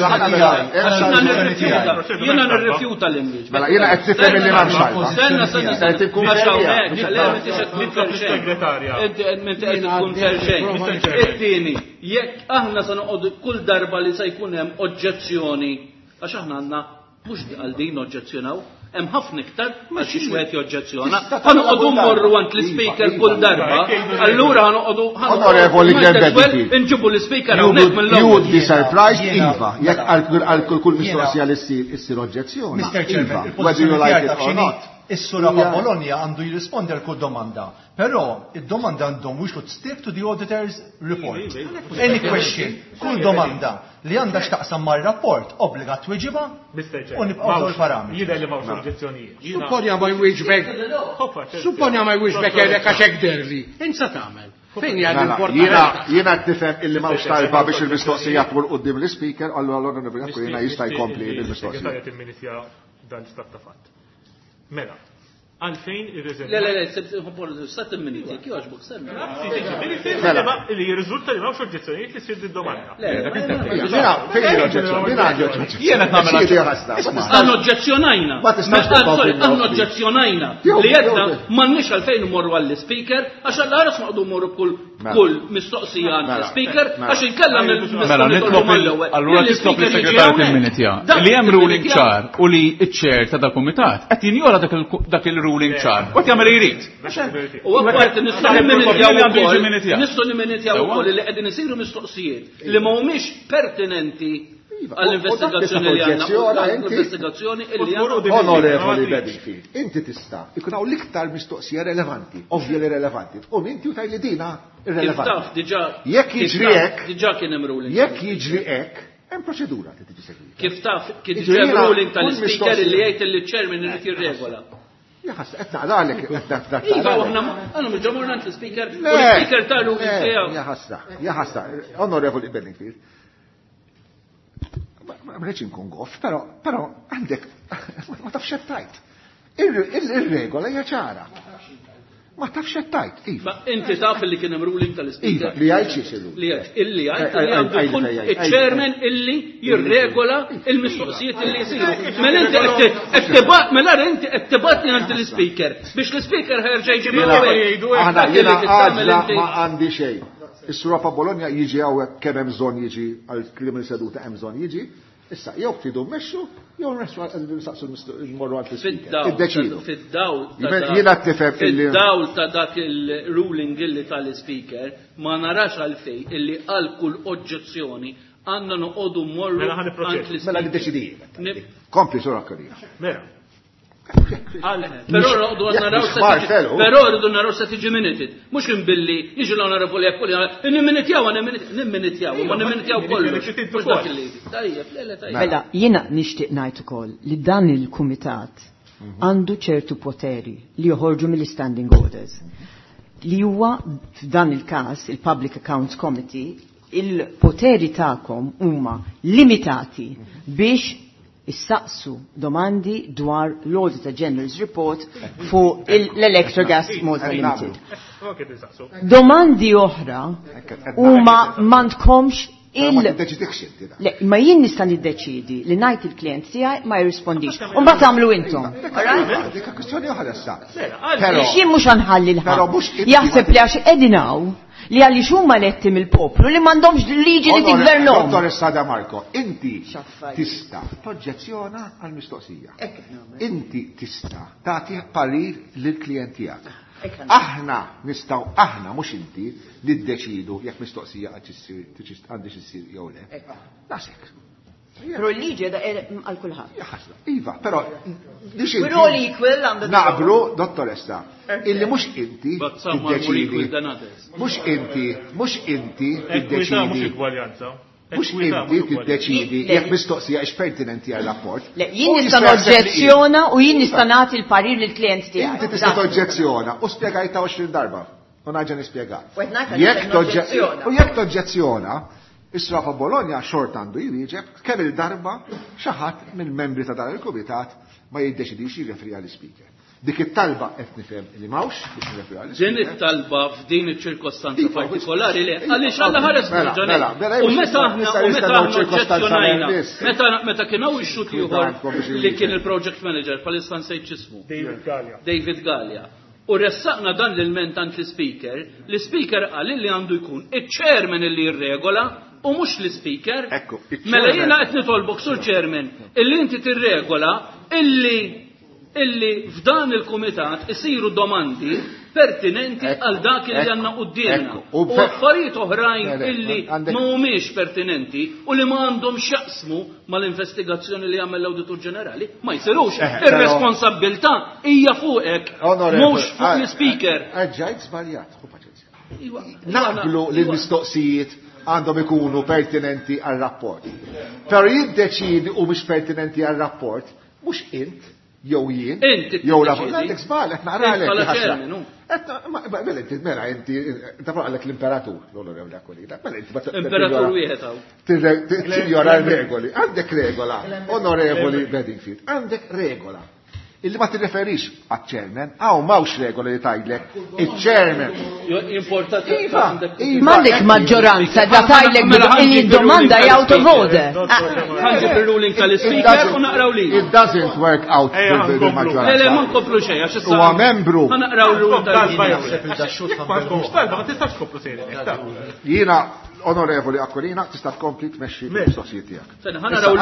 jiena nirrifjuta l-imġ. Mela jiena qed tifhem illi m'hemmx talba. Stenna stenna it-tieni, jekk aħna se noqogħdu kull darba li se jkun hemm oġġezzjoni, għax aħna għandna mhux għal din oġġezzjonaw, hemm ħafna iktar għax xi wieħed joġġezzjona. Ħanoqogħdu mmorru għand l-speaker kull darba, allura ħanoqogħdu Onorevoli Gerbedi. inġibu l-speaker hawnhekk mill-ewwel. You would be surprised, Iva, jekk għal kull mistoqsija li ssir oġġezzjoni. Iva, whether you like it or not. Is-sura pa' Bologna għandu jirrispondi għal kull domanda. Però id-domanda għandhom we should stick to the auditor's report. Any question, kull domanda li għandha x'taqsam mar-rapport obbliga tweġiba u nibqgħu l-parametri. Jidher li m'hawnx oġġezzjonijiet. Supponja ma jwieġbek. Supponja ma jwieġbek hekk għax hekk derli. Insa tagħmel. Fejn hija l-importanza? Jiena tifhem illi m'hawnx talba biex il-mistoqsija tmur quddiem l-speaker, allura l-onorevoli jiena jista' jkompli bil-mistoqsija. Dan stat ta' fatt. Mela, għalfejn ir-reżerva. Le, le, le, sat miniti, kif għaxbuk, senna. Li jirriżulta li m'hawnx oġġezzjonijiet li ssir domanda. Jiena fejn l-oġġezzjoni? Jiena għandi oġġezzjoni. Jiena qed nagħmel Aħna oġġezzjonajna. Aħna oġġezzjonajna li jedna m'għandniex għalfejn imorru għall-speaker għax allura noqogħdu mmorru kull mistoqsija għall-speaker għax inkella Mela nitlob allura titlob is-segretarju timminitja li hemm ruling ċar u li ċ-ċer ta' dal-kumitat qed jinjora dak il-ruling ċar. Qed jagħmel jrid. U apparti nistgħu nimminitjaw nistgħu nimminitjaw ukoll li qegħdin isiru mistoqsijiet li mhumiex pertinenti għall-investigazzjoni li għandna. L-investigazzjoni li għandna. Onorevoli Bedingfield, inti tista' ikun hawn l-iktar mistoqsija relevanti, ovvja li relevanti. U inti u tajli dina irrelevanti. Jekk jiġri hekk, diġà kien hemm ruling. Jekk jiġri hekk, hemm proċedura li tiġi segwita. Kif taf kien hemm ruling tal-speaker li jgħid li ċ-chairman irid jirregola. Jaħas, qed naqdalek, qed naqdalek. Iva, aħna għandhom il-ġamurnant l-speaker, u l-speaker tal-ruling tiegħu. Jaħassa, jaħassa, Onorevoli Bedingfield. Ma rridx inkun goff, però però għandek ma tafx xettajt. Ir-regola hija ċara. Ma tafx xettajt, iva. Inti taf li kien hemm ruling tal-speaker. Li jgħid xi Li illi jgħid li għandu jkun iċ-chairman illi jirregola il-mistoqsijiet illi jsiru. Mela inti qed tibgħat mela inti qed tibgħatni għand l-speaker biex l-speaker ħerġa' jġib jgħidu aħna jiena għaġla ma għandi xejn. Is-sura pa' Bologna jiġi hawnhekk kemm hemm bżonn jiġi għal kliem il-seduta hemm bżonn jiġi. Issa, jew tridu mmexxu, jew nistaqsu l-morru għal Fid-dawl. Fid-dawl. Jiena tifhem illi. Fid-dawl ta' dak il-ruling illi tal-speaker ma narax għalfejn illi għal kull oġġezzjoni għandna noqogħdu mmorru għand Mela niddeċidi. Kompli sura Karina. Mela. Però rridu naraw se Però rridu naraw se tiġi minuted. Mhux inbilli jiġu l-onorevoli jekk kulli nimminitjaw nimminitjaw ma nimminitjaw kollox. Mhux dak il-li. Tajjeb, lele tajjeb. Mela jiena nixtieq ngħid ukoll li dan il-kumitat għandu ċertu poteri li joħorġu mill-standing orders. Li huwa f'dan il-każ il-Public Accounts Committee il-poteri tagħkom huma limitati biex issaqsu domandi dwar l-Auditor General's Report fuq l-Electrogas Malta Limited. Domandi oħra huma m'għandkomx il- Ma jien nista' niddeċidi li ngħid il-klient tiegħi ma jirrispondix. U mbagħad tagħmlu intom. Dik kwestjoni oħra issa. X'jien mhux anħalli l-ħadd. Jaħseb li għax qegħdin li għaliex huma letti mill-poplu li m'għandhomx liġi li tigvernhom. Dottor Sada Marko, inti tista' toġġezzjona għall-mistoqsija. Inti tista' tagħti parir lill-klijent tiegħek. Aħna nistgħu aħna mhux inti li ddeċidu jekk mistoqsija għandix issir jew le. Nasek. Però l-liġi għal kulħadd. Iva, però We're all equal under the law. naqblu, dottoressa, illi mhux inti tiddeċidi. Mhux inti, mhux inti tiddeċidi. Mhux inti tiddeċidi jekk mistoqsija x pertinenti għall-rapport. Jien nista' noġġezzjona u jien nista' nagħti l-parir lill-klijent tiegħek. Inti tista' toġġezzjona u spjegajta għoxrin darba. U naġa nispjega. U jekk toġġezzjona, Is-Rafa Bologna xort għandu jwieġeb kemm il-darba xi ħadd mill-membri ta' dan il-kumitat ma jiddeċidix jirreferi għall-speaker. Dik it-talba qed nifhem li m'hawnx biex nirreferi għall-speaker. Din it-talba f'din iċ-ċirkostanza partikolari li għaliex Alla ħares raġuni. U meta aħna u meta aħna oġġezzjonajna, meta meta kien hawn ix-xut ieħor li kien il-project manager palissa nsejt x'ismu. David Gallia. David Gallia. U ressaqna dan l-ilment ant l-speaker, l-speaker qal li għandu jkun iċ-chairman li jirregola u mhux l-speaker. Mela jiena qed nitolbok sur chairman illi inti tirregola illi illi f'dan il-kumitat isiru domandi pertinenti għal dak li għandna qudiemna. U affarijiet oħrajn illi mhumiex pertinenti u li ma għandhom x'jaqsmu mal-investigazzjoni li jagħmel l-Awditur Ġenerali ma jsirux. Ir-responsabbiltà hija fuqek mhux fuq l-speaker. Ġajt żbaljat, ħu paċenzja. Naqblu li l-mistoqsijiet għandhom ikunu pertinenti għal-rapport. Pero jiddeċidi u mhux pertinenti għal-rapport, mhux int, jew jien, jew rapport. Għandek żbal, qed naqralek. Mela inti mela inti tafra għalek l-imperatur, l-onorew l-akkolina. Imperatur wieħed hawn. Tinjora r-regoli. Għandek regola, onorevoli Bedingfield, għandek regola. Illi ma tirreferix għal-ċermen, għaw mawx regola li tajlek, il-ċermen. Importanti. Mandek maġġoranza da tajlek illi domanda jgħaw tovode. Ħanġi per-ruling tal-speaker u naqraw li. It doesn't work out bil-maġġoranza. Le, le, man komplu xej, għax issa. Huwa membru. Naqraw l-ruling tal-speaker. Jina, onorevoli Akkolina, tista' tkompli tmexxi l-mistoqsijiet tiegħek. Ħana raw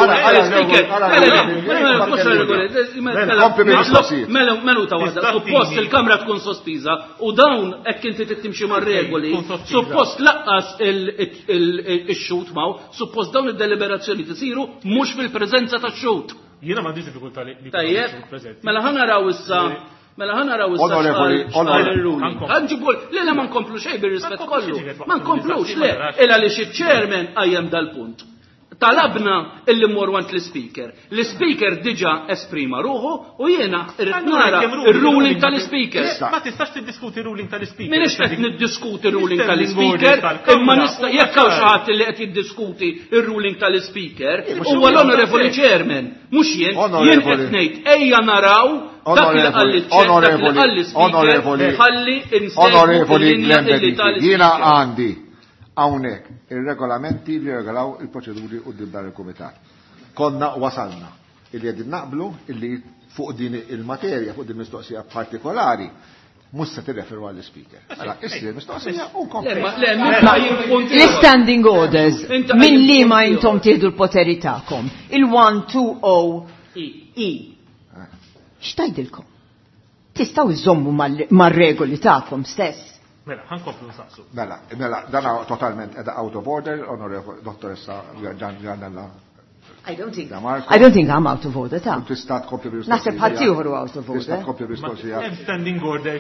l-speaker. Melu ta' waħda, suppost il-kamra tkun sospiża u dawn hekk inti tittimxi mar-regoli, suppost laqqas il-xut maw, suppost dawn id-deliberazzjoni tisiru mhux fil-preżenza tax-xut. Jiena m'għandix diffikultà li. Tajjeb, mela ħana raw issa Mela ħana raw il-ruling. Għanġibul, le le ma nkomplu xej bil-rispet kollu. Ma nkomplux, le. Illa li xie chairman għajem dal-punt. Talabna illi morwant l-speaker. L-speaker diġa esprima ruħu u jena irrit nara il-ruling tal-speaker. Ma tistax tiddiskuti ruling tal-speaker. Minix qed niddiskuti ruling tal-speaker, imma nista' jekk hawn xi ħadd li qed jiddiskuti il-ruling tal-speaker huwa l-onorevoli chairman, mhux jien, jien qed ngħid ejja naraw dak li qalli onorevoli, onorevoli jiena għandi hawnhekk ir-regolamenti li regolaw il-proċeduri quddiem dan il-kumitat. Konna wasalna illi qegħdin naqblu illi fuq din il-materja, fuq din mistoqsija partikolari mhux se tirreferu għall-speaker. Allora, issir mistoqsija u kompli. L-standing orders minn li ma intom tieħdu l-poteri tagħkom. Il-one two zero E. X'tajdilkom? Tistgħu iżommu mar-regoli tagħkom stess. Mela, ħankomplu nsaqsu. Mela, mela, dana totalment edha out of order, onorevole dottoressa Gianella. I don't think I don't think I'm out of order ta'. Tista' tkompli bil Naħseb ħadd ieħor out of order. Tista' tkompli bil-mistoqsija. Hemm standing order.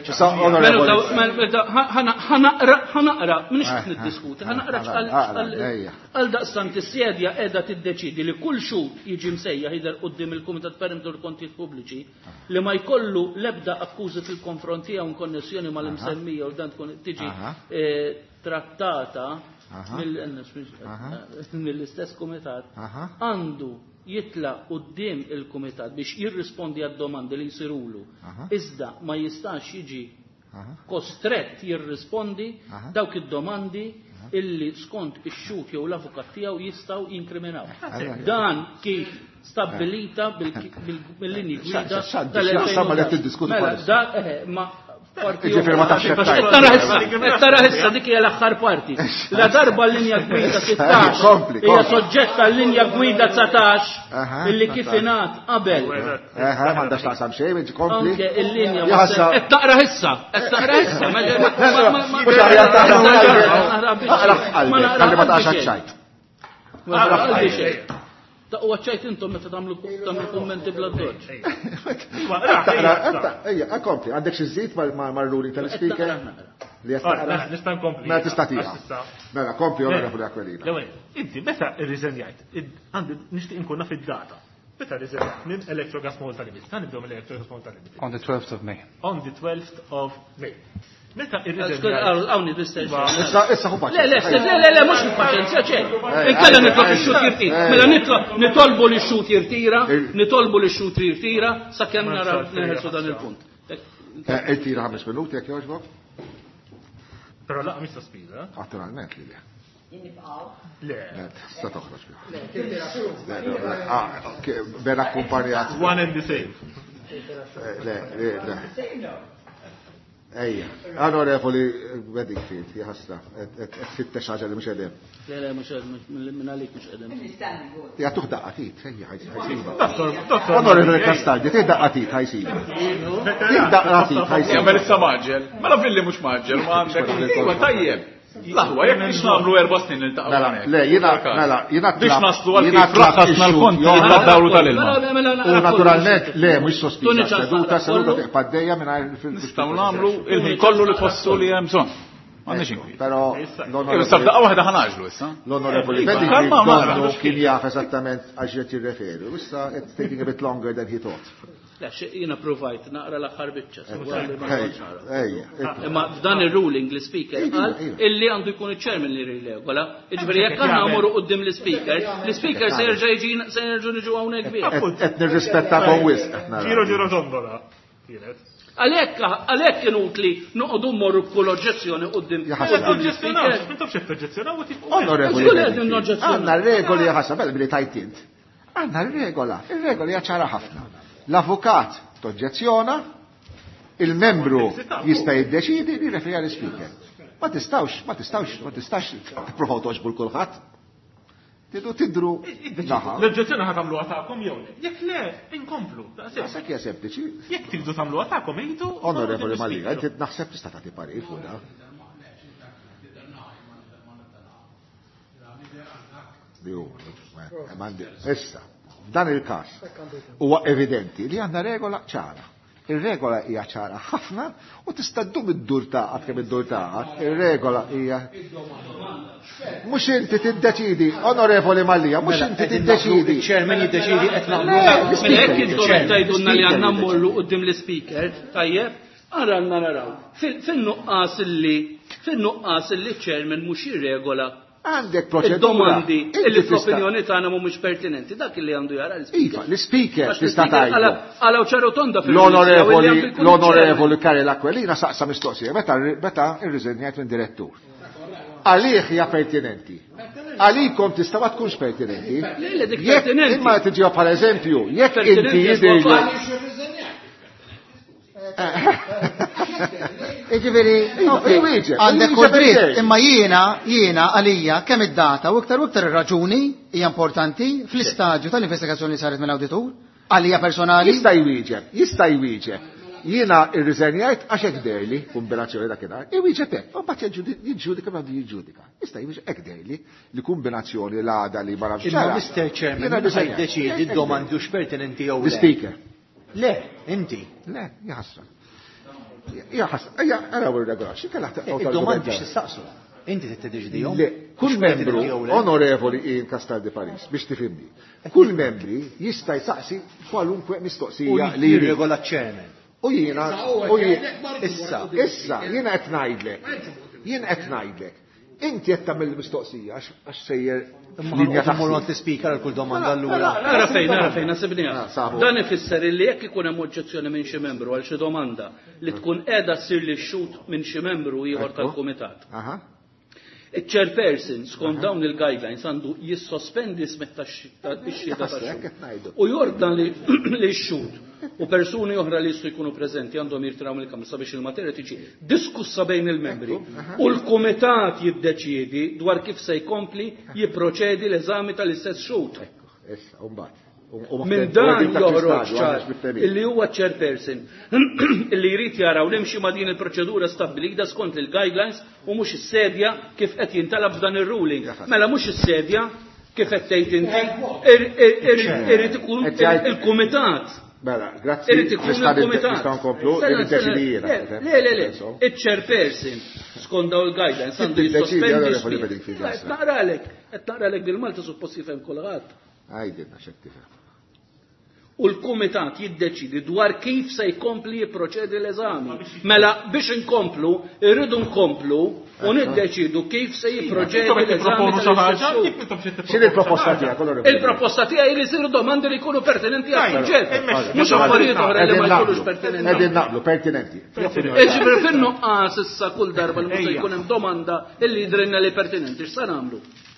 ħanaqra, m'iniex qed niddiskuti, ħanaqra għal daqstant is-sedja qiegħda tiddeċidi li kull xhud jiġi msejjaħ jidher quddiem il-Kumitat Perimeter Kontijiet Pubbliċi li ma jkollu l-ebda akkużi fil-konfront tiegħu konnessjoni mal-imsemmija u dan tkun tiġi trattata mill-istess kumitat għandu jitla qudiem il-kumitat biex jirrispondi għad-domandi li jsirulu. Iżda ma jistax jiġi kostrett jirrispondi dawk id-domandi illi skont ix-xut jew l-avukat tiegħu jistgħu jinkriminaw. Dan kif stabilita bil-linji gwida tal-elfejn. Ġifir ma taċċettajt. Tara issa dik hija l-aħħar parti. La darba l-linja gwida sittax hija soġġetta l-linja gwida tsatax illi kif ingħad qabel. Eħe, m'għandax taqsam xejn, iġi kompli. Anke l-linja qed taqra issa, qed taqra issa. Mhux aħjar taqra qalbi, ma taqax ċajt. Ta' u għacċajt intom meta tagħmlu tagħmlu kummenti bla doġġ. Ejja, akkompli, għandek xi żid mar-ruling tal-speaker? Li nista' nkompli. Mela tista' tieqa. Mela kompli onorevoli Aquilina. L-ewwel, inti meta irriżenjajt, għandi nixtieq inkun naf id-data. Meta irriżenjajt minn Electrogas Malta Limited. Ħa nibdew mill-Electrogas Malta Limited. On the twelfth of May. On the twelfth of May. Meta irriżenjajt. Għawni tistgħix. Issa issa hu Le, le, le, le, mhux il-paċenzja ċej. Inkella nitlob ix-xut jirtira. Mela nitolbu li x-xut jirtira, nitolbu li x-xut jirtira sakemm naraw neħelsu dan il-punt. Irtira ħames minuti jekk jogħġbok? Però laqgħa mhix sospiża. Naturalment li le. Le. Sta toħroġ fiha. Ben akkumpanjat. One and the same. Le, le, le. Ejja, onorevoli Wedding Field, jħassa, tfittex ħaġa li mhux qegħdem. Le, le, mhux minn għalik mhux qegħdem. Ja tuħ daqqatit, ejja ħajsiba. Onorevoli Castaldi, tih daqqatit ħajsiba. Tih daqqatit ħajsiba. Jagħmel issa maġġel, mela filli mhux maġġel, ma għandek iwa tajjeb. Laħwa, jekk biex nagħmlu erba' snin niltaqgħu. Le, jiena mela, jiena biex naslu għal kif raqqasna l-konti tad-dawru tal-ilma. U naturalment, le, mhux sospiża. Seduta seduta tiqpa' dejja mingħajr fil Nistgħu nagħmlu il-ħin kollu li tħossu li hemm bżonn. M'għandniex inkwi. Però issa f'daqqa waħda ħanaġlu issa. L-onorevoli Wedding kien jaf eżattament għax qed jirreferi. U issa it's taking a bit longer than he thought. La, jiena provajt naqra l-aħħar biċċa. Imma f'dan ir-ruling l-speaker qal illi għandu jkun iċ-chairman li rilegola. Jiġifieri jekk aħna mmorru quddiem l-speaker, l-speaker se jerġa' jiġi se jerġgħu niġu hawnhekk bih. Qed nirrispettakom wisq. Ġiro ġiro tondola. Għalhekk għalhekk inutli noqogħdu mmorru b'kull oġġezzjoni quddiem l-speaker. Intom x'qed toġġezzjonaw u Onorevoli, għandna regoli ħasab billi tajt int. Għandna regola, ir-regoli hija ċara ħafna. L-avukat toġġezzjona, il-membru jista' jiddeċidi li referi għall-speaker. Ma tistawx, ma tistawx, ma tistax tippruvaw toġbu l-kulħadd. Tidu tidru naħa. L-oġġezzjoni ħad tagħmluha tagħkom jew le. Jekk le, inkomplu. Sak hija sempliċi. Jekk tridu tagħmluha tagħkom ejdu. Onorevoli Malliga, inti naħseb tista' tagħti parir fuq da. Issa, dan il-każ huwa evidenti li għandna regola ċara. Ir-regola hija ċara ħafna u tista' ddum id-dur taqgħod kemm id-dur taqgħod. Ir-regola hija mhux inti tiddeċidi, Onorevoli Mallija, mhux inti tiddeċidi. Chairman jiddeċidi qed nagħmlu. Hekk intom tgħidulna li għandna mmorru quddiem l-speaker, tajjeb, ara għandna naraw. Fin-nuqqas illi fin-nuqqas illi chairman mhux jirregola għandek proċedura. Domandi illi fl-opinjoni tagħna mhumiex pertinenti, dak li għandu jara l-speaker. Iva, l-speaker tista' tgħid. Għalaw ċarotonda fil-L-Onorevoli l-Onorevoli Karel Aquilina saqsa mistoqsija meta meta irriżenjat minn direttur. Għalih hija pertinenti. Għalikom tista' ma tkunx pertinenti. Jekk imma tiġi bħal eżempju, jekk inti jidhirlu. Iġifieri, għandek dritt, imma jiena, jiena għalija kemm id-data u iktar u iktar ir-raġuni hija importanti fl-istadju tal-investigazzjoni li saret mill-awditur, għalija personali. Jista' jwieġeb, jista' jwieġeb. Jiena irriżenjajt għax hekk dejli, kombinazzjoni dakinhar, iwieġeb hekk, u mbagħad jiġġudika m'għandu jiġġudika. Jista' jwieġeb hekk dejli li kombinazzjoni l-għada li ma nafx ċara. Mister Chairman, jiena jiddeċiedi d-domandux pertinenti jew le. Speaker. Le, inti. Le, jaħsra. Jaħsra, ejja, araw ir-regola, xi kellha taqgħu id-domandi biex tistaqsu. Inti titdeċidihom. Le, kull membru onorevoli in Castal de Paris biex tifhimni. Kull membri jista' jsaqsi kwalunkwe mistoqsija li jirregola ċ-chairman. U jiena, u jiena, issa, issa, jiena qed ngħidlek, jiena qed ngħidlek. Inti qed tagħmel mistoqsija għax sejjer linja ta' mort speaker għal kull domanda allura. Ara fejn, ara fejn nasibniha. Dan ifisser li jekk ikun hemm oġġezzjoni minn xi membru għal xi domanda li tkun qiegħda ssir li xut minn xi membru ieħor tal-kumitat. Iċ-chairperson skont dawn il-guidelines għandu jissospendi smetta x-xieda tax-xut. U jordan li x-xut u persuni oħra li jistgħu jkunu preżenti għandhom jirtiraw mill-kamra sabiex il-materja tiġi diskussa bejn il-membri u l-kumitat jiddeċiedi dwar kif se jkompli jipproċedi l-eżami tal-istess xut. Minn dan joħroġ ċar illi huwa chairperson illi jrid jaraw li mxi ma' din il-proċedura stabbilita skont il-guidelines u mhux is-sedja kif qed jintalab f'dan ir-ruling. Mela mhux is-sedja kif qed tgħid inti irid ikun il-kumitat. Bella, grazzi. Irid ikun il-kumitat. Nistgħu nkomplu, irid deċidira. Le, le, le. Il-chairperson skont dawn il-guidelines għandu jissospendi. Qed naqralek, qed naqralek bil-Malta suppost jifhem kulħadd. Għajdilna x'qed tifhem. U l-kumitat jiddeċidi dwar kif se jkompli jipproċedi l-eżami. Mela biex inkomplu, irridu nkomplu u niddeċidu kif se jipproċedi l-eżami. X'in il-proposta tiegħek? Il-proposta tiegħi li jsiru domandi li jkunu pertinenti għas-suġġett. Mhux affarijiet oħra li ma jkunux pertinenti. Qegħdin naqblu pertinenti. Iġifieri fin-nuqqas issa kull darba li mhux jkun hemm domanda illi jidrilna li pertinenti x'se nagħmlu?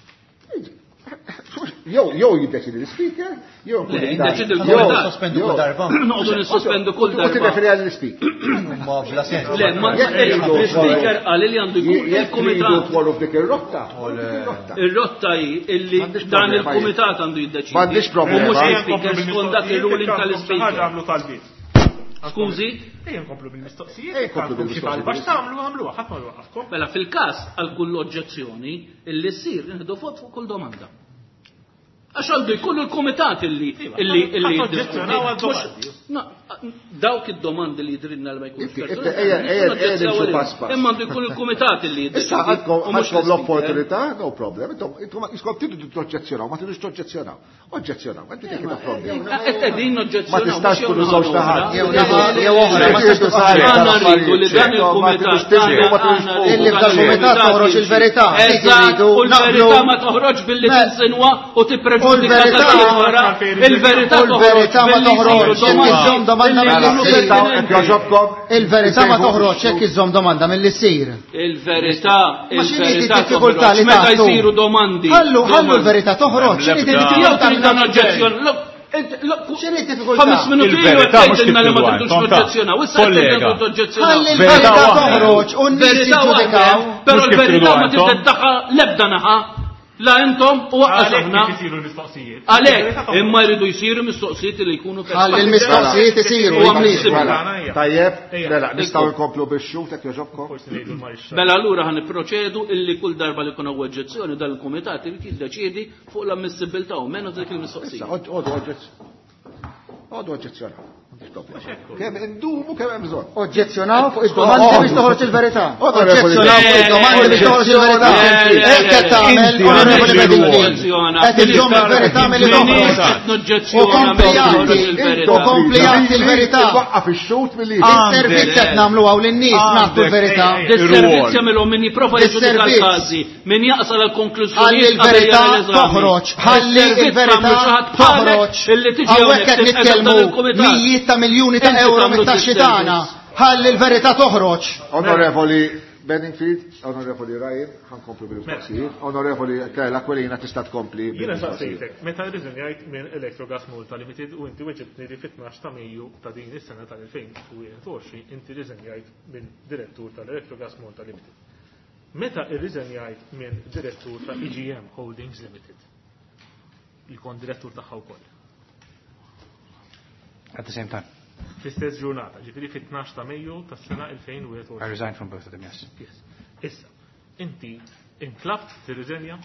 Jew jew jiddeċidi l-speaker, jew jiddeċidi l-kumitat. Sospendu kull darba. Noqogħdu nissospendu kull darba. U tirreferi għall-speaker. Ma bla sens. Le, ma l-speaker qal li għandu jkun il-kumitat. Twollu f'dik ir-rotta. Ir-rotta hi illi dan il-kumitat għandu jiddeċidi. M'għandix problema. U mhux il-speaker skont dak il-ruling tal-speaker. Skużi? Ejja nkomplu bil-mistoqsijiet. Ejja nkomplu bil-mistoqsijiet. Bax tagħmlu għamluha, ħadd ma waqafkom. Mela fil-każ għal kull oġġezzjoni illi ssir nieħdu vot fuq kull domanda. Għax għandu jkollu l-kumitat illi illi illi oġġezzjonaw għal domandi. Dawk id-domandi li jidrinna l ma jkunux persuni. Imma għandu jkollu l-kumitat illi jiddeċidi. Issa għadkom l-opportunità, no problem. Intom iskom tidu toġġezzjonaw, ma tidux toġġezzjonaw. Oġġezzjonaw, għandu tidu problem. Qegħdin oġġezzjonaw. Ma tistax tkunu żewġ taħat. Jew oħra. Għandna rridu li dan il-kumitat illi f'dal-kumitat toħroġ il-verità. U l-verità ma toħroġ billi tinsinwa u tippreġudika tal-oħra. Il-verità ma toħroġ il-verità ma toħroġ jekk iżżomm domanda mill-li ssir. Il-verità, il-verità toħroġ meta jsiru domandi. Ħallu, ħallu l-verità toħroġ. X'inhi diffikultà? Ħames minuti ilu tgħidilna li ma tridux toġġezzjonaw. Issa qed toġġezzjonaw. Ħalli l-verità toħroġ u n-nies jiġġudikaw. Però l-verità ma tiddaħħa l-ebda naħa. La intom u għazafna. Għalek, imma jridu jisiru mistoqsijiet li jkunu għalli l-mistoqsijiet jisiru. Tajjeb, bela, nistaw nkomplu biex-xut, ek joġobkom. Bela, allura ħan proċedu illi kull darba li kuna oġġezzjoni dal-komitat li jiddeċiedi fuq l-ammissibilta u menu dik il-mistoqsijiet. Għodu oġġezzjonaw. Kemm indumu kemm hemm bżonn. Oġġezzjonaw fuq id-domandi biex toħroġ il-verità. Oġġezzjonaw fuq id-domandi biex toħroġ il-verità. Hekk qed tagħmel onorevoli Bedinfin. Qed iżomm il-verità milli toħroġ. U komplijati, u komplijati il-verità. Waqqaf ix-xut milli. Is-servizz qed nagħmlu hawn lin-nies nagħtu l-verità. Is-servizz jagħmilhom min jipprova jiġġudika l-każi, min jaqsal għall-konklużjonijiet ħalli l-verità toħroġ. Ħalli l-verità toħroġ. Hawnhekk qed nitkellmu mijiet ta' miljuni ta' euro mit-taxxi tagħna. Ħalli l-verità toħroġ. Onorevoli Bedingfield, onorevoli Ryan, ħankomplu bil-mistoqsijiet. Onorevoli Kela Kwelina tista' tkompli. Jiena saqsejtek, meta rriżenjajt minn Electrogas Malta Limited u inti weġibtni li fit-tnax ta' Mejju ta' din is-sena tal-elfejn u jentwexxi inti riżenjajt minn direttur tal-Electrogas Malta Limited. Meta rriżenjajt minn direttur ta' E G M Holdings Limited, li kon direttur tagħha wkoll. At the same time. Fl-istess ġurnata, ġifiri fit-tnax ta' Mejju tas-sena elfejn u jentwexxi. I resigned from both of them, yes. Yes. Issa, inti intlabt tirriżenja?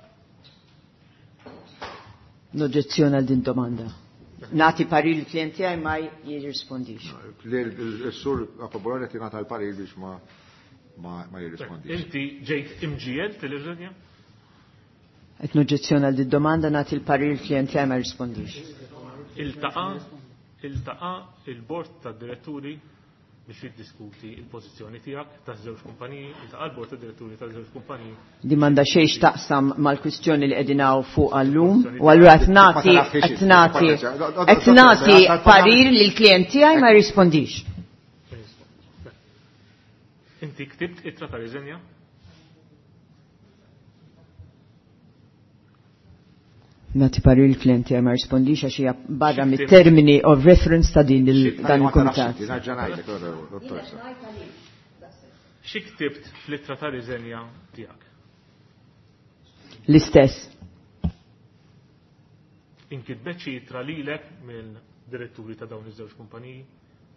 Noġġezzjona għal din domanda. Nati paril il-klient tiegħi ma jirrispondix. Is-sur Appoboloni qed jingħata l-paril biex ma ma jirrispondix. Inti ġejt imġiel tirriżenja? Qed noġġezzjona għal din domanda nagħti l-paril il-klient tiegħi ma jirrispondix. Iltaqa iltaqa il-bord tad-diretturi biex jiddiskuti il-pożizzjoni tiegħek taż-żewġ kumpaniji, iltaqa l-bord tad-diretturi taż-żewġ kumpaniji. Di m'għandha xejn taqsam mal-kwistjoni li qegħdin hawn fuq għallum u allura qed nagħti qed nagħti qed nagħti parir li l-klient tiegħi ma jirrispondix. Inti ktibt ittra ta' riżenja? Nati parir il-klient tiegħi ma jirrispondix għax hija barra mit-termini of reference ta' din dan il-kumitat. Xi ktibt fl-ittra ta' riżenja tiegħek? L-istess. Inkitbet xi ittra lilek minn diretturi ta' dawn iż-żewġ kumpaniji?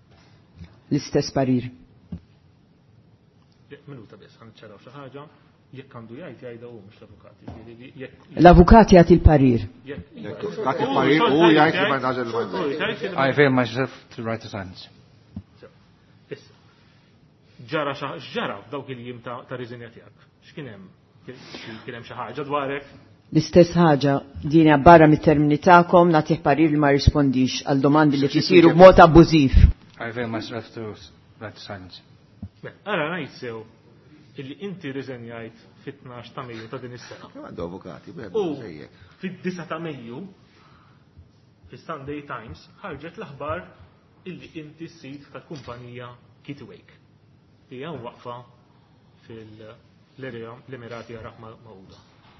L-istess parir. Minuta biss, ħanċċaraw xi ħaġa. jekk għandu jgħid jgħidha hu mhux l-avukat. L-avukat jagħti l-parir. Dak il-parir u jgħid li ma nażel il-mandat. I avail myself to write the silence. Ġara x'ġara f'dawk il-jiem ta' riżinja tiegħek. X'kien hemm? Kien hemm xi ħaġa dwarek? L-istess ħaġa din hija barra mit-termini tagħkom nagħtih parir li ma rispondix għal domandi li tisiru b'mod abbużiv. I avail myself to write the silence. Ara ngħid sew illi inti riżenjajt fit-tnax ta' Mejju ta' din is-sena. Għandu avukati, U fid-disa ta' Mejju fis-Sunday Times ħarġet l-aħbar illi inti s-sit tal-kumpanija Kitwake. Hija waqfa fil-Emirati Arab Magħquda.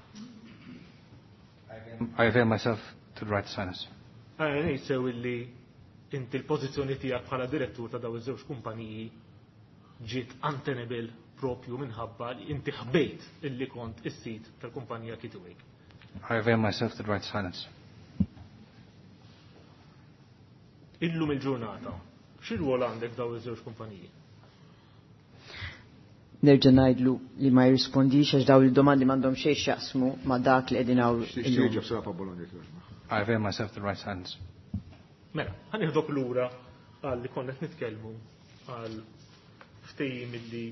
I avail myself to write the silence. Ara ngħid sew illi inti l-pożizzjoni tiegħek bħala direttur ta' daw iż-żewġ kumpaniji ġiet untenable propju minħabba li inti ħbejt illi kont is-sit tal-kumpanija Kitwake. I avail myself to write silence. Illum il-ġurnata, x'irwol għandek daw iż-żewġ kumpaniji? Nerġa' ngħidlu li ma jirrispondix għax daw il-domandi m'għandhom xejn x'jaqsmu ma' dak li qegħdin hawn. I avail myself to write silence. Mela, ħanieħdok lura għal li konna qed nitkellmu għal ftehim illi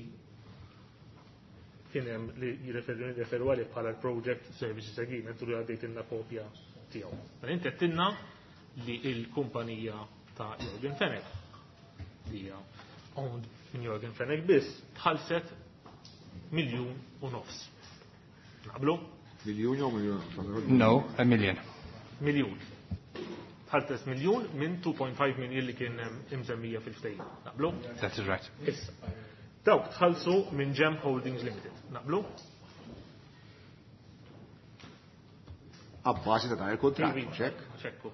kien hemm li jirreferu għalih bħala l-Project Services Agreement u li għaddejtilna kopja tiegħu. Mela inti qedtilna li l-kumpanija ta' Jorgen Fenech li hija owned minn Jorgen Fenech biss tħallset miljun u nofs. Naqblu? Miljun jew miljun? No, a million. Miljun. Tħallset miljun minn two point five miljun li kien imsemmija fil-ftehim. Naqblu? That is right. Issa. Dawk tħallsu minn Gem Holdings Limited. Naqblu? Abbażi ta' dan il-kontratt. Ċekk. ċekku.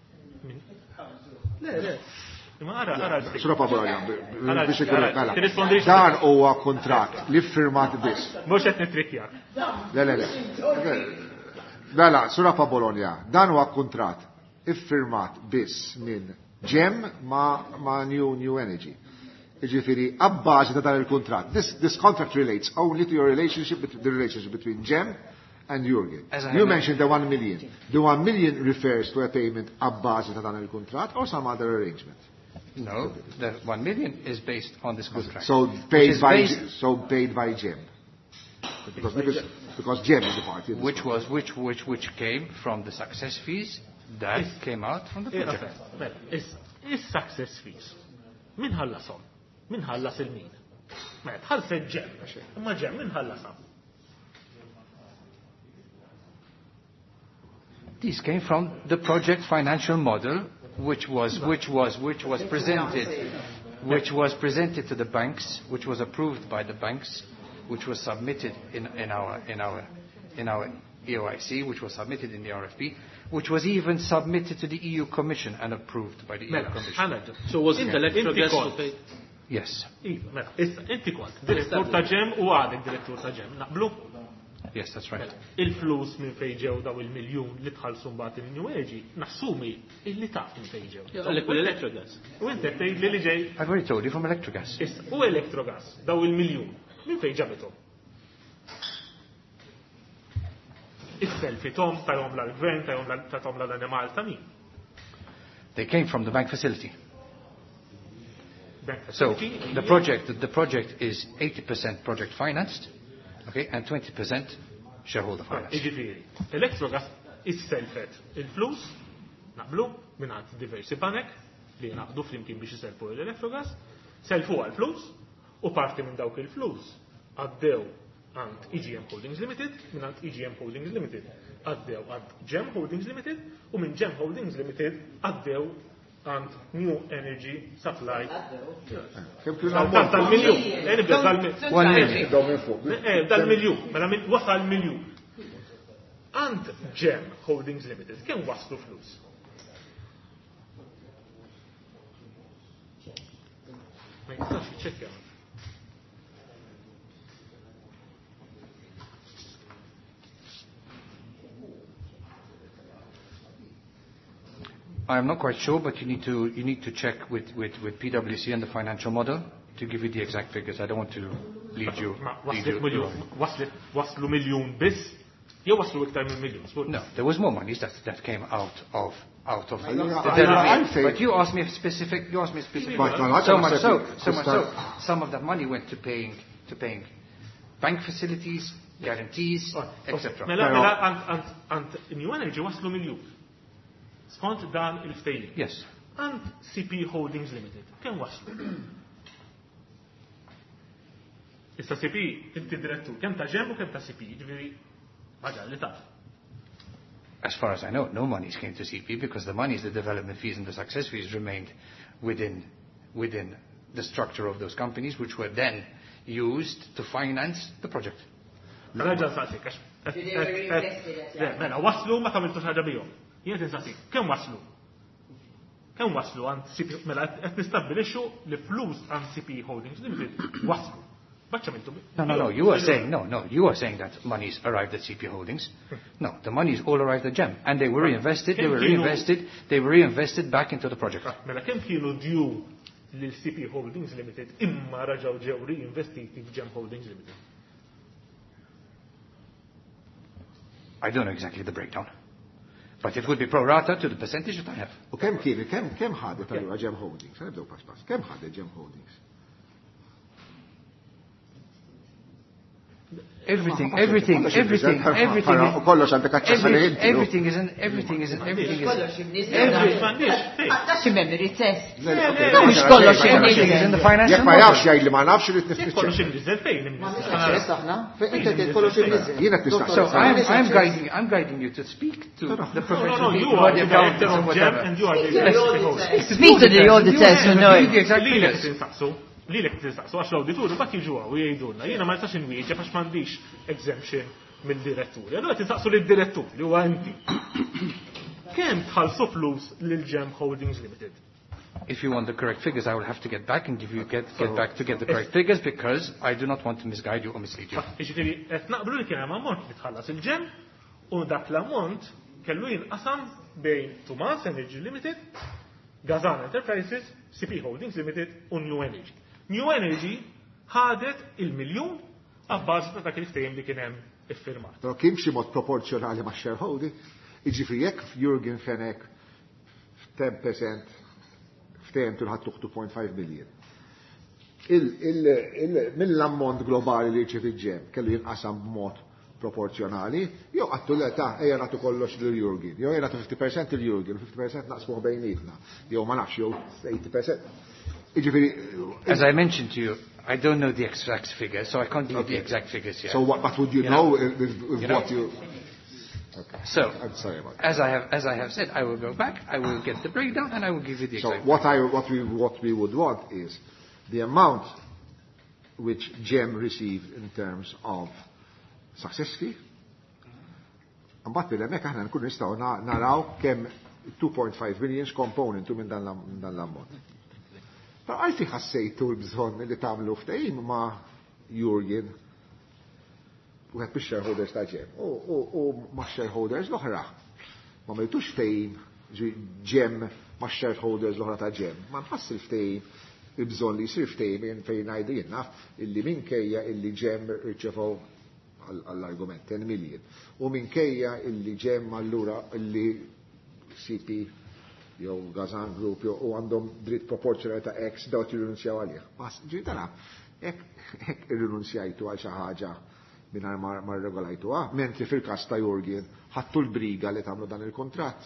Le, le. Ma ara, ara. Sura Pabologna, biex ikun mela. Dan huwa kontratt li firmat biss. Mhux qed nitrikkjak. Le, le, le. Mela, Sura Pabologna, dan huwa kontratt iffirmat biss minn Gem ma' ma' New New Energy. Ġifiri, abbażi ta' dan il-kontratt. This, this contract relates only to your relationship, the relationship between Gem and Jorgen. You mentioned the one million. The one million refers to a payment abbażi ta' dan il-kontratt or some other arrangement? No, the one million is based on this contract. So paid by based, so paid by Gem. Because, because, because Gem is the party. Which was which which which came from the success fees that is, came out from the project. Is is success fees. Min ħallasom? Min ħallas il-min? Mela tħallset Gem. Imma Gem min ħallasam? These came from the project financial model which was which was which was presented which was presented to the banks, which was approved by the banks, which was submitted in, in our in our in our E O I C, which was submitted in the R F P, which was even submitted to the E U Commission and approved by the E U Commission. So was it electric gas to pay? Yes. Mela, issa inti kont direttur ta' Gem u għadek direttur ta' Gem. Naqblu? Yes, that's right. Il-flus minn fejn ġew daw il-miljun li tħallsu mbagħad il-New Energy, nassumi illi taf minn fejn ġew. Electrogas. U inti tgħid li ġej. I've already told you from Electrogas. Issa u Electrogas daw il-miljun minn fejn ġabithom? Is-selfi tom tajhom l-gvern, tajhom l-animal ta' min? They came from the bank facility. So the project, the project is eighty percent project financed, okay, and twenty percent shareholder financed. Iġifieri, Electrogas is-selfet il-flus naqblu mingħand diversi banek li naqbdu flimkien biex iselfu l-Electrogas, selfu għal-flus u parti minn dawk il-flus għaddew għand E G M Holdings Limited, mingħand E G M Holdings Limited għaddew għand Gem Holdings Limited u minn Gem Holdings Limited għaddew and New Energy Supply. Dal-milju. One million. Dal-milju. Mela min wasal milju. And Gem Holdings Limited. Kemm waslu flus? Ma jistax jiċċekkja. I'm not quite sure, but you need to you need to check with, with, with P W C and the financial model. to give you the exact figures. I don't want to lead you. lead you waslu miljon bis? Jew waslu iktar minn miljon? No, there was more money that that came out of out of the development. But you asked me a specific. You asked me a specific. So much so, so much so. Some of that money went to paying to paying bank facilities, guarantees, et cetera. Mela mela ant New Energy waslu miljon. Skont dan il-ftehim. Yes. And C P Holdings Limited. Kemm waslu? Issa C P, inti direttur, kemm ta' ġem u kemm ta' C P, ġifieri ħaġa li taf. As far as I know, no monies came to C P because the monies, the development fees and the success fees remained within within the structure of those companies, which were then used to finance the project. Raġa saqsik, mela waslu ma kamiltu ħaġa bihom. Jien tinsaqsik, kemm waslu? Kemm waslu għand C P, mela qed nistabbilixxu li flus għand C P Holdings Limited waslu. No, no, no, you are saying, no, no, you are saying that monies arrived at C P Holdings. No, the monies all arrived at GEM. And they were reinvested, they were reinvested, they were reinvested back into the project. Mela kemm kienu due lil C P Holdings Limited imma raġaw ġew reinvestiti f'GEM Holdings Limited? I don't know exactly the breakdown. But it would be pro rata to the percentage that I have. U kemm kien, kemm kemm ħadet allura GEM Holdings? Nibdew pass pass. Kemm ħadet GEM Holdings? Everything, everything, everything, everything, everything is in, everything is in, everything is Għattax memory test. Mux kollox in the financial. Jek ma jafx jgħid li ma nafx li t-niftiċ. Kollox imnizzel fejn. So I'm, I'm guiding, I'm guiding you to speak to the professional people. You are the director of GEM and you are the Speak to the auditors who know it. The exact figures. Li l-ek t-tistaqsu għax l-auditur bat jiġuwa u jgħidulna, jiena ma jistax inwieġeb għax m'għandix exemption mill-diretturi. Allura tistaqsu lid-direttur li huwa inti. Kemm tħallsu flus lil GEM Holdings Limited? If you want the correct figures, I will have to get back and give you get get back to get the correct figures because I do not want to misguide you or mislead you. Jiġifieri qed naqblu li kien hemm ammont li tħallas il-GEM u dak l-ammont kellu jinqasam bejn Tumas Energy Limited, Gazan Enterprises, C P Holdings Limited u New Energy. New Energy ħadet il-miljun għabbażi ta' dak il-ftehim li kien hemm iffirmat. Però kien xi mod proporzjonali ma' shareholding, jiġifieri jekk Jürgen Fenek ten percent ftehim tilħattuh two point five billion. Mill-ammont globali li rċevi GEM kellu jinqasam b'mod proporzjonali, jew għattu l-età ejja nagħtu kollox lil Jürgen, jew ejja nagħtu fifty percent lil Jürgen, fifty percent naqsmuh bejnietna, jew ma nafx jew eighty percent. As I mentioned to you, I don't know the exact figures, so I can't give you the exact figures here. So what, what would you, you know, know with, with you what know? you... Okay. So, I'm sorry about as I have as I have said, I will go back, I will get the breakdown, and I will give you the exact So what, I, what, we, what we would want is the amount which GEM received in terms of success fee, and but bil-emmek aħna nkunu nistgħu naraw kemm two point five billion componentu minn dan l-ammont. Pero għalti ħassejtu l-bżon li tamlu ftehim ma' Jürgen u għed biex shareholders ta' GEM u ma' shareholders l-oħra. Ma' mejtux ftehim GEM ma' shareholders l-oħra ta' GEM. Ma' nħass il-ftehim il-bżon li jisir ftehim fejn għajdu jenna illi minkejja illi GEM rċevaw għall-argument ten million u minkejja illi GEM allura illi C P jew Gazan Group jew għandhom dritt proporzjonali ta' X dawk jirrinunzjaw għalih. Bas, ġiri tara, hekk irrinunzjajtu għal xi ħaġa mingħajr ma rregolajtuha, mentri fil-każ ta' Jürgen ħadtu l-briga li tagħmlu dan il-kontratt.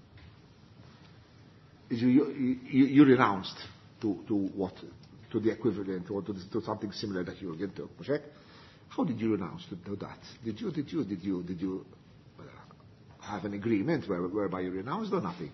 You renounced to to what to the equivalent or to, to something similar that Jürgen took, mhux hekk? How did you renounce to do that? Did you did you did you did you have an agreement where, whereby you renounced or nothing?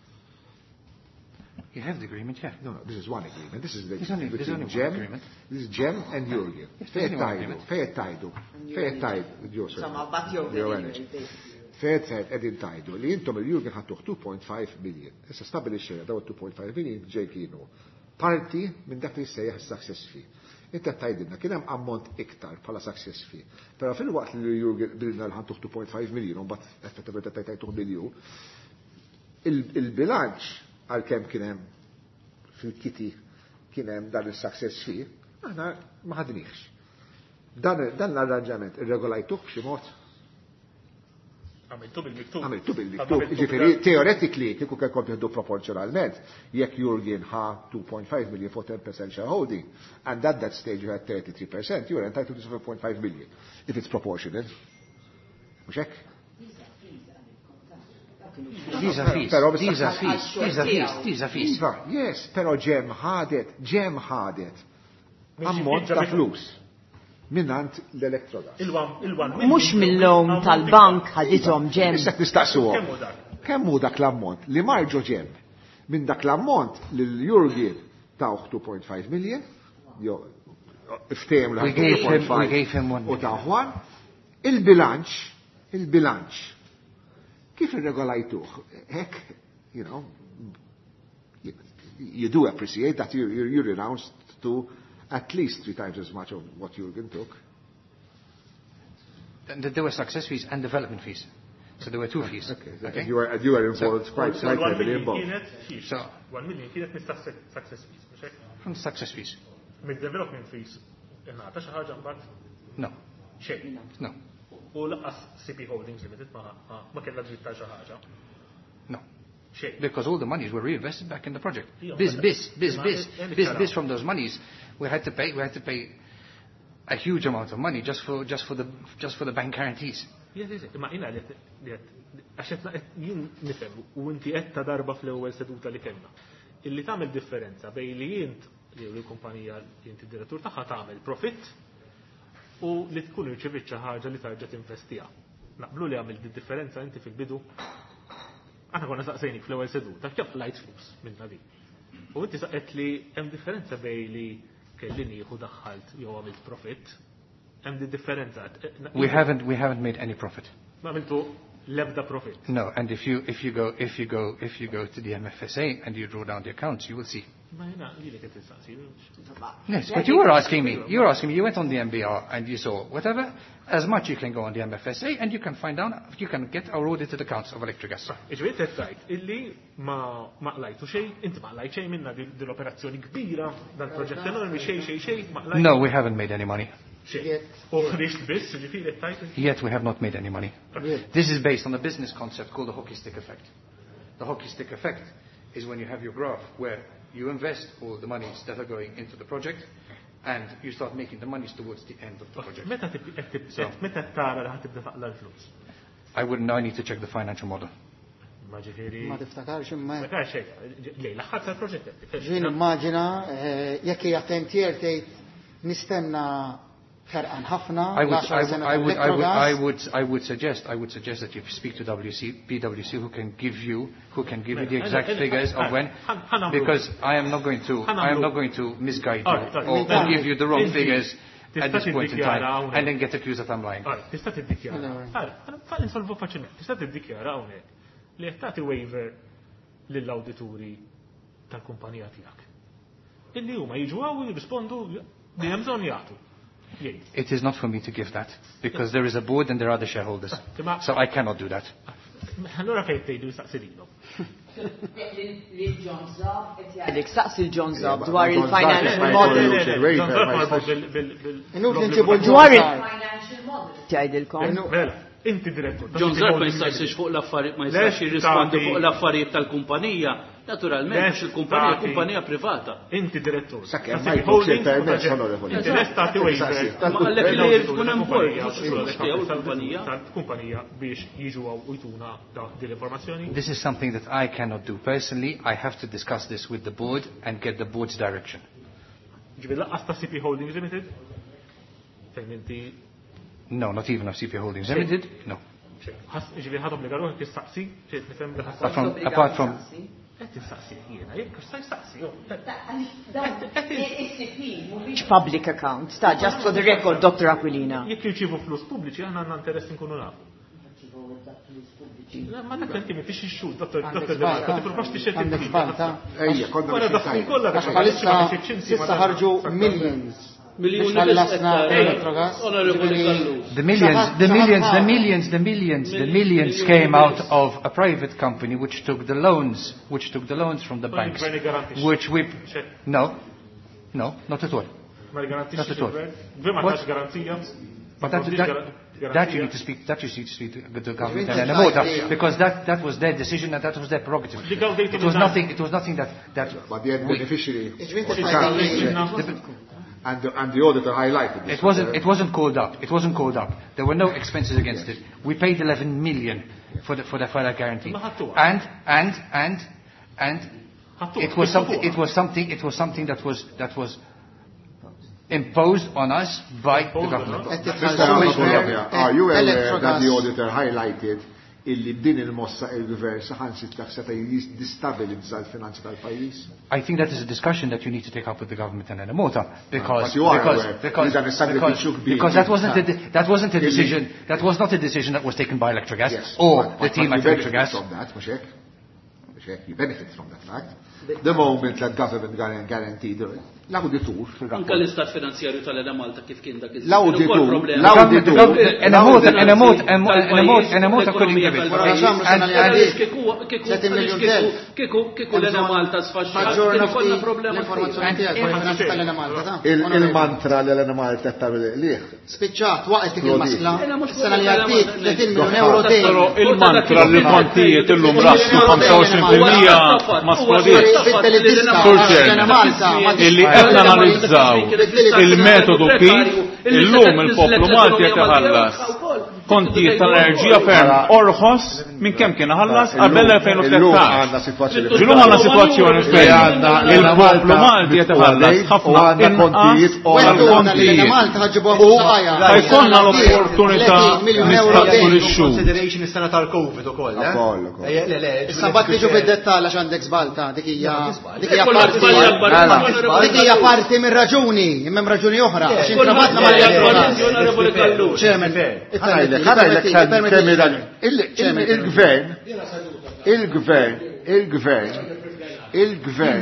You have the agreement, yeah. No, no, this is one agreement. This is the there's only, there's only GEM. Agreement. This is GEM and Jürgen. Fair tajdu, fair tajdu, fair tajdu. Insomma, bat Jürgen. Fair tajdu, edin tajdu. Li jintom il-Jürgen ħattuħ two point five billion. Issa stabilixxejna daw two point five billion ġej kienu. Parti minn dak li sejjaħ success fee. Inta tajdilna, kien hemm ammont iktar bħala success fee. Però fil-waqt li Jürgen bilna l-ħantuħ two point five million, u mbagħad effettivament tajtuħ bilju, il-bilanċ għal-kem kienem fil-kiti kien hemm dan is-success fee, aħna ma ħadniex. Dan dan l-arranġament irregolajtuh b'xi mod. Għamiltu bil-miktub. Għamiltu bil-miktub. Ġifieri teoretically kieku kien kont jieħdu proporzjonalment jekk Jurgen ħa two point five million for ten percent shareholding and at that stage you had thirty-three percent, you were entitled to seven point five million if it's proportionate. Mhux hekk? These are fees. These are fees. These are fees. These are fees. Yes, però ġem ħadet, ġem ħadet. Ammont ta' flus. Minnant l-Electrogas. Mux mill-lom tal-bank ħaditom ġem. Issa nistaqsuhom. Kemm hu dak l-ammont li marġu ġem? Minn dak l-ammont lil Jurgen tawh two point five million, jo iftehim l two point five u taħwan, il-bilanċ, il-bilanċ. Kif irregolajtuh? Hekk, you know, you, you do appreciate that you, you, you renounced to at least three times as much of what Jurgen took. And there were success fees and development fees. So there were two fees. Okay. okay. You, were, you were involved so, quite, so quite heavily involved. So one million kienet mis success fees. From success fees. Mid-development fees. Inħata xi ħaġa mbagħad? No. Xejn. No. U laqqas C P Holdings Limited ma ma kellha dritt ta' xi ħaġa. No. Because all the monies were reinvested back in the project. This, this, this, this, this, this from those monies, we had to pay, we had to pay a huge amount of money just for, just for the, just for the bank guarantees. Yes, yes. Ma ina li għaxet jien nifhem u inti qed ta' darba fl-ewwel seduta li kellna. Illi tagħmel differenza bejn li jint li l-kumpanija li inti direttur tagħha tagħmel profit u li tkun irċevit xi ħaġa li tarġa' tinvestiha. Naqblu li għamil differenza inti fil-bidu. Aħna konna saqsejnik fl-ewwel seduta kemm lajt flus minna di. U inti saqet li hemm differenza bejn li kelli nieħu daħħalt jew għamilt profit. Hemm di differenza. We haven't we haven't made any profit. Ma għamiltu l-ebda profit. No, and if you if you go if you go if you go to the M F S A and you draw down the accounts, you will see. Yes, but you were asking me. You were asking me. You went on the M B R and you saw whatever. As much you can go on the M F S A and you can find out. You can get our audited accounts of Electrogas. Iġveri t-tajt, illi ma maqlajtu xej, inti maqlajt xej minna dil-operazzjoni kbira, dal-proġett enormi xej xej xej, maqlajt. No, we haven't made any money. biss, ġifiri t-tajt. Yet we have not made any money. This is based on a business concept called the hockey stick effect. The hockey stick effect is when you have your graph where you invest all the monies that are going into the project and you start making the monies towards the end of the project. Meta tara li ħatibda taqla l-flus? I wouldn't know. I need to check the financial model. Ma tiftakarx imma. Ma tax xejn. Lej l-aħħar tal-proġett. Ġien immaġina jekk hija tentier tgħid nistenna ħerqan ħafna. I would I would I would I would I would I would suggest I would suggest that you speak to W C P W C who can give you who can give you the exact figures of when, because I am not going to I am not going to misguide you or give you the wrong figures at this point in time and then get accused that I'm lying. Tista' tiddikjara. Ħa insolvu faċilment. Tista' tiddikjara hawnhekk li qed tagħti waiver lill-awdituri tal-kumpanija tiegħek. Illi huma jiġu hawn u jirrispondu li hemm bżonn jagħtu. It is not for me to give that, because there is a board and there are the shareholders. So I cannot do that. Allora fejn tgħidu saqsililhom. Dik saqsi l-John Zab dwar il-financial model. Dwar il-financial model. Tgħidilkom. Inti direttur. John Zab ma jistax fuq l-affarijiet ma jistax jirrispondi fuq l-affarijiet tal-kumpanija. Naturalment, il-kumpanija kumpanija privata. Inti direttur. Sakemm ma jkunx il-permess onorevoli. Inti restati waiver. Ma għallek li jkun hemm kumpanija tal-kumpanija biex jiġu u jtuna din l-informazzjoni. This is something that I cannot do personally. I have to discuss this with the board and get the board's direction. Ġibi laqqas ta' C P Holdings Limited? Fejn inti No, not even of C P Holdings Limited. No. Ġivi ħadhom li għallu tistaqsi? Apart from, apart from public account. Ta' just for the record, Doctor Aquilina. Jekk jirċievu flus pubbliċi, aħna għandna interess nkunu nafu. Ma dak inti mi fiex ix-xhud, Dottor Dottor Demarco, tipprovax tixed għandek żbalta. Ejja, konna wara daħħu kollha għax bħalissa s'issa ħarġu millions. The millions, the millions, the millions, the millions, the millions came out of a private company which took the loans, which took the loans from the banks, which we, no, No, not at all. Ma Not at all. Gvern ma tax garanzija. But that, that, that you need to speak. That you need to speak to the government and Enemota, because that, that was their decision and that was their prerogative. It was nothing. It was nothing that that. But the beneficiary and the, and the auditor highlighted this. It wasn't. It wasn't called up. It wasn't called up. There were no expenses against it. We paid eleven million for the for the for that guarantee. And and and and it was something. It was something. It was something that was that was. imposed on us by the government. Are you aware that the auditor highlighted illi b'din il-mossa il-gvern saħan sitta seta jistabilizza l-finanzi tal-pajjiż? I think that is a discussion that you need to take up with the government and Enemota, because because because, because, because that wasn't a, that wasn't a decision that was not a decision that was taken by Electrogas yes, or but, the but, team but at Electrogas. From that, you benefit from that fact. The moment that government guaranteed l-auditur anka l-istat finanzjarju tal-Eda Malta kif kien dak l-auditur l-auditur Enemota Enemota Enemota couldn't give it. Kieku l-Eda Malta sfaxxa konna problema il-mantra l-Eda Malta tagħmel liħ. Spiċċat waqt dik il-masla sena li għaddiet tletin miljun euro dejn. Il-mantra li kontijiet illum rassu ħamsa u għoxrin fil-mija ma splodiet. Illi qed nanalizzaw il-metodu kif illum il-poplu Malti qed iħallas kontijiet tal-enerġija ferm orħos minn kemm kien ħallas qabel elfejn u tlettax. Ġilhom għandna sitwazzjoni fejn il-poplu Malti qed iħallas ħafna inqas tal-kontijiet. U jkollna l-opportunità nistaqsu lix-xhur. Consideration is-sena tal-Covid ukoll, eh? Issa bad tiġu fid-dettall għax għandek żbalta dik hija dik hija parti dik hija parti minn raġuni, imma raġuni oħra għax intrabatna mal-Electrogas. Chairman, il-gvern, il-gvern, il-gvern, il-gvern.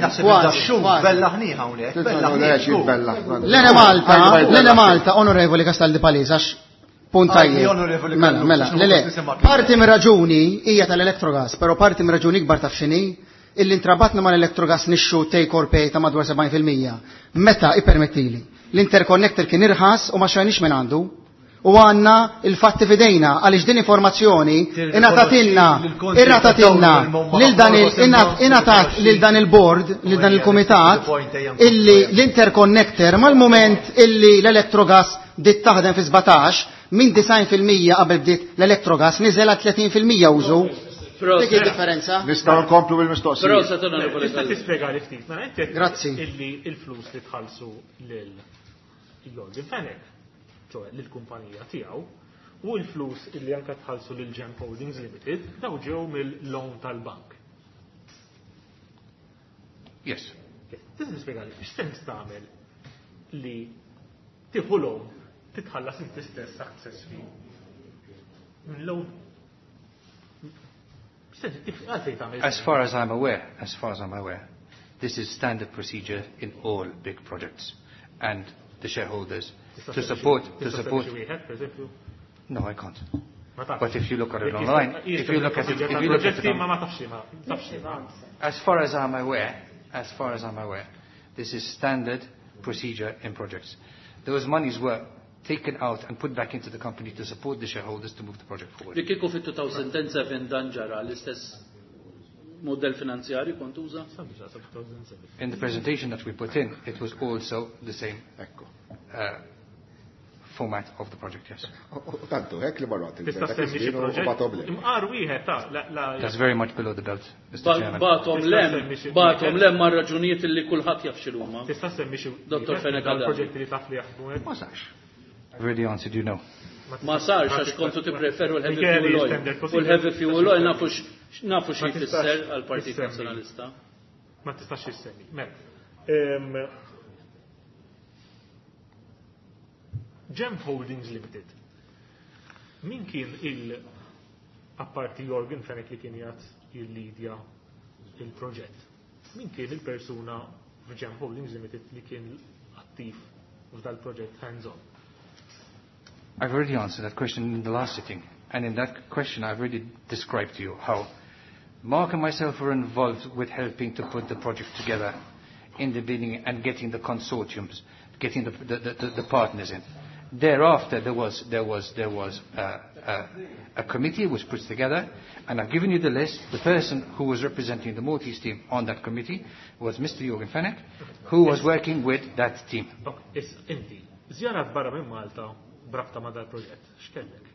L-ene Malta, l-ene Malta, onorevoli Castaldi Palisax, puntajje. Mela, mela, le, parti mir raġuni hija tal-Electrogas, pero parti mir raġuni kbar taf x'inhi illi intrabatna mal-Electrogas nixxu take or pay ta' madwar sebgħin fil-mija. Meta ipermettili. L-interconnector kien irħas u ma xajnix minn għandu. U għanna il-fatti fidejna għalix din informazzjoni inatatilna irratatilna inatat lil dan il-board, lil dan il-komitat illi l-interconnector mal-moment illi l-Electrogas dit taħdem fi sebgħatax minn design fil-mija qabel bdiet l-Electrogas niżel għal tletin fil-mija użu. Dik il-differenza. Nistgħu nkomplu bil-mistoqsija. Però se tagħna tista' tispjega li ftit. Mela inti Grazzi. Illi il-flus li tħallsu lil Jorgen Fenek, ċoħe l-kumpanija tiegħu, u l-flus illi anke tħallsu lil Gemp Holdings Limited daw ġew mill-loan tal-bank. Yes. Tista' tispjega li x'sens tagħmel li tieħu loan titħallas inti stess access fee. Loan. As far as I'm aware, as far as I'm aware, this is standard procedure in all big projects, and the shareholders to support to support. No, I can't. But if you look at it online, if you look at it, if you look at it, as far as I'm aware, as far as I'm aware, this is standard procedure in projects. Those monies were taken out and put back into the company to support the shareholders to move the project forward. Kieku fit-twenty oh seven dan ġara l-istess model finanzjarju kont uża? In the presentation that we put in, it was also the same uh, format of the project, yes. Tantu, hekk li barrat That's very much below the belt, Mister Chairman. Batom lem, batom lem ma' raġunijiet li kulħadd jaf x'ilhuma. Tista' semmi xi Dottor Fenek proġetti li taf li jaħdmu. Ma sarx. I've already answered you no. Ma sarx għax kontu tippreferu l-heavy fuel oil. U l-heavy fuel oil nafu xi jfisser għall-Partit Nazzjonalista. Ma tistax issemmi. Mela. Gemp Holdings Limited. Min kien il apparti Jorgen Fenek li kien jgħat il-lidja il-proġett? Min kien il-persuna f'Gemp Holdings Limited li kien attiv f'dal-proġett hands-on? I've already answered that question in the last sitting, and in that question I've already described to you how Mark and myself were involved with helping to put the project together in the beginning and getting the consortiums, getting the, the, the, the partners in. Thereafter, there was, there was, there was uh, uh, a committee was put together, and I've given you the list. The person who was representing the Maltese team on that committee was Mister Jorgen Fenech, who was working with that team. Okay, inti, żjarat barra minn Malta brabta ma' dal proġett, x'kellek?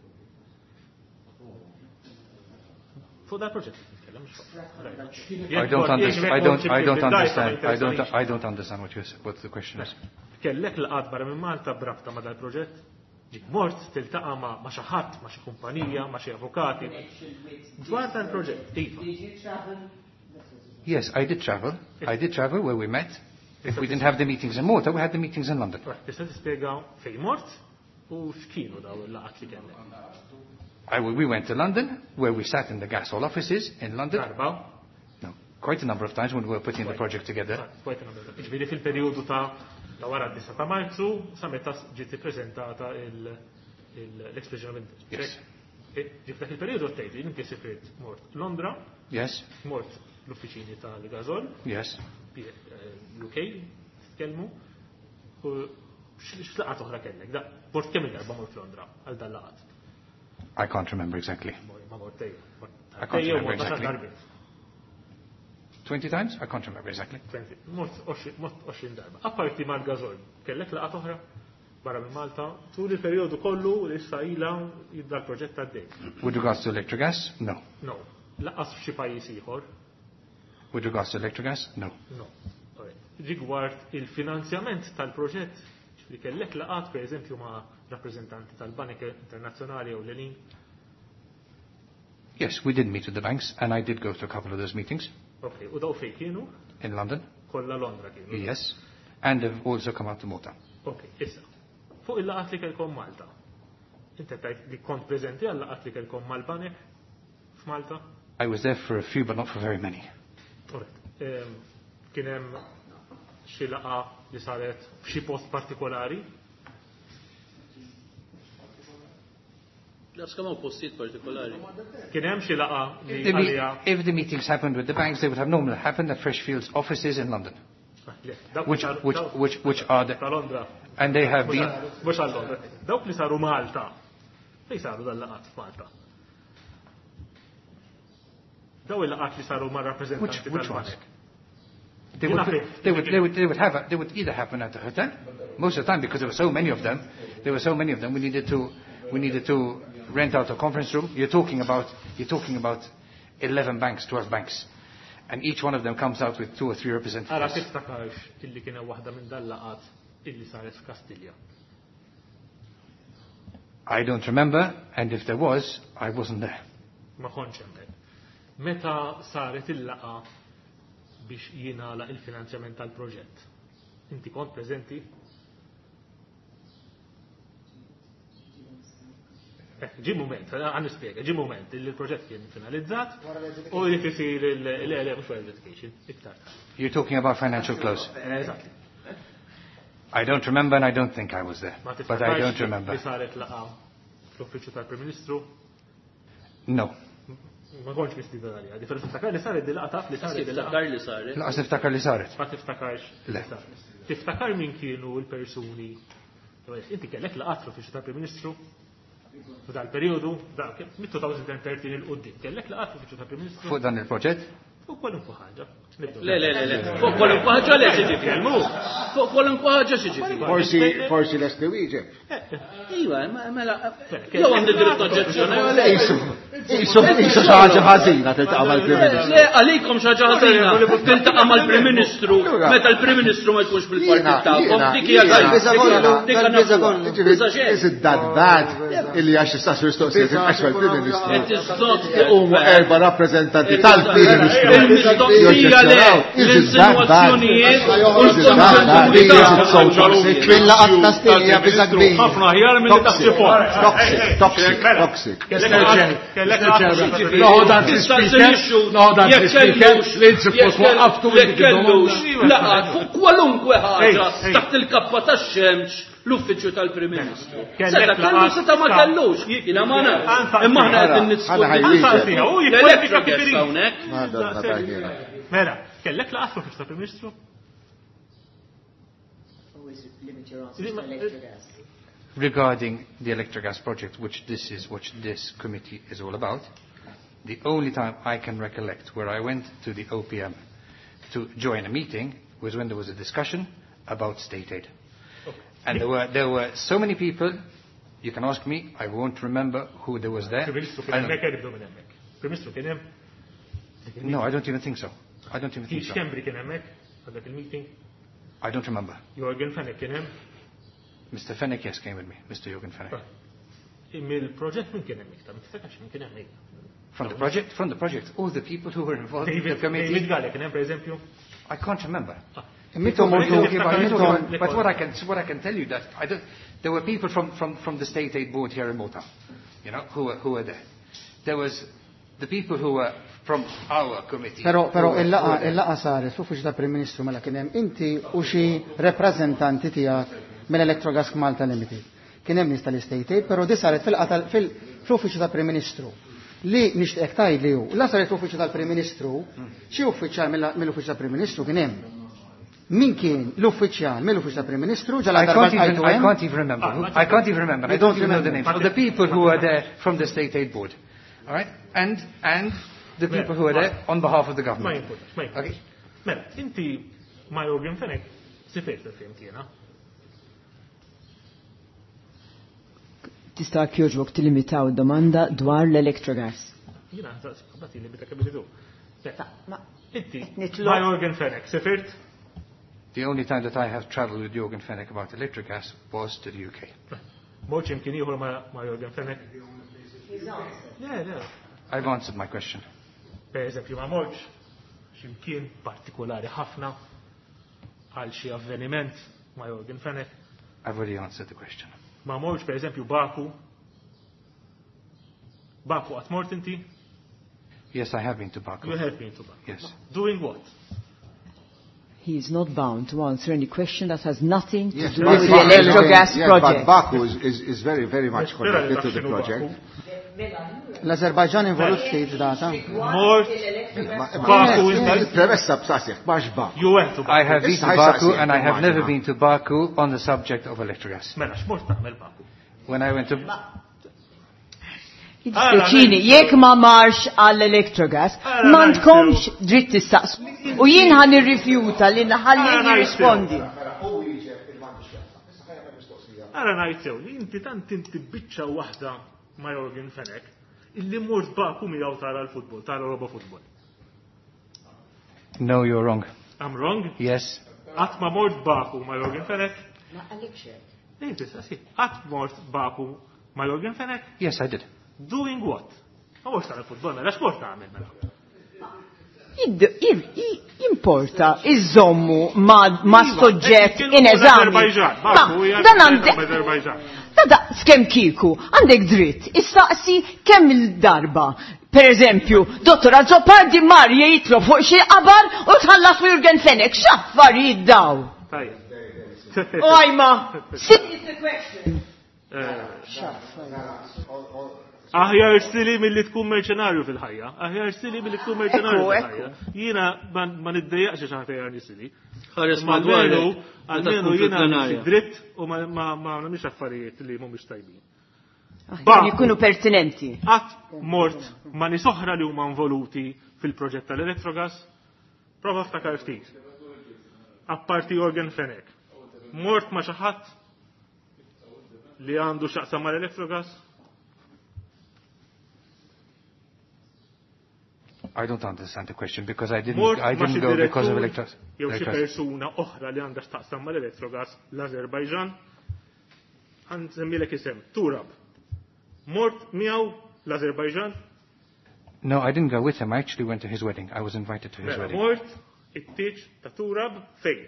Fuq dal proġett nitkellem x'fuq. I don't understand. I don't. I don't understand. I don't. I don't understand what you what the question is. Kellek laqat barra minn Malta brabta ma' dal proġett? Ġik mort tiltaqa' ma' ma' xi ħadd, ma' xi kumpanija, ma' xi avukati. Dwar dal proġett, iva. Yes, I did travel. I did travel where we met. If we didn't have the meetings in Malta, we had the meetings in London. Tista' tispjega fejn mort u x'kienu daw il-laqat li kellek? I, we went to London, where we sat in the gas hall offices in London. Darba? No, quite a number of times when we were putting the project together. Quite a number of times. Ġifieri fil-perjodu ta' ta' wara d-disa ta' Marzu, sa meta ġiet ippreżentata l-expression of interest. Yes. Ġifri fil-perjodu tgħid inti sifirt mort Londra. Yes. Mort l-uffiċini tal-Gazol. Yes. U K, tkellmu. U x'laqat oħra kellek? Da, mort kemm il-darba mort Londra għal dan laqat? I can't remember exactly. I can't remember exactly. Twenty times? I can't remember exactly. Twenty. Mort oxrin darba. Apparti mal-Gazol, kellek laqat oħra barra minn Malta, tul il-perjodu kollu li issa ilha jibda l-proġett għaddej. With regards to electrogas? No. No. Laqqas f'xi pajjiż ieħor? With regards to electrogas? No. No. Rigward il-finanzjament tal-proġett, li kellek laqat per eżempju ma' rappresentanti tal-Banek Internazzjonali u l-Elin? Yes, we did meet with the banks, and I did go to a couple of those meetings. Okay, u daw fej kienu? In London. Kolla Londra kienu? Yes, and they've also come out to Malta. Okay, issa. Fuq il-laqat li kellkom Malta, inti tajt li kont preżenti għal-laqat li kellkom mal-Banek f'Malta? I was there for a few, but not for very many. Kien hemm xi laqa li saret f'xi post partikolari? Las kemm postijiet partikolari. Kien hemm xi laqa li għalija. If the meetings happened with the banks, they would have normally happened at Freshfields offices in London. Which which which which are the and they have been. Mhux għal Londra. Dawk li saru Malta. Fejn saru dal-laqat f'Malta? Daw il-laqat li saru ma' rappreżentanti tal-Banek. They would, they would, they would, they would have, a, they would either happen at the hotel, most of the time because there were so many of them. There were so many of them. We needed to, we needed to rent out a conference room. You're talking about, you're talking about eleven banks, twelve banks, and each one of them comes out with two or three representatives. Ara tiftakarx illi kiena waħda minn dal-laqat illi saret f'Kastilja. I don't remember, and if there was, I wasn't there. Ma kontx hemmhekk. Meta saret il-laqa biex jingħala il-finanzjament tal-proġett. Inti kont preżenti? Ġi moment, għan nispjega, ġi moment li l-proġett kien finalizzat u jrid isir il-ele mhux verification iktar. You're talking about financial close. Exactly. I don't remember and I don't think I was there. But I don't remember. Li saret laqa fl-uffiċċju tal-Prim Ministru? No. Ma kontx mistida għalija. Differenza tiftakar li saret dil-laqa taf li saret tiftakar li saret. Laqas tiftakar li saret. Ma tiftakarx li saret. Tiftakar min kienu l-persuni. Inti kellek laqat fl-uffiċċju tal-Prim Ministru? F'dan il-perjodu, mid-twenty thirteen il-qudiem, kellek laqat fl-uffiċċju tal-Prim Ministru? Fuq dan il-proġett? Fuq kwalunkwe ħaġa. Le, le, le, le. Fuq kwalunkwe ħaġa le xi ġifieri. Fuq kwalunkwe ħaġa xi ġifieri. Forsi forsi lesti wieġeb. Iva, mela. Jew għandi dritt oġġezzjoni. Isu isu xi ħaġa ħażina tiltaqa' mal-Prim Ministru. Le, għalikom xi ħaġa ħażina. Tiltaqa' mal-Prim Ministru meta l-Prim Ministru ma jkunx bil-partit tagħkom. Dik hija Is it that bad illi għax istax mistoqsijiet għax mal-Prim Ministru. Huma erba' rappreżentanti tal-Prim Ministru. Il-mistoqsija le, l-insinuazzjonijiet u l-konsultazzjoni. Quella għatta stilja biża kbir. Ħafna ħjar minn li taħsib fuq. Toxic, toxic, toxic. Kellek no, that's the speaker. No, that's the speaker. L-insifus waqaftu kellux laqad fuq kwalunkwe ħaġa taħt il-kappa tax-xemx l-uffiċċju tal-Prim Ministru. Seta kellu seta ma kellux. Jiena ma naf. Imma aħna qed niddiskutu. L-elettrogas hawnhekk. Mela, kellek laqat fl-uffiċċju tal-Prim Ministru? always limit your answers to electrogas. Regarding the electrogas project, which this is what this committee is all about, the only time I can recollect where I went to the O P M to join a meeting was when there was a discussion about state aid. Okay. And there were, there were so many people, you can ask me, I won't remember who there was there. No, I don't even think so. I don't even think so. I don't remember. Jorgen Fennek kien hemm? Mister Fennek, yes, came with me. Mister Jorgen Fennek. Mill-project min kien hemm iktar? Ma tistax min kien hemm. From the project, from the project, all the people who were involved David, in the committee. David Gale kien hemm, per eżempju? I can't remember. Ah. But, but what I can what I can tell you that I don't, there were people from, from, from the state aid board here in Malta, you know, who were who were there. There was the people who were from our committee. Pero pero il-laqa il-laqa saret fl-uffiċċju tal-Prim Ministru mela kien hemm inti u xi rappreżentanti tiegħek mill-Electrogas Malta Limited. Kien hemm nies tal-Estate Aid, però di saret fil-qatal fl-uffiċċju tal-Prim Ministru. Li nixtieq tgħidli hu, la saret fl-uffiċċju tal-Prim Ministru, xi uffiċjal mill-uffiċċju tal-Prim Ministru kien hemm. Min kien l-uffiċjal mill-uffiċċju tal-Prim Ministru ġala darba tgħidu hemm. I can't even remember. I can't even remember. I don't even know the names of the people who were there from the State Aid Board. All right? And and the people who were there on behalf of the government. Ma jimportax, Mela, inti ma' Jorgen Fennek sifert il-film kiena. Tista' kjoġbok tilimitaw domanda dwar l-electrogas. Jina, bati li bita kabilitu. Inti, ma' Jorgen Fennek sifert? The only time that I have traveled with Jorgen Fennek about electric gas was to the U K. Moċ imkien ieħor ma' Jorgen Fennek? Le, le. I've answered my question. Per eżempju, ma' moċ ximkien partikolari ħafna għal xi avveniment ma' Jorgen Fennek. I've already answered the question. Ma' moċ, per eżempju, Baku. Baku għat mort inti? Yes, I have been to Baku. You have been to Baku. Yes. Doing what? He is not bound to answer any question that has nothing to yes, do with the electrogas yes, project. But Baku is, is, is very, very much connected to the project. L-Azerbajġan involut ftit data. Mort. Baku is premessa b'sasjek, bax Baku. You went to Baku. I have been to Baku and I have never been to Baku on the subject of electrogas. Mela, x'mort tagħmel Baku? When I went to Speċini, jekk ma marx għall-electrogas, m'għandkomx dritt tistaqsu. U jien ħan irrifjuta li naħalli jirrispondi. Ara ngħidsew li inti tant inti biċċa waħda ma' Jorgen Fennek illi mort Baku miegħu tara l-futbol, tara roba futbol. No, you're wrong. I'm wrong? Yes. Qatt ma mort Baku ma' Jorgen Fennek? Ma għalik xejn. Inti sasi, qatt mort Baku ma' Jorgen Fennek? Yes, I did. Doing what? Ma mhux tara futbol mela x'mort tagħmel mela? Importa iżommu ma' soġġett in eżami. Dan għandek. Tada, skem kiku, għandek dritt, issaqsi kemm il-darba. Per eżempju, dottor Azzopardi Marja jitlu fuq xi qabar u tħallas Jorgen Fennek, x'affarijiet daw? Ojma, sit is the question. Aħjar stili mill-li tkun merċenarju fil-ħajja. Aħjar stili mill-li tkun merċenarju fil-ħajja. Jiena ma niddejjaqx xi ħadd aħjar nisili. Ħares madwaru, għalmenu jiena dritt u ma nagħmilx affarijiet li mhumiex tajbin. Jkunu pertinenti. Qatt mort ma nies oħra li huma involuti fil-proġett tal-Electrogas, prova ftakar ftit. Apparti Jorgen Fennek. Mort ma xi ħadd li għandu x'aqsam mal-Electrogas? I don't understand the question because I didn't, I didn't go because of electrogas. Jew xi persuna oħra li għandha x'taqsam mal-Electrogas l-Azerbajġan għand semmilek isem Turab. Mort miegħu l-Azerbajġan? No, I didn't go with him. I actually went to his wedding. I was invited to his wedding. Mort it-tieġ ta' Turab fejn?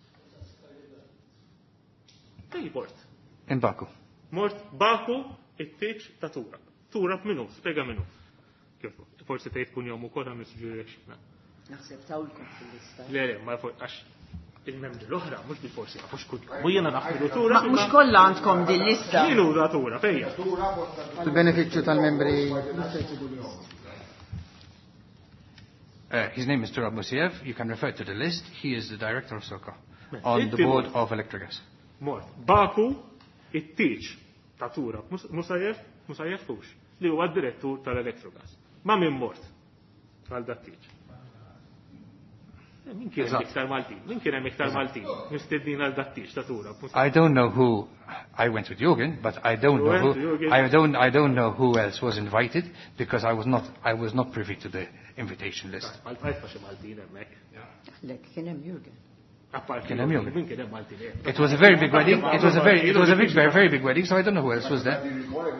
Fejn mort? In Baku. Mort Baku it-tieġ ta' Turab. Turab minnu, spjega minnu. Forsi tgħid kun jom ukoll għam nissuġġerixxina. Naħseb tawlkom fil-lista. Le, le, ma għax il-membri l-oħra mhux bil forsi għafux kun. U jiena naħdu tura. Ma mhux kollha għandkom din lista. Min hu tura fejja? Il-benefiċċju tal-membri. Uh, his name is Turab Musiev. You can refer to the list. He is the director of SOCA. on the board of Electrogas. Mort, Baku, it-tiċ ta' Tura, Musajef, Musajef Fux, li huwa d-direttur tal-Electrogas. Ma min mort għal dat-tiċ. Min kien hemm iktar Maltin? Min kien hemm iktar Maltin? Mistiednin għal dat-tiċ ta' Tura. I don't know who I went with Jürgen, but I don't know who I don't I don't know who else was invited because I was not I was not privy to the invitation list. It was a very big wedding. It was a very it was a big very very big wedding, so I don't know who else was there.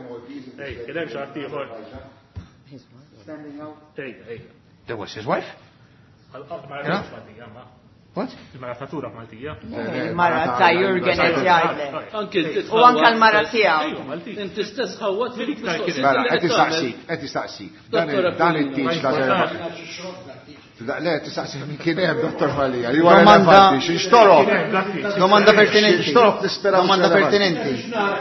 There was his wife. Yeah. What? Il-maratatura Maltija. Il-mara ta' Jürgen qed jgħidlek. U anke l-mara tiegħu. Inti stess ħawwat filik Mela, qed tistaqsik, qed tistaqsik. Dan it-tieġ ta' Le, tistaqsik min kien hemm Dottor Malija. Domanda x'inxtorob. Domanda pertinenti. X'inxtorob tispera domanda pertinenti.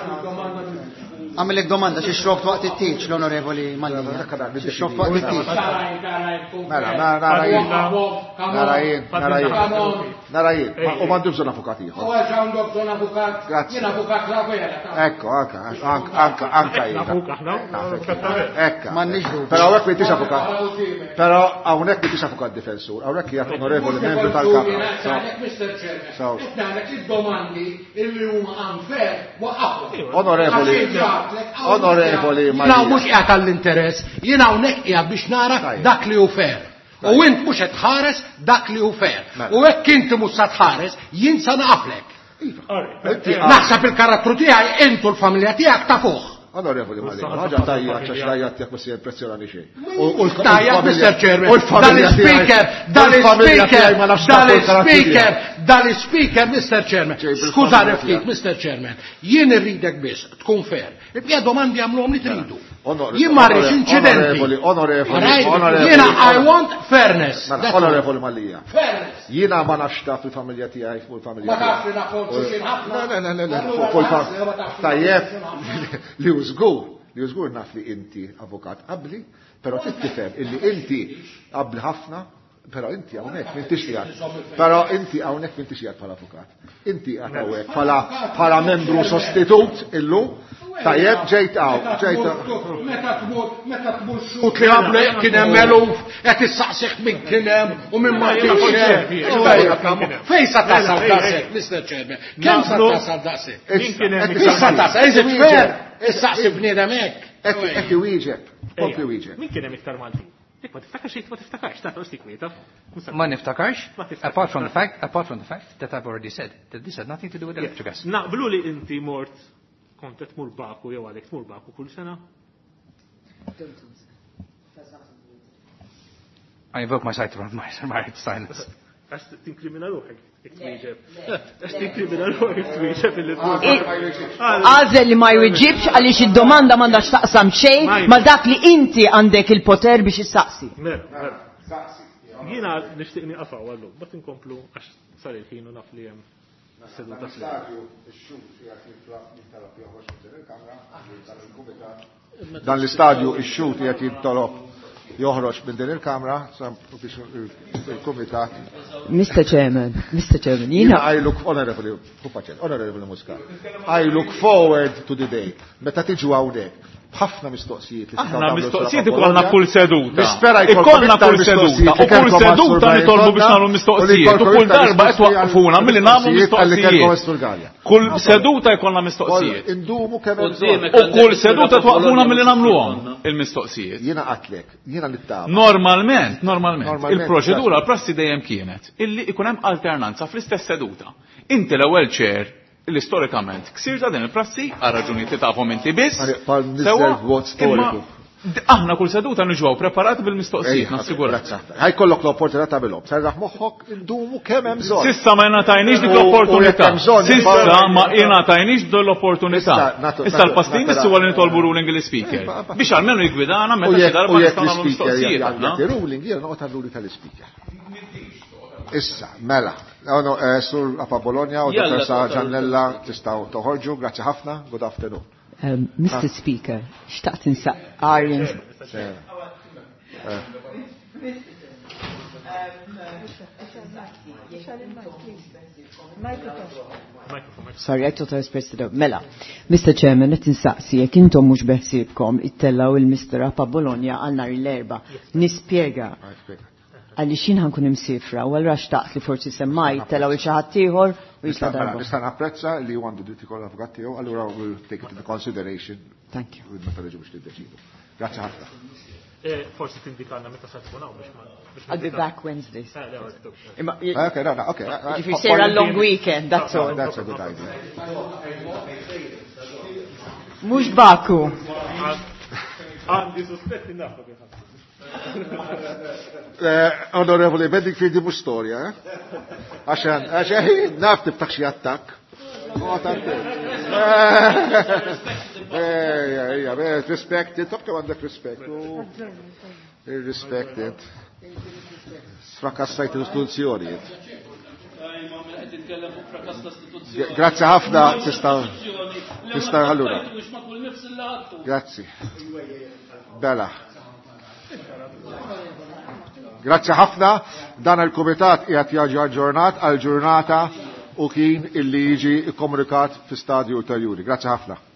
Għamilek domanda xi xrobt waqt it-tieġ l-Onorevoli Malija. Xi xrobt waqt it-tieġ. Mela, nara jien. Nara jien, nara jien. Nara jien, u m'għandu bżonn avukat ieħor. U għax għandu bżonn avukat. Jien avukat la vera. Ekko, anka, anka, anka jien. Ekka. M'għandniex dubju. Però hawnhekk m'intix avukat. Però hawnhekk m'intix avukat difensur. Hawnhekk hija onorevoli membru tal-Kamra. Għandek id-domandi illi huma unfair waqafhom. Onorevoli. Onorevoli Malija. Jina mux qiegħed għall-interess, jina hawnhekk qiegħed biex nara dak li hu fair. U int mhux qed tħares dak li hu fair. U hekk inti mhux sa tħares, jien sa naqaflek. Naħseb il-karattru tiegħi intu l-familja tiegħek ta' fuq. Onorevoli Malija, ħaġa tajja ċax lajjat jekk ma se jimpressjonani xejn. Tajja, mister Chairman, dal-speaker, dal-speaker, dal-speaker, dal-speaker, mister Chairman. Skużani ftit, mister Chairman, jien irridek biss tkun fair. Il-bqija domandi għamluhom li tridu. Jien ma rridx inċidenti. Onorevoli, jiena I want fairness. Onorevoli Malija. Jiena ma nafx taf il-familja tiegħi fuq il-familja. Ma tafx li naħolġu xi ħafna. Le, le, le, le, tajjeb li użgur, li użgur naf li inti avukat qabli, però tittifhem illi inti qabli ħafna, però inti hawnhekk m'intix qiegħed. Però inti hawnhekk m'intix qiegħed bħala avukat. Inti qiegħed hawnhekk bħala bħala membru sostitut illum. Tajjeb ġejt għaw, ġejt għaw. Meta tmur, meta tmur xut li għablu kien hemm eluf, qed issaqsih min kien hemm u minn ma kienx hemm. Fejn sa tasal daqshekk, mister Chairman? Kemm sa tasal daqshekk? Issa tasal, iżid fer, issaqsi bniedem hekk. Hekk iwieġeb, hekk iwieġeb. Min kien hemm iktar Maltin? Dik ma tiftakarx xejn, ma tiftakarx, ta' tosti kwieta. Ma niftakarx, apart from the fact, apart from the fact that I've already said that this had nothing to do with Electrogas. Naqblu li inti mort kontet mur Baku jew għalek tmur Baku kull sena? I invoke my right to my right silence. Għax tinkrimina ruħek, iktwieġeb. Għax tinkrimina ruħek, iktwieġeb il-li Għazel li ma jwieġibx għaliex id-domanda m'għandax taqsam xejn ma dak li inti għandek il-poter biex issaqsi. Jiena nixtieq nieqafaw għallu, bat inkomplu għax sar il-ħin u naf li hemm seduta Dan l-istadju ix-xut qed jintolob joħroġ minn din il-kamra biex il-kumitat. mister Chairman, mister Chairman, jiena I look honorable, honorable Muscat. I look forward to the day. Meta tiġu hawnhekk ħafna mistoqsijiet. Aħna mistoqsijiet ikollna kull seduta. Nispera ikollna kull seduta. U kull seduta nitolbu biex nagħmlu mistoqsijiet. U kull darba qed waqqfuna milli nagħmlu mistoqsijiet. Kull seduta jkollna mistoqsijiet. Indumu kemm U kull seduta twaqfuna milli nagħmluhom il-mistoqsijiet. Jiena qatlek, jiena nittama. Normalment, normalment, il-proċedura l-prassi dejjem kienet illi ikun hemm alternanza fl-istess seduta. Inti l-ewwel ċer illi storikament ksir ta' din il-prassi għal raġunijiet li tafhom inti biss. Storiku. Aħna kull seduta niġgħu preparati bil-mistoqsijiet, nassigura. Ħaj kollok l-opportunità tagħmilhom. Serraħ moħħok indumu kemm hemm bżonn. Sissa ma jingħatajniex dik l-opportunità. Sissa ma jingħatajniex dik l-opportunità. Issa l-pastin issu għal nitolbu ruling il-speaker. Biex almenu jgwidana meta xi darba nistgħu nagħmlu mistoqsijiet. Ruling jiena noqgħod għal-ruling tal-speaker. Issa, mela, sur Apa Bologna u Dottorsa Ġannella tistaw toħorġu, grazzi ħafna, good afternoon. Um, mister Speaker, xtaqt insaq Arjen. Sorry, I thought I was pressed it up. Mela, Mister Chairman, qed insaqsi jekk intom mhux beħsiebkom ittellaw il-Mister Apa Bologna għal nhar l-erba'. Nispjega. Għaliex jien ħankun imsifra, u allura xtaqt li forsi semmaj ittellaw il xi ħadd ieħor u jista' darba. Nista' napprezza li għandu dritt ikoll avukat tiegħu, allura we'll take it into consideration. Thank you. Meta reġu biex tiddeċidu. Grazzi ħafna. Forsi tindikanna meta sa tkun hawn biex ma. I'll be back Wednesdays. Okay, no, no, okay. If you say a long weekend, that's all. That's a good idea. Mhux Baku. Għandi suspetti nafu Onorevoli, beddik fidi mux storja, eh? Għaxan, għaxan, naf tiftax xie attak. Respected, top kem għandek respect. Respected. Sfrakassajt l-istituzzjonijiet. Grazie ħafna, tista' tista' allura. Grazie. Bella. Grazie ħafna, dan il-Kumitat qiegħed jaġi aġġornat għal ġurnata u kien illi jiġi komunikat fi stadju ulterjuri. Grazie ħafna.